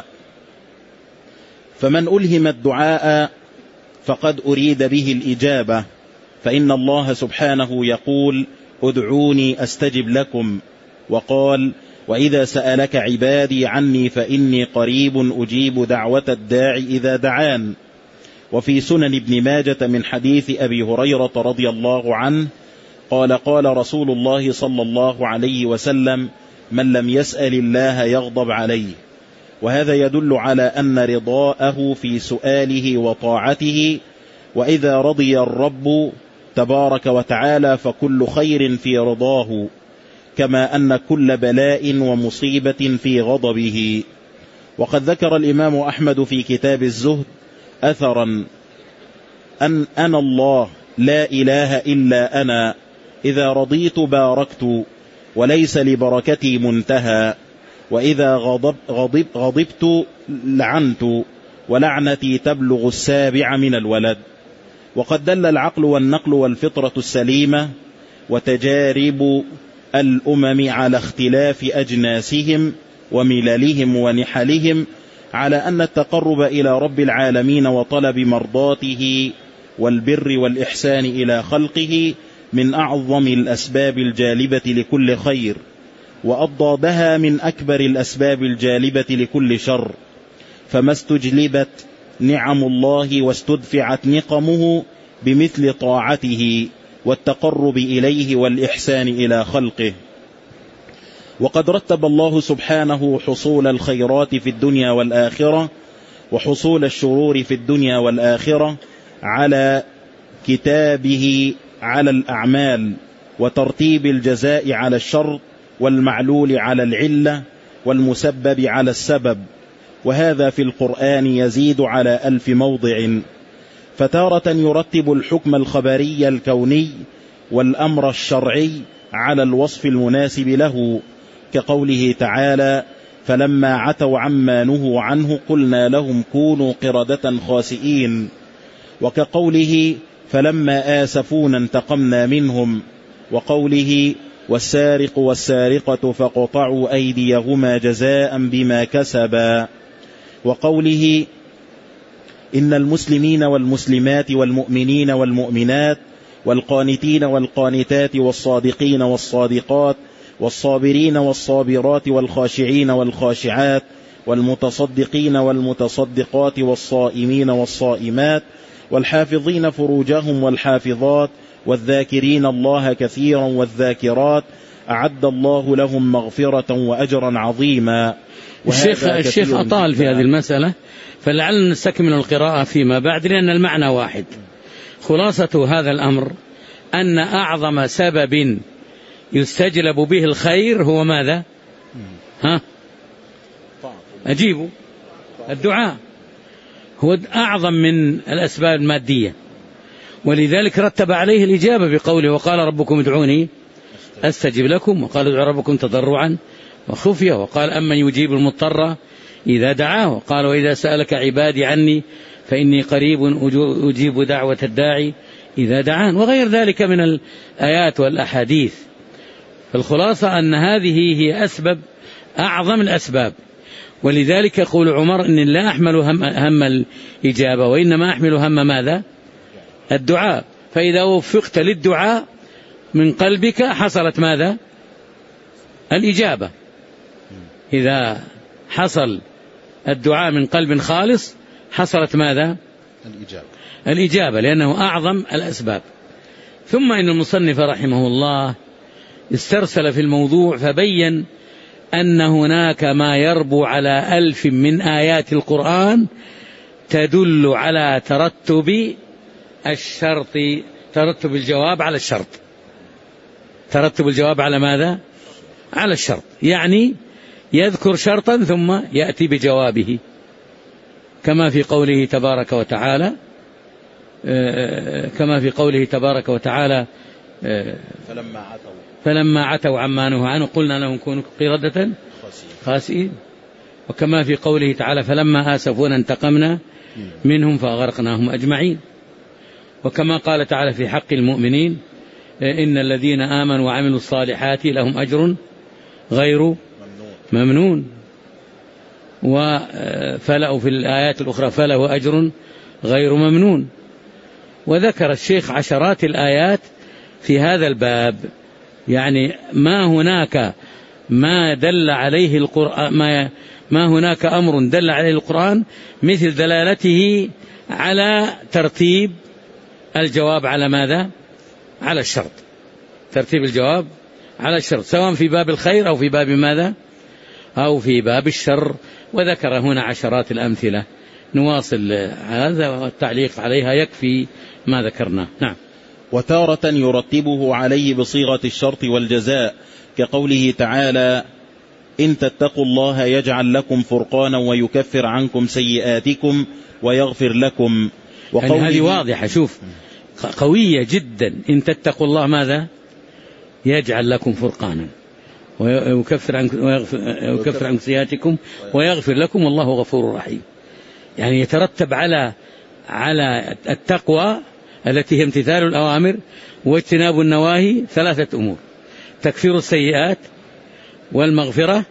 فمن ألهم الدعاء فقد أريد به الإجابة، فإن الله سبحانه يقول: ادعوني أستجب لكم، وقال: وإذا سألك عبادي عني فإني قريب أجيب دعوة الداعي إذا دعان. وفي سنن ابن ماجة من حديث أبي هريرة رضي الله عنه قال: قال رسول الله صلى الله عليه وسلم: من لم يسأل الله يغضب عليه. وهذا يدل على أن رضاءه في سؤاله وطاعته، وإذا رضي الرب تبارك وتعالى فكل خير في رضاه، كما أن كل بلاء ومصيبة في غضبه. وقد ذكر الإمام أحمد في كتاب الزهد أثرا: أن أنا الله لا إله إلا أنا، إذا رضيت باركت وليس لبركتي منتهى، وإذا غضب غضب غضبت لعنت ولعنتي تبلغ السابع من الولد. وقد دل العقل والنقل والفطرة السليمة وتجارب الأمم على اختلاف أجناسهم ومللهم ونحلهم على أن التقرب إلى رب العالمين وطلب مرضاته والبر والإحسان إلى خلقه من أعظم الأسباب الجالبة لكل خير، وأضدادها من أكبر الأسباب الجالبة لكل شر. فما استجلبت نعم الله واستدفعت نقمه بمثل طاعته والتقرب إليه والإحسان إلى خلقه. وقد رتب الله سبحانه حصول الخيرات في الدنيا والآخرة وحصول الشرور في الدنيا والآخرة على كتابه على الأعمال، وترتيب الجزاء على الشر، والمعلول على العلة، والمسبب على السبب. وهذا في القرآن يزيد على ألف موضع. فتارة يرتب الحكم الخبري الكوني والأمر الشرعي على الوصف المناسب له، كقوله تعالى: فلما عتوا عما نهوا عنه قلنا لهم كونوا قردة خاسئين. وكقوله: فلما آسفونا انتقمنا منهم. وقوله: والسارق والسارقة فقطعوا أيديهما جزاء بما كسبا. وقوله: إن المسلمين والمسلمات والمؤمنين والمؤمنات والقانتين والقانتات والصادقين والصادقات والصابرين والصابرات والخاشعين والخاشعات والمتصدقين والمتصدقات والصائمين والصائمات والحافظين فروجهم والحافظات والذاكرين الله كثيرا والذاكرات أعد الله لهم مغفرة وأجرا عظيما. الشيخ, الشيخ أطال في هذه المسألة، فلعلنا نستكمل القراءة فيما بعد لأن المعنى واحد. خلاصة هذا الأمر أن أعظم سبب يستجلب به الخير هو ماذا؟ ها؟ أجيبوا. الدعاء هو أعظم من الأسباب المادية، ولذلك رتب عليه الإجابة بقوله وقال ربكم ادعوني أستجب لكم، وقال ادعوا ربكم تضرعا وخفية، وقال أمن يجيب المضطر إذا دعاه، وقال وإذا سألك عبادي عني فإني قريب أجيب دعوة الداعي إذا دعان، وغير ذلك من الآيات والأحاديث. فالخلاصة أن هذه هي أسباب أعظم الأسباب، ولذلك يقول عمر إن لا أحمل هم, هم الإجابة وإنما أحمل هم ماذا؟ الدعاء. فإذا وفقت للدعاء من قلبك حصلت ماذا؟ الإجابة. إذا حصل الدعاء من قلب خالص حصلت ماذا؟ الإجابة. الإجابة، لأنه أعظم الأسباب. ثم إن المصنف رحمه الله استرسل في الموضوع فبين أن هناك ما يربو على ألف من آيات القرآن تدل على ترتب الشرط، ترتب الجواب على الشرط، ترتب الجواب على ماذا؟ على الشرط، يعني يذكر شرطا ثم يأتي بجوابه، كما في قوله تبارك وتعالى كما في قوله تبارك وتعالى فلما عتوا فلما عتوا عما نهوا عنه قلنا لهم كونوا قردة خاسئين، وكما في قوله تعالى فلما آسفونا انتقمنا منهم فأغرقناهم أجمعين، وكما قال تعالى في حق المؤمنين إن الذين آمنوا وعملوا الصالحات لهم أجر غير ممنون، وفلأوا في الآيات الأخرى فله أجر غير ممنون. وذكر الشيخ عشرات الآيات في هذا الباب، يعني ما هناك ما دل عليه القرآن ما, ما هناك أمر دل عليه القرآن مثل دلالته على ترتيب الجواب على ماذا؟ على الشرط، ترتيب الجواب على الشرط، سواء في باب الخير أو في باب ماذا؟ أو في باب الشر. وذكر هنا عشرات الأمثلة. نواصل هذا والتعليق عليها يكفي ما ذكرنا. نعم. وتارة يرتبه عليه بصيغة الشرط والجزاء كقوله تعالى إن تتقوا الله يجعل لكم فرقانا ويكفر عنكم سيئاتكم ويغفر لكم. يعني هذه واضحة، شوف قوية جدا. إن تتقوا الله ماذا؟ يجعل لكم فرقانا ويكفر عنكم, ويكفر عنكم سيئاتكم ويغفر لكم والله غفور رحيم. يعني يترتب على على التقوى التي هي امتثال الأوامر واجتناب النواهي ثلاثة أمور: تكفير السيئات والمغفرة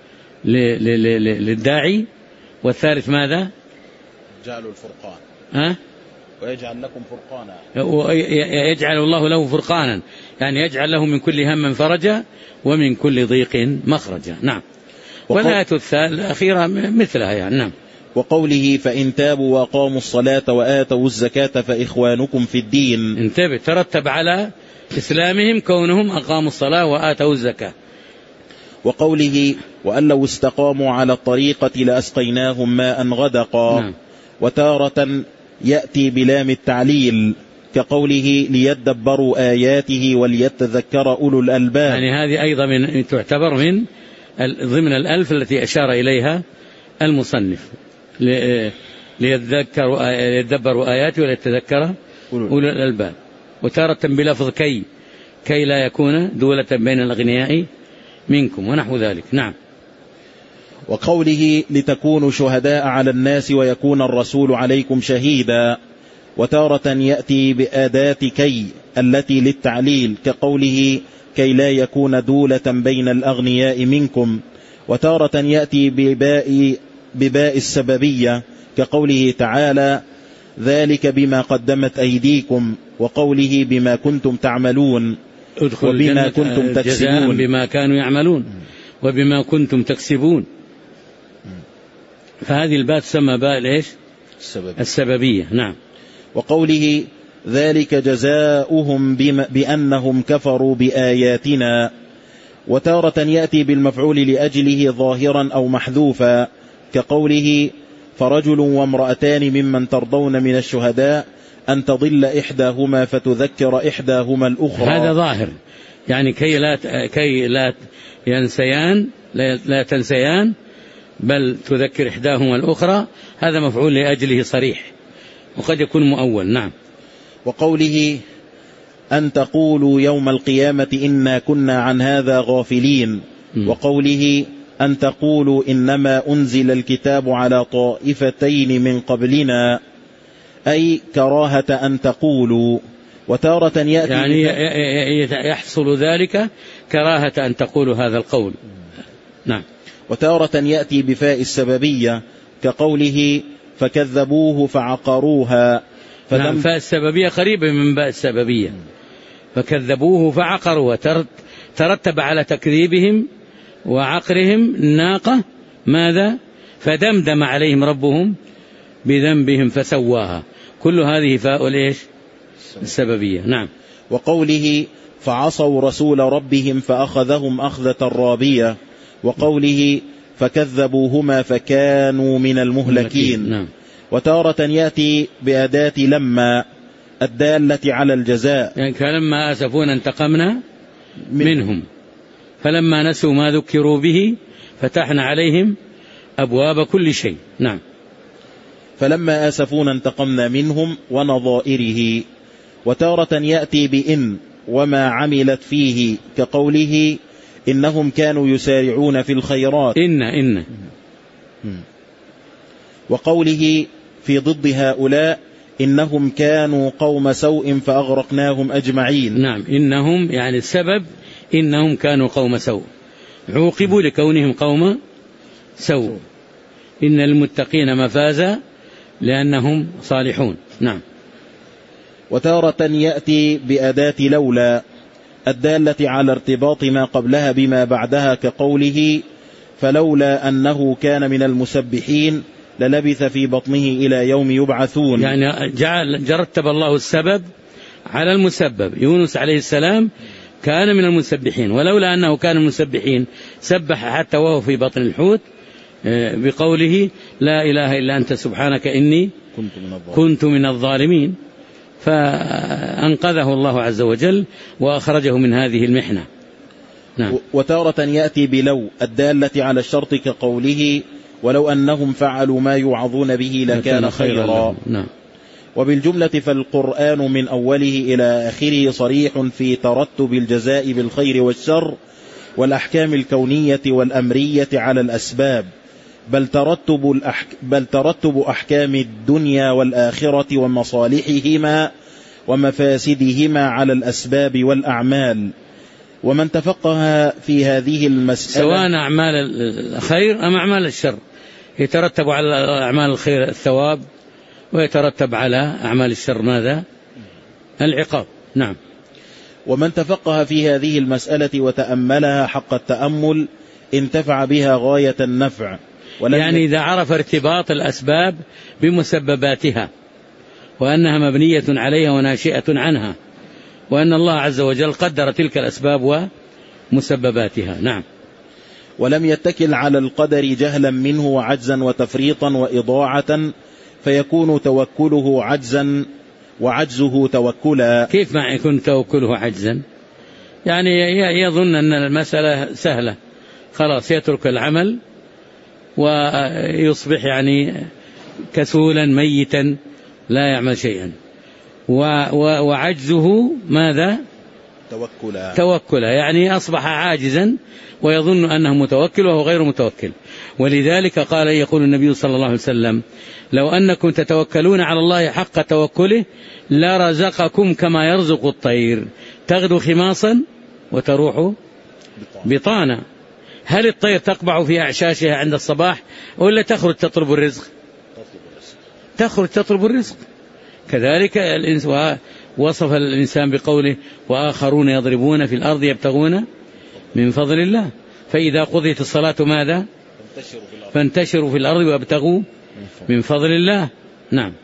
للداعي، والثالث ماذا؟ جعل الفرقان. ها؟ ويجعل لكم فرقانا، يجعل الله له فرقانا، يعني يجعل له من كل هم فرجا ومن كل ضيق مخرجا. نعم. والآية الأخيرة مثلها يعني. نعم. وقوله فإن تابوا وأقاموا الصلاة وآتوا الزكاة فإخوانكم في الدين. انتبه، ترتب على إسلامهم كونهم أقاموا الصلاة وآتوا الزكاة. وقوله وأن لو استقاموا على الطريقة لأسقيناهم ماء غدقا. نعم. وتارة يأتي بلام التعليل كقوله ليدبروا آياته وليتذكر أولو الألباب. يعني هذه أيضا من تعتبر من ضمن الألف التي أشار إليها المصنف، ليتذكروا ليدبروا آياته وليتذكر أولو الألباب. وتارة بلفظ كي كي لا يكون دولة بين الأغنياء منكم ونحو ذلك. نعم. وقوله لتكونوا شهداء على الناس ويكون الرسول عليكم شهيدا. وتارة يأتي بأداة كي التي للتعليل كقوله كي لا يكون دولة بين الأغنياء منكم. وتارة يأتي بباء, بباء السببية كقوله تعالى ذلك بما قدمت أيديكم، وقوله بما كنتم تعملون وبما كنتم تكسبون بما كانوا يعملون وبما كنتم تكسبون. فهذه الباء تسمى باء الإيش؟ السببية. السببية. نعم. وقوله ذلك جزاؤهم بأنهم كفروا بآياتنا، وتارة يأتي بالمفعول لأجله ظاهرا أو محذوفا، كقوله فرجل وامرأتان ممن ترضون من الشهداء أن تضل إحداهما فتذكر إحداهما الأخرى. هذا ظاهر، يعني كي لا كي لا ينسيان لا تنسيان بل تذكر إحداهما الأخرى، هذا مفعول لأجله صريح، وقد يكون مؤول. نعم. وقوله أن تقولوا يوم القيامة إنا كنا عن هذا غافلين، م. وقوله أن تقولوا إنما أنزل الكتاب على طائفتين من قبلنا، أي كراهة أن تقولوا. وتارة يأتي يعني يحصل ذلك كراهة أن تقولوا هذا القول. نعم. وتارة يأتي بفاء السببية، كقوله فكذبوه فعقروها. نعم، فاء السببية قريبة من باء السببية. فكذبوه فعقروها، ترتب على تكذيبهم وعقرهم الناقة ماذا؟ فدمدم عليهم ربهم بذنبهم فسواها. كل هذه فاء الإيش؟ السببية. نعم. وقوله فعصوا رسول ربهم فأخذهم أخذة رابية، وقوله فكذبوهما فكانوا من المهلكين. نعم. وتارة يأتي بأداة لما الدالة على الجزاء، يعني فلما آسفونا انتقمنا منهم فلما نسوا ما ذكروا به فتحنا عليهم أبواب كل شيء. نعم. فلما آسفونا انتقمنا منهم ونظائره. وتارة يأتي بإن وما عملت فيه، كقوله إنهم كانوا يسارعون في الخيرات. إن إن وقوله في ضد هؤلاء إنهم كانوا قوم سوء فأغرقناهم أجمعين. نعم. إنهم يعني السبب إنهم كانوا قوم سوء، عوقبوا لكونهم قوم سوء. إن المتقين مفازا لأنهم صالحون. نعم. وتارة يأتي بأداة لولا الدالة على ارتباط ما قبلها بما بعدها، كقوله فلولا أنه كان من المسبحين للبث في بطنه إلى يوم يبعثون. يعني جعل جرتب الله السبب على المسبب. يونس عليه السلام كان من المسبحين، ولولا أنه كان من المسبحين سبح حتى وهو في بطن الحوت بقوله لا إله إلا أنت سبحانك إني كنت من الظالمين، فأنقذه الله عز وجل وأخرجه من هذه المحنة. نعم. وتارة يأتي بلو الدالة على الشرط، كقوله ولو أنهم فعلوا ما يوعظون به لكان خيرا. نعم. وبالجملة فالقرآن من أوله إلى آخره صريح في ترتب الجزاء بالخير والشر والأحكام الكونية والأمرية على الأسباب، بل ترتب, الأحك... بل ترتب أحكام الدنيا والآخرة ومصالحهما ومفاسدهما على الأسباب والأعمال. ومن تفقه في هذه المسألة سواء أعمال الخير أم أعمال الشر، يترتب على أعمال الخير الثواب، ويترتب على أعمال الشر ماذا؟ العقاب. نعم. ومن تفقه في هذه المسألة وتأملها حق التأمل انتفع بها غاية النفع. يعني إذا عرف ارتباط الأسباب بمسبباتها، وأنها مبنية عليها وناشئة عنها، وأن الله عز وجل قدر تلك الأسباب ومسبباتها. نعم. ولم يتكل على القدر جهلا منه وعجزا وتفريطا وإضاعة، فيكون توكله عجزا وعجزه توكلا. كيف ما يكون توكله عجزا؟ يعني يظن أن المسألة سهلة، خلاص يترك العمل ويصبح يعني كسولا ميتا لا يعمل شيئا. وعجزه ماذا؟ توكلا. توكلا، يعني أصبح عاجزا ويظن أنه متوكل وهو غير متوكل. ولذلك قال يقول النبي صلى الله عليه وسلم لو أنكم تتوكلون على الله حق توكله لرزقكم كما يرزق الطير تغدو خماصا وتروح بطانا. هل الطير تقبع في أعشاشها عند الصباح ولا تخرج تطلب الرزق؟ تخرج تطلب الرزق. كذلك وصف الإنسان بقوله وآخرون يضربون في الأرض يبتغون من فضل الله. فإذا قضيت الصلاة ماذا؟ فانتشروا في الأرض وابتغوا من فضل الله. نعم.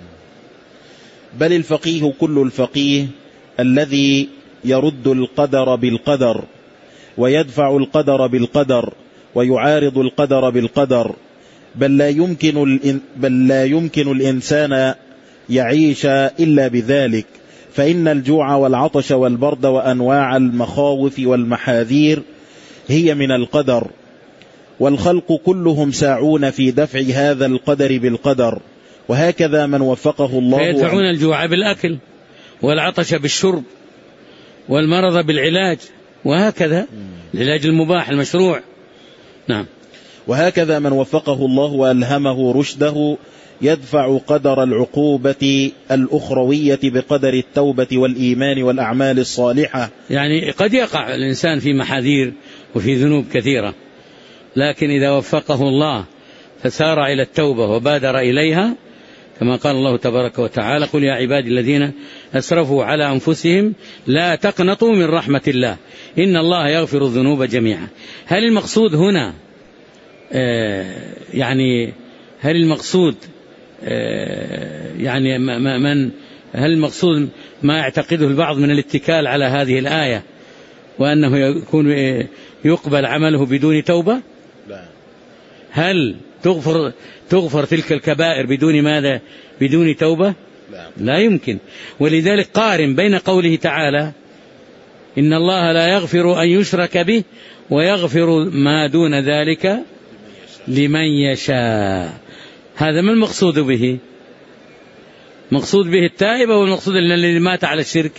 بل الفقيه كل الفقيه الذي يرد القدر بالقدر ويدفع القدر بالقدر ويعارض القدر بالقدر، بل لا يمكن بل لا يمكن الإنسان يعيش إلا بذلك، فإن الجوع والعطش والبرد وأنواع المخاوف والمحاذير هي من القدر، والخلق كلهم ساعون في دفع هذا القدر بالقدر. وهكذا من وفقه الله فيدفعون الجوع بالأكل والعطش بالشرب والمرض بالعلاج، وهكذا العلاج المباح المشروع. نعم. وهكذا من وفقه الله وألهمه رشده يدفع قدر العقوبة الأخروية بقدر التوبة والإيمان والأعمال الصالحة. يعني قد يقع الإنسان في محاذير وفي ذنوب كثيرة، لكن إذا وفقه الله فسار إلى التوبة وبادر إليها، كما قال الله تبارك وتعالى: قل يا عبادي الذين أسرفوا على أنفسهم لا تقنطوا من رحمة الله إن الله يغفر الذنوب جميعا. هل المقصود هنا آه يعني هل المقصود آه يعني من هل المقصود ما يعتقده البعض من الاتكال على هذه الآية وأنه يكون يقبل عمله بدون توبة؟ لا. هل تغفر تغفر تلك الكبائر بدون ماذا؟ بدون توبة؟ لا. لا يمكن. ولذلك قارن بين قوله تعالى: إن الله لا يغفر أن يشرك به ويغفر ما دون ذلك لمن يشاء. هذا ما المقصود به؟ مقصود به التائب أو المقصود الذي مات على الشرك؟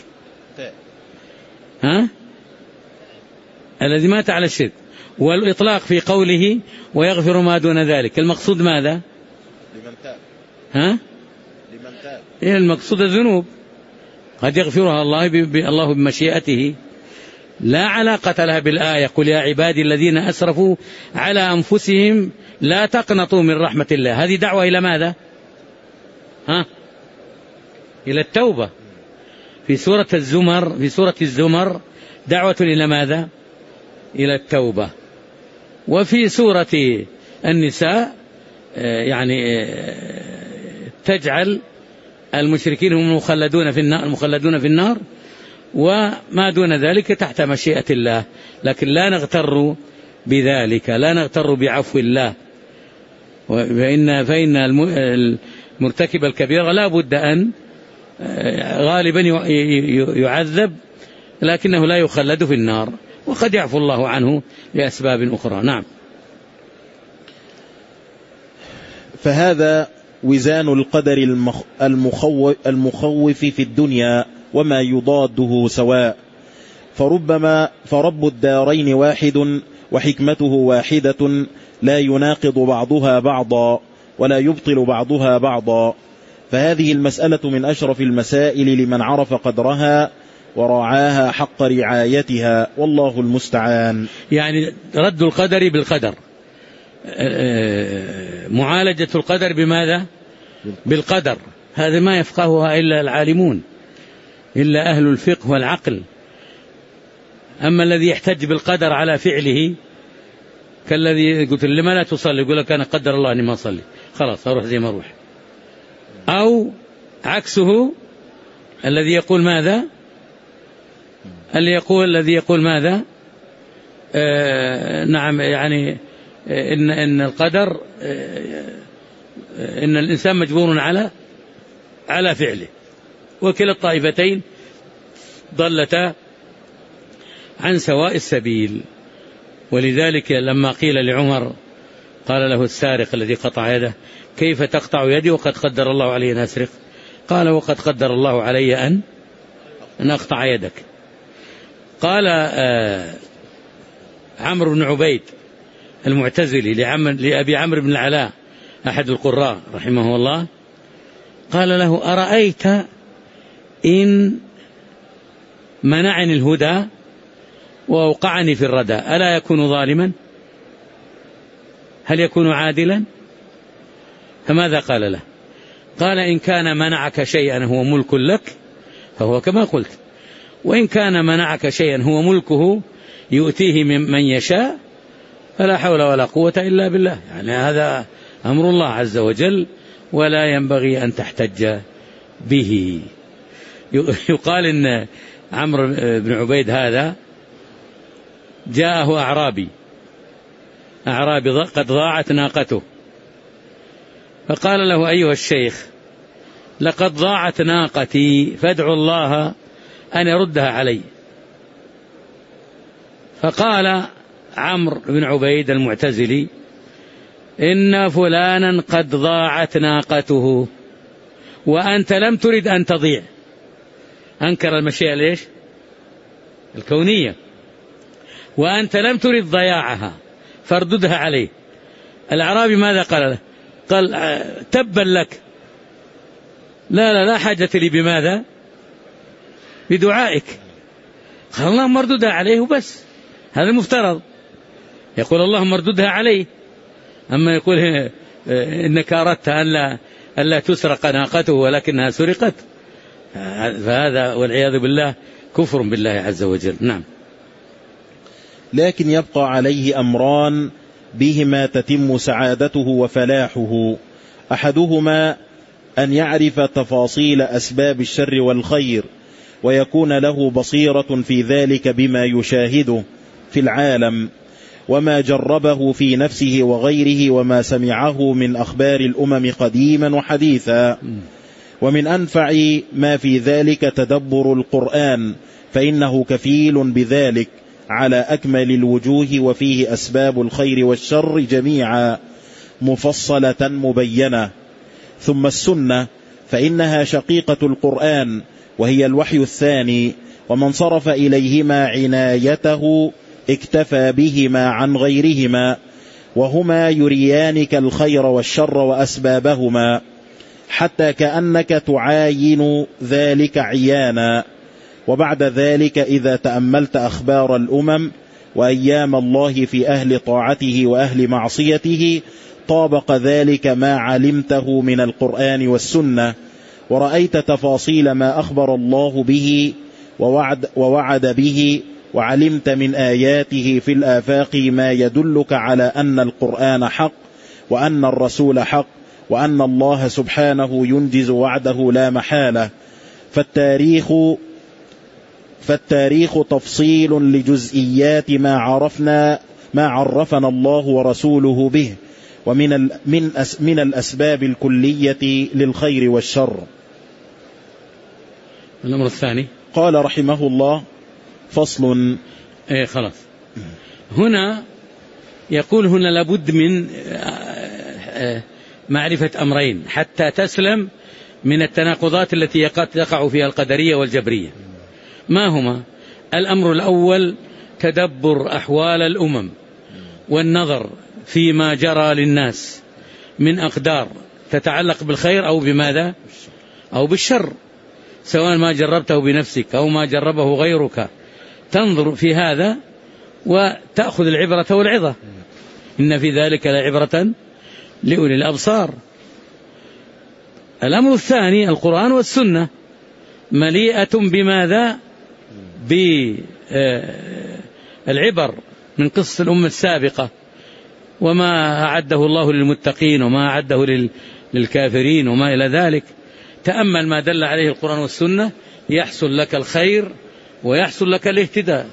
ها؟ الذي مات على الشرك. والإطلاق في قوله ويغفر ما دون ذلك المقصود ماذا؟ لمن تاب. ها؟ لمن تاب. إيه المقصود؟ الذنوب قد يغفرها الله الله بمشيئته، لا علاقة لها بالآية: قل يا عبادي الذين أسرفوا على أنفسهم لا تقنطوا من رحمة الله. هذه دعوة إلى ماذا؟ ها؟ إلى التوبة. في سورة الزمر في سورة الزمر دعوة إلى ماذا؟ إلى التوبة. وفي سورة النساء يعني تجعل المشركين هم المخلدون في النار المخلدون في النار وما دون ذلك تحت مشيئة الله. لكن لا نغتر بذلك، لا نغتر بعفو الله، فإن فإن المرتكب الكبيرة لا بد أن غالبا يعذب، لكنه لا يخلد في النار، وقد يعفو الله عنه لأسباب أخرى. نعم. فهذا وزان القدر المخوف, المخوف في الدنيا وما يضاده سواء، فربما فرب الدارين واحد وحكمته واحدة لا يناقض بعضها بعضا ولا يبطل بعضها بعضا. فهذه المسألة من أشرف المسائل لمن عرف قدرها وراعاها حق رعايتها، والله المستعان. يعني رد القدر بالقدر، معالجة القدر بماذا؟ بالقدر. هذا ما يفقهها إلا العالمون، إلا أهل الفقه والعقل. أما الذي يحتج بالقدر على فعله كالذي قلت لما لا تصلي، يقول لك أنا قدر الله أني ما أصلي، خلاص أروح زي ما أروح. أو عكسه الذي يقول ماذا؟ اللي يقول الذي يقول ماذا؟ آه نعم، يعني إن إن القدر آه إن الإنسان مجبور على على فعله. وكلا الطائفتين ضلتا عن سواء السبيل. ولذلك لما قيل لعمر، قال له السارق الذي قطع يده: كيف تقطع يدي وقد قدر الله علي أن أسرق؟ قال: وقد قدر الله علي أن أن أقطع يدك. قال آه عمرو بن عبيد المعتزلي لأبي عمرو بن العلاء أحد القراء رحمه الله، قال له: أرأيت إن منعني الهدى وأوقعني في الردى ألا يكون ظالما؟ هل يكون عادلا؟ فماذا قال له؟ قال: إن كان منعك شيئا هو ملك لك فهو كما قلت، وإن كان منعك شيئا هو ملكه يؤتيه من يشاء فلا حول ولا قوة إلا بالله. يعني هذا أمر الله عز وجل ولا ينبغي أن تحتج به. يقال إن عمرو بن عبيد هذا جاءه أعرابي أعرابي قد ضاعت ناقته، فقال له: أيها الشيخ، لقد ضاعت ناقتي فادعوا الله أن يردها علي. فقال عمرو بن عبيد المعتزلي: إن فلانا قد ضاعت ناقته وأنت لم ترد أن تضيع. أنكر المشيئة ليش؟ الكونية. وأنت لم ترد ضياعها فارددها عليه. الأعرابي ماذا قال له؟ قال: تبا لك، لا لا لا حاجة لي بماذا؟ بدعائك. قال: اللهم ارددها عليه وبس. هذا المفترض، يقول اللهم ارددها عليه. أما يقول إنك أردت أن لا تسرق ناقته ولكنها سرقت، فهذا والعياذ بالله كفر بالله عز وجل. نعم. لكن يبقى عليه أمران بهما تتم سعادته وفلاحه. أحدهما أن يعرف تفاصيل أسباب الشر والخير ويكون له بصيرة في ذلك بما يشاهده في العالم وما جربه في نفسه وغيره وما سمعه من أخبار الأمم قديما وحديثا. ومن أنفع ما في ذلك تدبر القرآن، فإنه كفيل بذلك على أكمل الوجوه، وفيه أسباب الخير والشر جميعا مفصلة مبينة. ثم السنة فإنها شقيقة القرآن وهي الوحي الثاني، ومن صرف إليهما عنايته اكتفى بهما عن غيرهما، وهما يريانك الخير والشر وأسبابهما، حتى كأنك تعاين ذلك عيانا. وبعد ذلك إذا تأملت أخبار الأمم وأيام الله في أهل طاعته وأهل معصيته طابق ذلك ما علمته من القرآن والسنة، ورأيت تفاصيل ما أخبر الله به ووعد, ووعد به، وعلمت من آياته في الآفاق ما يدلك على أن القرآن حق وأن الرسول حق وأن الله سبحانه ينجز وعده لا محالة. فالتاريخ فالتاريخ تفصيل لجزئيات ما عرفنا ما عرفنا الله ورسوله به، ومن من من الأسباب الكلية للخير والشر. الأمر الثاني قال رحمه الله: فصل. إيه خلاص. هنا يقول هنا لابد من معرفة أمرين حتى تسلم من التناقضات التي يقع فيها القدرية والجبرية. ما هما؟ الأمر الأول تدبر أحوال الأمم والنظر فيما جرى للناس من أقدار تتعلق بالخير أو بماذا؟ أو بالشر، سواء ما جربته بنفسك أو ما جربه غيرك، تنظر في هذا وتأخذ العبرة والعظة. إن في ذلك لعبرة لأولي الأبصار. الأمر الثاني القرآن والسنة مليئة بماذا؟ بالعبر من قصة الأمة السابقة وما أعده الله للمتقين وما أعده للكافرين وما إلى ذلك. تأمل ما دل عليه القرآن والسنة يحصل لك الخير ويحصل لك الاهتداء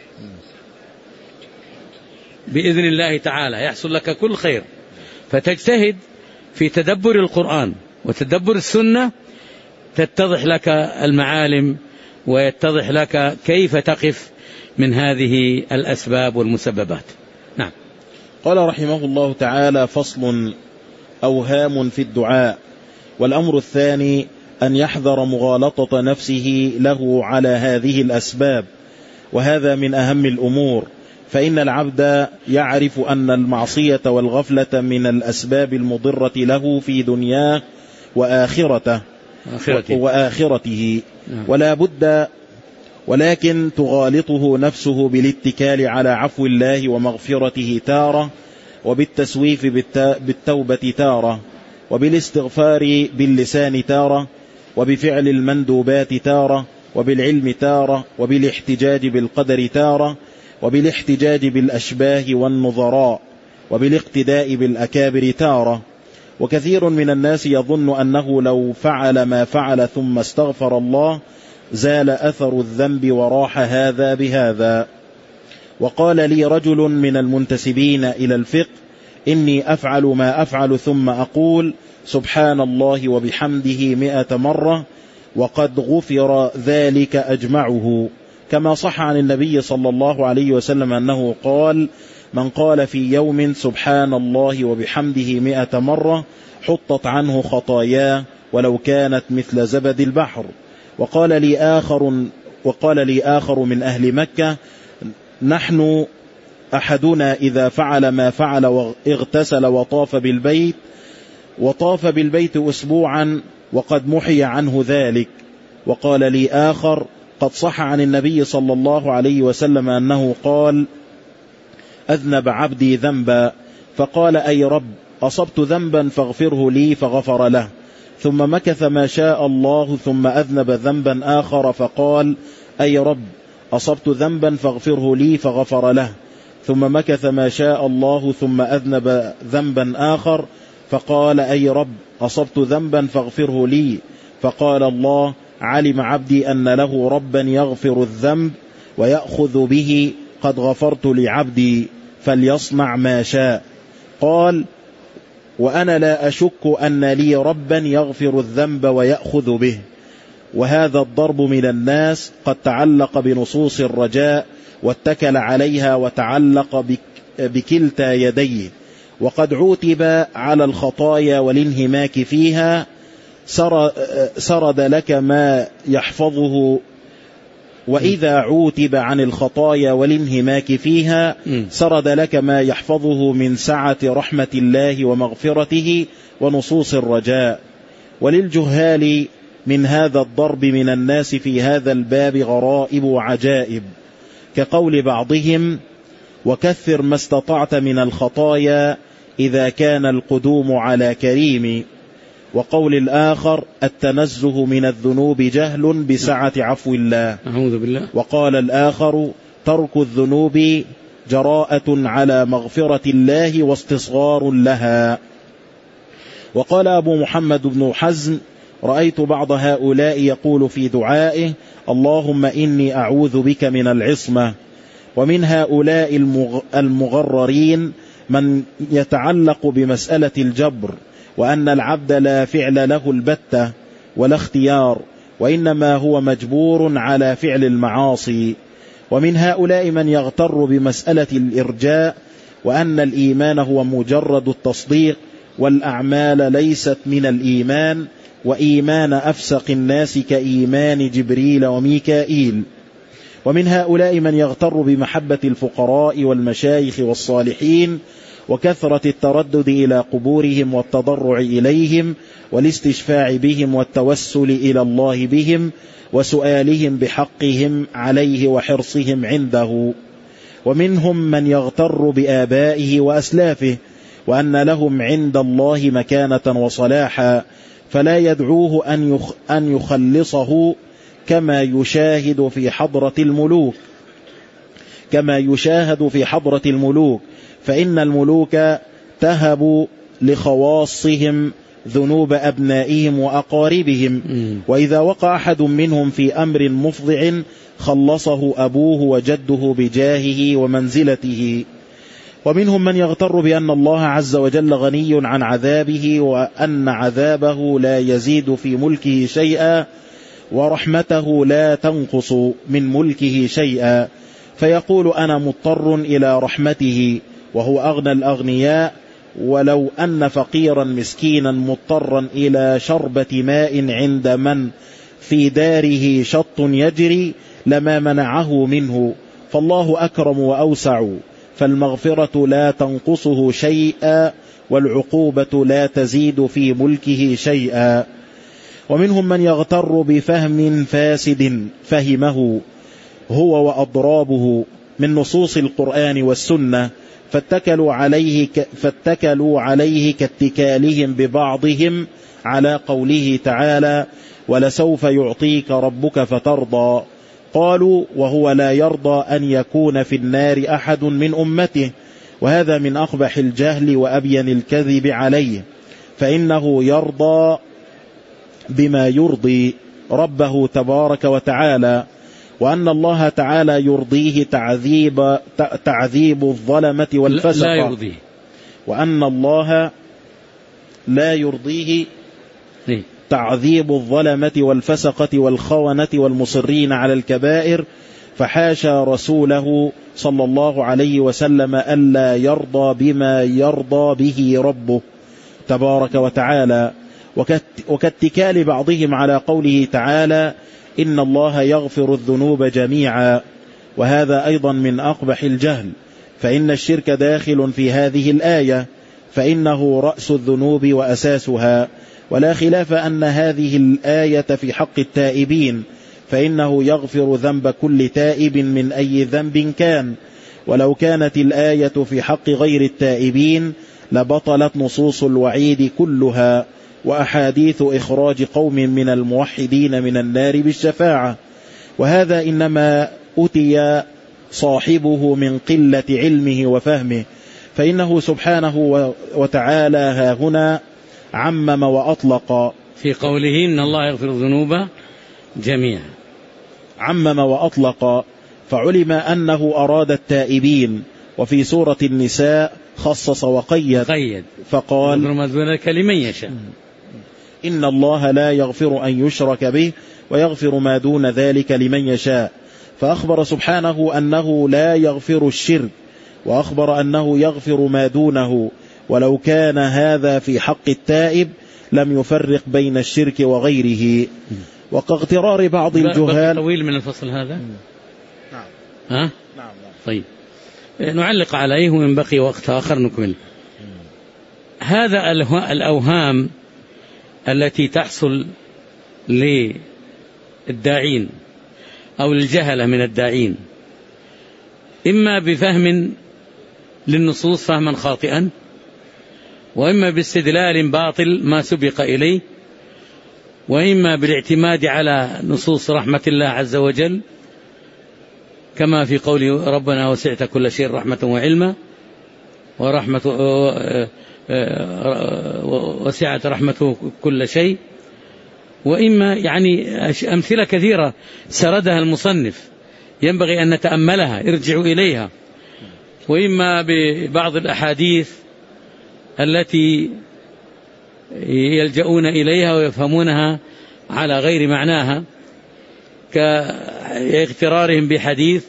بإذن الله تعالى، يحصل لك كل خير. فتجتهد في تدبر القرآن وتدبر السنة، تتضح لك المعالم ويتضح لك كيف تقف من هذه الأسباب والمسببات. نعم. قال رحمه الله تعالى: فصل. أوهام في الدعاء. والأمر الثاني أن يحذر مغالطة نفسه له على هذه الأسباب، وهذا من أهم الأمور، فإن العبد يعرف أن المعصية والغفلة من الأسباب المضرة له في دنياه وآخرته آخرته, وآخرته ولا بد، ولكن تغالطه نفسه بالاتكال على عفو الله ومغفرته تارة، وبالتسويف بالتوبة تارة، وبالاستغفار باللسان تارة، وبفعل المندوبات تارة، وبالعلم تارة، وبالاحتجاج بالقدر تارة، وبالاحتجاج بالأشباه والنظراء، وبالاقتداء بالأكابر تارة. وكثير من الناس يظن أنه لو فعل ما فعل ثم استغفر الله زال أثر الذنب وراح هذا بهذا. وقال لي رجل من المنتسبين إلى الفقه: إني أفعل ما أفعل ثم أقول سبحان الله وبحمده مئة مرة وقد غفر ذلك أجمعه، كما صح عن النبي صلى الله عليه وسلم أنه قال: من قال في يوم سبحان الله وبحمده مئة مرة حطت عنه خطاياه ولو كانت مثل زبد البحر. وقال لي آخر, وقال لي آخر من أهل مكة: نحن أحدنا إذا فعل ما فعل واغتسل وطاف بالبيت وطاف بالبيت أسبوعا وقد محي عنه ذلك. وقال لي آخر: قد صح عن النبي صلى الله عليه وسلم أنه قال: أذنب عبدي ذنبا فقال: أي رب أصبت ذنبا فاغفره لي فغفر له، ثم مكث ما شاء الله ثم أذنب ذنبا آخر فقال: أي رب أصبت ذنبا فاغفره لي فغفر له، ثم مكث ما شاء الله ثم أذنب ذنبا آخر فقال: أي رب أصبت ذنبا فاغفره لي، فقال الله: علم عبدي أن له ربا يغفر الذنب ويأخذ به، قد غفرت لعبدي فليصنع ما شاء. قال: وأنا لا أشك أن لي ربا يغفر الذنب ويأخذ به. وهذا الضرب من الناس قد تعلق بنصوص الرجاء واتكل عليها وتعلق بكلتا يديه، وقد عوتب على الخطايا والانهماك فيها. سرد لك ما يحفظه، وإذا عوتب عن الخطايا والانهماك فيها سرد لك ما يحفظه من سعة رحمة الله ومغفرته ونصوص الرجاء. وللجهال من هذا الضرب من الناس في هذا الباب غرائب وعجائب، كقول بعضهم: وكثر ما استطعت من الخطايا إذا كان القدوم على كريم. وقول الآخر: التنزه من الذنوب جهل بسعة عفو الله. أعوذ بالله. وقال الآخر: ترك الذنوب جراءة على مغفرة الله واستصغار لها. وقال أبو محمد بن حزم: رأيت بعض هؤلاء يقول في دعائه: اللهم إني أعوذ بك من العصمة. ومن هؤلاء المغررين من يتعلق بمسألة الجبر، وأن العبد لا فعل له البتة ولا اختيار، وإنما هو مجبور على فعل المعاصي. ومن هؤلاء من يغتر بمسألة الإرجاء، وأن الإيمان هو مجرد التصديق والأعمال ليست من الإيمان، وإيمان أفسق الناس كإيمان جبريل وميكائيل. ومن هؤلاء من يغتر بمحبة الفقراء والمشايخ والصالحين، وكثرة التردد إلى قبورهم والتضرع إليهم والاستشفاع بهم والتوسل إلى الله بهم وسؤالهم بحقهم عليه وحرصهم عنده. ومنهم من يغتر بآبائه وأسلافه، وأن لهم عند الله مكانة وصلاحا، فلا يدعوه أن يخلصه كما يشاهد في حضرة الملوك كما يشاهد في حضرة الملوك فإن الملوك تهب لخواصهم ذنوب أبنائهم وأقاربهم، وإذا وقع أحد منهم في أمر مفضع خلصه أبوه وجده بجاهه ومنزلته. ومنهم من يغتر بأن الله عز وجل غني عن عذابه، وأن عذابه لا يزيد في ملكه شيئا، ورحمته لا تنقص من ملكه شيئا، فيقول: أنا مضطر إلى رحمته وهو أغنى الأغنياء، ولو أن فقيرا مسكينا مضطرا إلى شربة ماء عند من في داره شط يجري لما منعه منه، فالله أكرم وأوسع، فالمغفرة لا تنقصه شيئا، والعقوبة لا تزيد في ملكه شيئا. ومنهم من يغتر بفهم فاسد فهمه هو وأضرابه من نصوص القرآن والسنة، فاتكلوا عليه, ك... فاتكلوا عليه كاتكالهم ببعضهم على قوله تعالى: ولسوف يعطيك ربك فترضى، قالوا وهو لا يرضى أن يكون في النار أحد من أمته، وهذا من أقبح الجهل وأبين الكذب عليه، فإنه يرضى بما يرضي ربه تبارك وتعالى، وأن الله تعالى يرضيه تعذيب, تعذيب الظلمة والفسق، لا يرضيه، وأن الله لا يرضيه تعذيب الظلمة والفسقة والخونة والمصرين على الكبائر، فحاشا رسوله صلى الله عليه وسلم ألا يرضى بما يرضى به ربه تبارك وتعالى، وكاتكال بعضهم على قوله تعالى إن الله يغفر الذنوب جميعا، وهذا أيضا من أقبح الجهل، فإن الشرك داخل في هذه الآية، فإنه رأس الذنوب وأساسها، ولا خلاف أن هذه الآية في حق التائبين، فإنه يغفر ذنب كل تائب من أي ذنب كان، ولو كانت الآية في حق غير التائبين لبطلت نصوص الوعيد كلها وأحاديث إخراج قوم من الموحدين من النار بالشفاعة، وهذا إنما أتي صاحبه من قلة علمه وفهمه، فإنه سبحانه وتعالى ها هنا عمم وأطلق في قوله إن الله يغفر الذنوب جميعا، عمم وأطلق، فعلم أنه أراد التائبين، وفي سورة النساء خصص وقيد قيد فقال ما دون ذلك لمن يشاء، إن الله لا يغفر أن يشرك به ويغفر ما دون ذلك لمن يشاء، فأخبر سبحانه أنه لا يغفر الشرك، وأخبر أنه يغفر ما دونه، ولو كان هذا في حق التائب لم يفرق بين الشرك وغيره. وكاغترار بعض الجهال. طويل من الفصل هذا. نعم. ها؟ نعم نعم. طيب نعلق عليه ومن بقي وقت آخر نكمل. هذا الأوهام التي تحصل للداعين أو للجهلة من الداعين، إما بفهم للنصوص فهما خاطئا، وإما باستدلال باطل ما سبق إليه، وإما بالاعتماد على نصوص رحمة الله عز وجل كما في قول ربنا وسعت كل شيء رحمة وعلما، ورحمة وسعت رحمته كل شيء، وإما يعني أمثلة كثيرة سردها المصنف ينبغي أن نتأملها ارجعوا إليها، وإما ببعض الأحاديث التي يلجؤون إليها ويفهمونها على غير معناها، كاغترارهم بحديث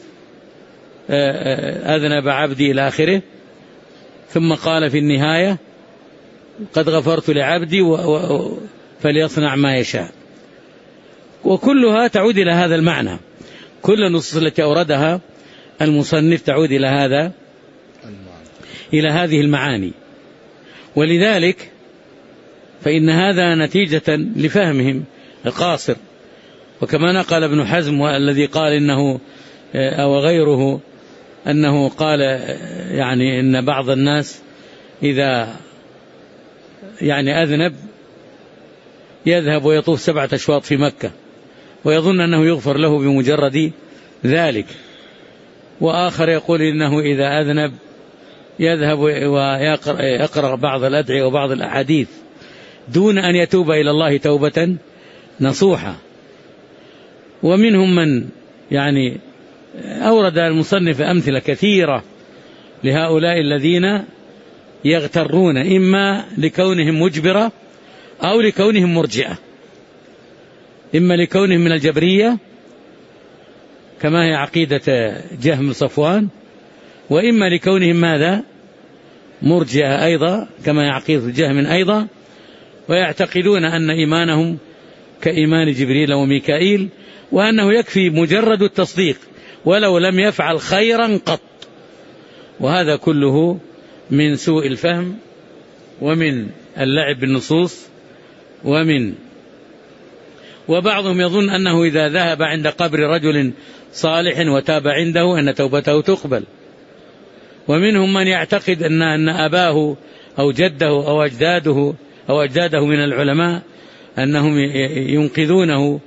أذنب عبدي إلى آخره، ثم قال في النهاية قد غفرت لعبدي فليصنع ما يشاء، وكلها تعود إلى هذا المعنى، كل النصوص التي أوردها المصنف تعود إلى هذا إلى هذه المعاني، ولذلك فإن هذا نتيجة لفهمهم القاصر. وكما نقل ابن حزم والذي قال إنه أو غيره أنه قال يعني إن بعض الناس إذا يعني أذنب يذهب ويطوف سبعة أشواط في مكة ويظن أنه يغفر له بمجرد ذلك، وآخر يقول إنه إذا أذنب يذهب ويقرأ بعض الأدعية وبعض الأحاديث دون أن يتوب إلى الله توبة نصوحة. ومنهم من يعني أورد المصنف أمثلة كثيرة لهؤلاء الذين يغترون إما لكونهم مجبرة أو لكونهم مرجئة، إما لكونهم من الجبرية كما هي عقيدة جهم صفوان، وإما لكونهم ماذا مرجئة أيضا كما هي عقيدة جهم أيضا، ويعتقدون أن إيمانهم كإيمان جبريل وميكائيل، وأنه يكفي مجرد التصديق ولو لم يفعل خيرا قط. وهذا كله من سوء الفهم ومن اللعب بالنصوص، ومن وبعضهم يظن أنه إذا ذهب عند قبر رجل صالح وتاب عنده أن توبته تقبل. ومنهم من يعتقد أن أن أباه أو جده أو أجداده أو أجداده من العلماء أنهم ينقذونه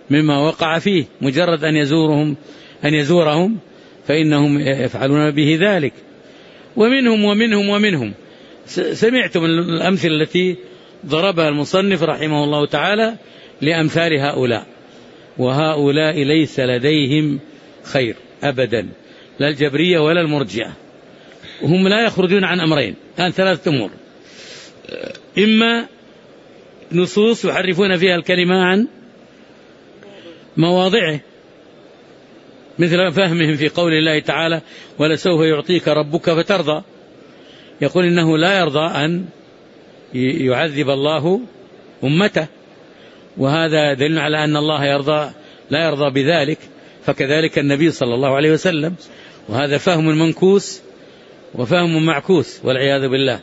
مما وقع فيه، مجرد أن يزورهم أن يزورهم فإنهم يفعلون به ذلك. ومنهم ومنهم ومنهم سمعتم الأمثلة التي ضربها المصنف رحمه الله تعالى لأمثال هؤلاء، وهؤلاء ليس لديهم خير أبدا، لا الجبرية ولا المرجئة. هم لا يخرجون عن أمرين، عن ثلاثة أمور: إما نصوص يحرفون فيها الكلمة عن مواضعه، مثل فهمهم في قول الله تعالى: ولسوف يعطيك ربك فترضى، يقول إنه لا يرضى أن يعذب الله أمته، وهذا دليل على أن الله يرضى لا يرضى بذلك، فكذلك النبي صلى الله عليه وسلم. وهذا فهم منكوس وفهم معكوس والعياذ بالله.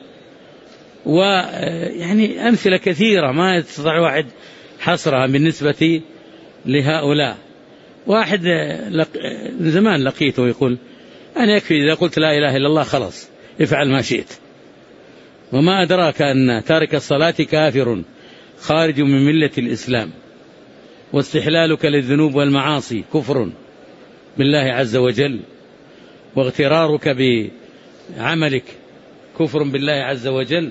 ويعني أمثلة كثيرة ما يستطيع واحد حصرها بالنسبة لهؤلاء. واحد لق... زمان لقيته يقول: أنا يكفي إذا قلت لا إله إلا الله خلاص افعل ما شئت، وما أدراك أن تارك الصلاة كافر خارج من ملة الإسلام، واستحلالك للذنوب والمعاصي كفر بالله عز وجل، واغترارك بعملك كفر بالله عز وجل.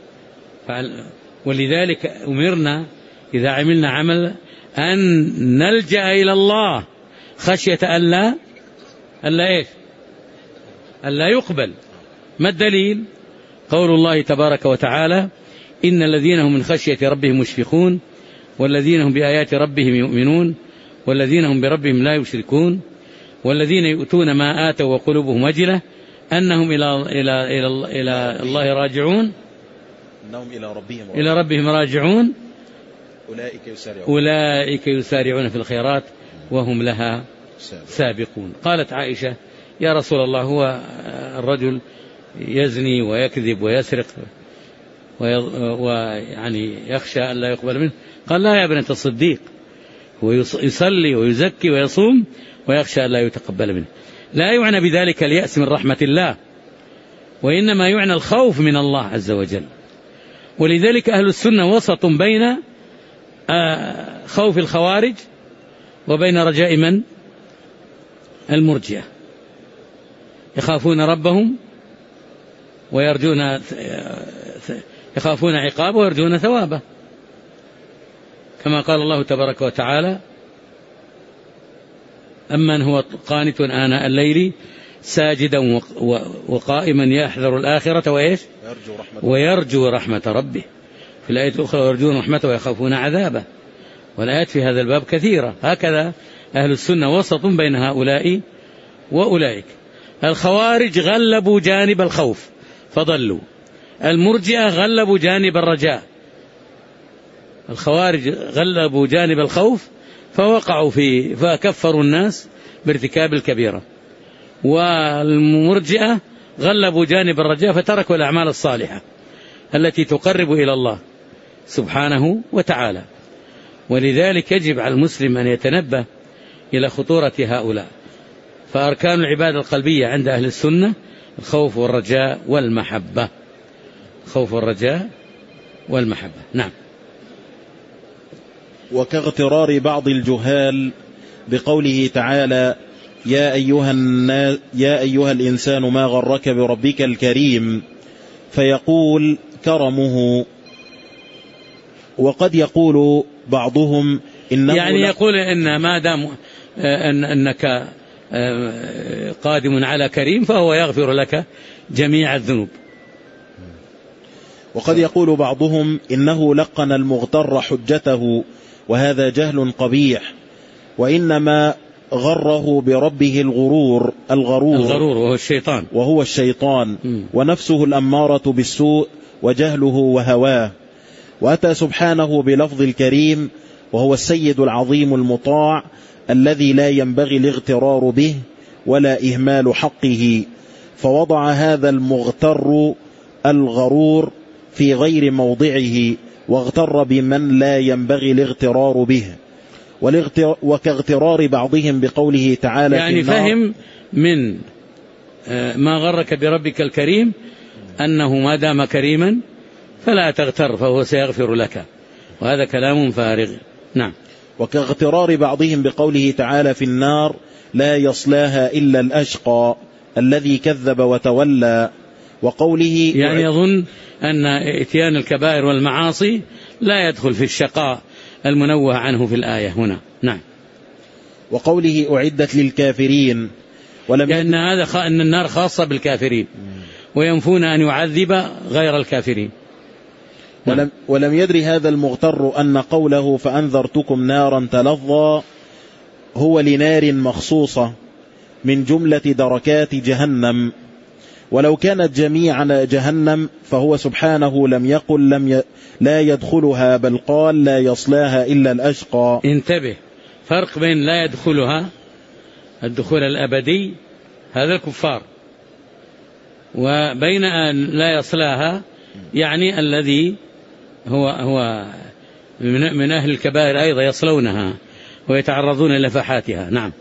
ولذلك أمرنا إذا عملنا عمل أن نلجأ إلى الله خشية ألا ألا إيش ألا يقبل. ما الدليل؟ قول الله تبارك وتعالى: إن الذين هم من خشية ربهم مشفقون، والذين هم بآيات ربهم يؤمنون، والذين هم بربهم لا يشركون، والذين يؤتون ما آتوا وقلوبهم وجلة أنهم إلى إلى إلى إلى الله راجعون، أنهم إلى ربهم إلى ربهم راجعون، أولئك يسارعون أولئك يسارعون في الخيرات وهم لها سابقون. قالت عائشة: يا رسول الله، هو الرجل يزني ويكذب ويسرق ويعني يخشى أن لا يقبل منه؟ قال: لا يا ابنة الصديق، هو يصلي ويزكي ويصوم ويخشى أن لا يتقبل منه. لا يعنى بذلك اليأس من رحمة الله، وإنما يعنى الخوف من الله عز وجل. ولذلك أهل السنة وسط بين خوف الخوارج وبين رجاء من؟ المرجئة. يخافون ربهم ويرجون يخافون عقابه ويرجون ثوابه، كما قال الله تبارك وتعالى: أمن هو قانت آناء الليل ساجدا وقائما يحذر الآخرة وإيش ويرجو رحمة ربه. في الآية الأخرى: ويرجون رحمته ويخافون عذابه. والآيات في هذا الباب كثيرة. هكذا أهل السنة وسط بين هؤلاء وأولئك. الخوارج غلبوا جانب الخوف فضلوا، المرجئة غلبوا جانب الرجاء. الخوارج غلبوا جانب الخوف فوقعوا فيه فكفروا الناس بارتكاب الكبيرة، والمرجئة غلبوا جانب الرجاء فتركوا الأعمال الصالحة التي تقرب إلى الله سبحانه وتعالى. ولذلك يجب على المسلم أن يتنبه إلى خطورة هؤلاء. فأركان العبادة القلبية عند أهل السنة الخوف والرجاء والمحبة. خوف والرجاء والمحبة. نعم. وكاغترار بعض الجهال بقوله تعالى: يا أيها, الناس يا أيها الإنسان ما غرك بربك الكريم، فيقول كرمه. وقد يقول بعضهم إنه يعني يقول إن ما دام أن أنك قادم على كريم فهو يغفر لك جميع الذنوب. وقد يقول بعضهم إنه لقن المغتر حجته، وهذا جهل قبيح، وإنما غره بربه الغرور الغرور الغرور وهو الشيطان وهو الشيطان م. ونفسه الأمارة بالسوء وجهله وهواه. وأتى سبحانه بلفظ الكريم، وهو السيد العظيم المطاع الذي لا ينبغي الاغترار به ولا إهمال حقه، فوضع هذا المغتر الغرور في غير موضعه، واغتر بمن لا ينبغي الاغترار به. وكاغترار بعضهم بقوله تعالى يعني فهم من ما غرك بربك الكريم أنه ما دام كريما فلا تغتر فهو سيغفر لك، وهذا كلام فارغ. نعم. وكاغترار بعضهم بقوله تعالى في النار لا يصلاها إلا الأشقى الذي كذب وتولى، وقوله يعني يظن أن اتيان الكبائر والمعاصي لا يدخل في الشقاء المنوه عنه في الآية هنا. نعم. وقوله أعدت للكافرين، ولم لأن هذا خ... أن النار خاصة بالكافرين وينفون أن يعذب غير الكافرين. ولم, ولم يدري هذا المغتر أن قوله فأنذرتكم نارا تلظى هو لنار مخصوصة من جملة دركات جهنم، ولو كانت جميعا جهنم فهو سبحانه لم يقل لم ي... لا يدخلها، بل قال لا يصلاها إلا الأشقى. انتبه، فرق بين لا يدخلها الدخول الأبدي هذا الكفار، وبين أن لا يصلاها يعني الذي هو هو من أهل الكبائر أيضا يصلونها ويتعرضون لفحاتها. نعم.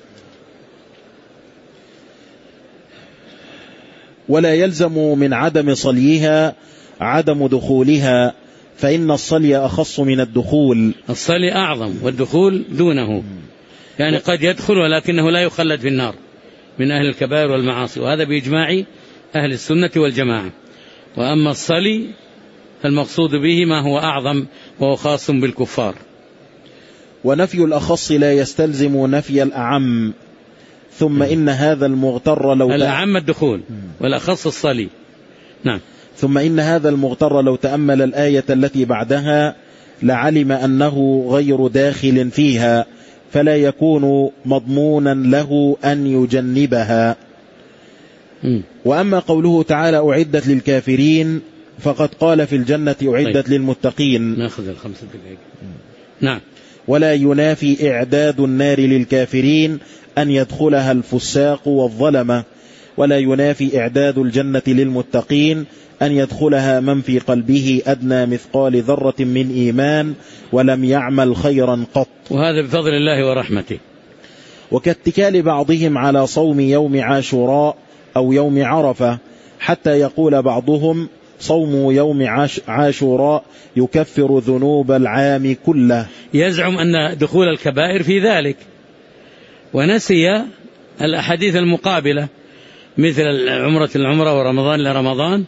ولا يلزم من عدم صليها عدم دخولها، فإن الصلي أخص من الدخول. الصلي أعظم والدخول دونه، يعني قد يدخل ولكنه لا يخلد في النار من أهل الكبائر والمعاصي، وهذا بإجماع أهل السنة والجماعة. وأما الصلي فالمقصود به ما هو أعظم وهو خاص بالكفار. ونفي الأخص لا يستلزم نفي الأعم. ثم إن هذا المغتر لو الأعم الدخول والأخص الصلي. نعم. ثم إن هذا المغتر لو تأمل الآية التي بعدها لعلم أنه غير داخل فيها، فلا يكون مضمونا له أن يجنبها. م. وأما قوله تعالى أعدت للكافرين فقد قال في الجنة أعدت طيب. للمتقين. نأخذ الخمسة دقائق. نعم. ولا ينافي إعداد النار للكافرين أن يدخلها الفساق والظلمة، ولا ينافي إعداد الجنة للمتقين أن يدخلها من في قلبه أدنى مثقال ذرة من إيمان ولم يعمل خيرا قط، وهذا بفضل الله ورحمته. وكاتكال بعضهم على صوم يوم عاشوراء أو يوم عرفة، حتى يقول بعضهم صوم يوم عاشوراء يكفر ذنوب العام كله، يزعم أن دخول الكبائر في ذلك، ونسي الأحاديث المقابلة مثل العمرة العمرة ورمضان لرمضان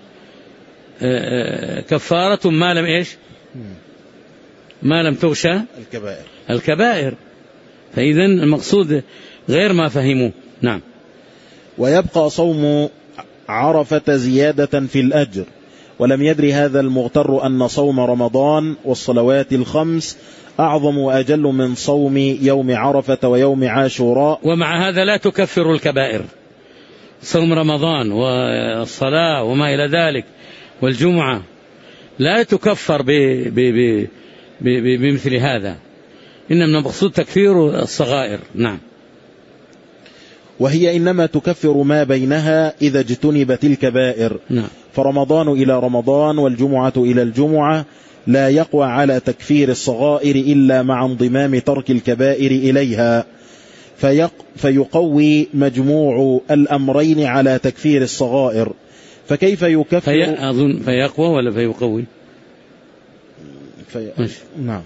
كفارة ما لم إيش ما لم تغشى الكبائر, الكبائر. فإذا المقصود غير ما فهموا. نعم. ويبقى صوم عرفة زيادة في الأجر، ولم يدري هذا المغتر أن صوم رمضان والصلوات الخمس أعظم وأجل من صوم يوم عرفة ويوم عاشوراء. ومع هذا لا تكفر الكبائر، صوم رمضان والصلاة وما إلى ذلك والجمعة لا تكفر ب ب ب ب بمثل هذا، إنما المقصود تكفير الصغائر. نعم. وهي إنما تكفر ما بينها إذا اجتنبت الكبائر. نعم. فرمضان إلى رمضان والجمعة إلى الجمعة لا يقوى على تكفير الصغائر إلا مع انضمام ترك الكبائر إليها، فيق فيقوي مجموع الأمرين على تكفير الصغائر. فكيف يكفر في أظن فيقوى ولا فيقوي في... نعم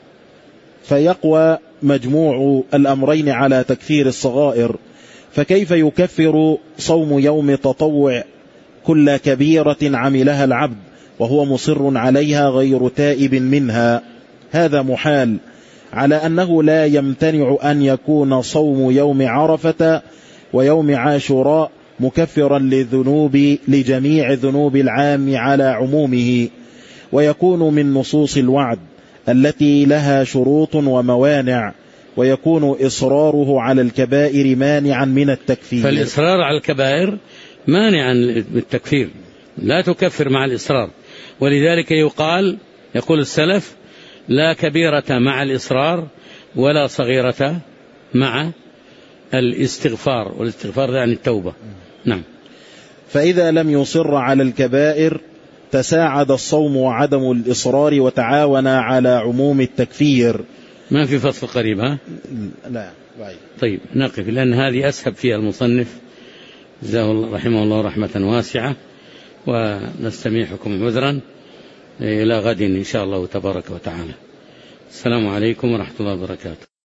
فيقوى مجموع الأمرين على تكفير الصغائر. فكيف يكفر صوم يوم تطوع كل كبيرة عملها العبد وهو مصر عليها غير تائب منها؟ هذا محال، على أنه لا يمتنع أن يكون صوم يوم عرفة ويوم عاشوراء مكفرا للذنوب لجميع ذنوب العام على عمومه، ويكون من نصوص الوعد التي لها شروط وموانع، ويكون إصراره على الكبائر مانعا من التكفير. فالإصرار على الكبائر مانعا بالتكفير، لا تكفر مع الإصرار. ولذلك يقال يقول السلف لا كبيرة مع الإصرار ولا صغيرة مع الاستغفار، والاستغفار يعني التوبة. نعم. فإذا لم يصر على الكبائر تساعد الصوم وعدم الإصرار وتعاونا على عموم التكفير. ما في فصل قريب ها؟ لا بعيد. طيب نقف، لأن هذه أسهب فيها المصنف جزاه رحمه الله رحمة واسعة، ونستميحكم عذرا إلى غد إن شاء الله تبارك وتعالى. السلام عليكم ورحمة الله وبركاته.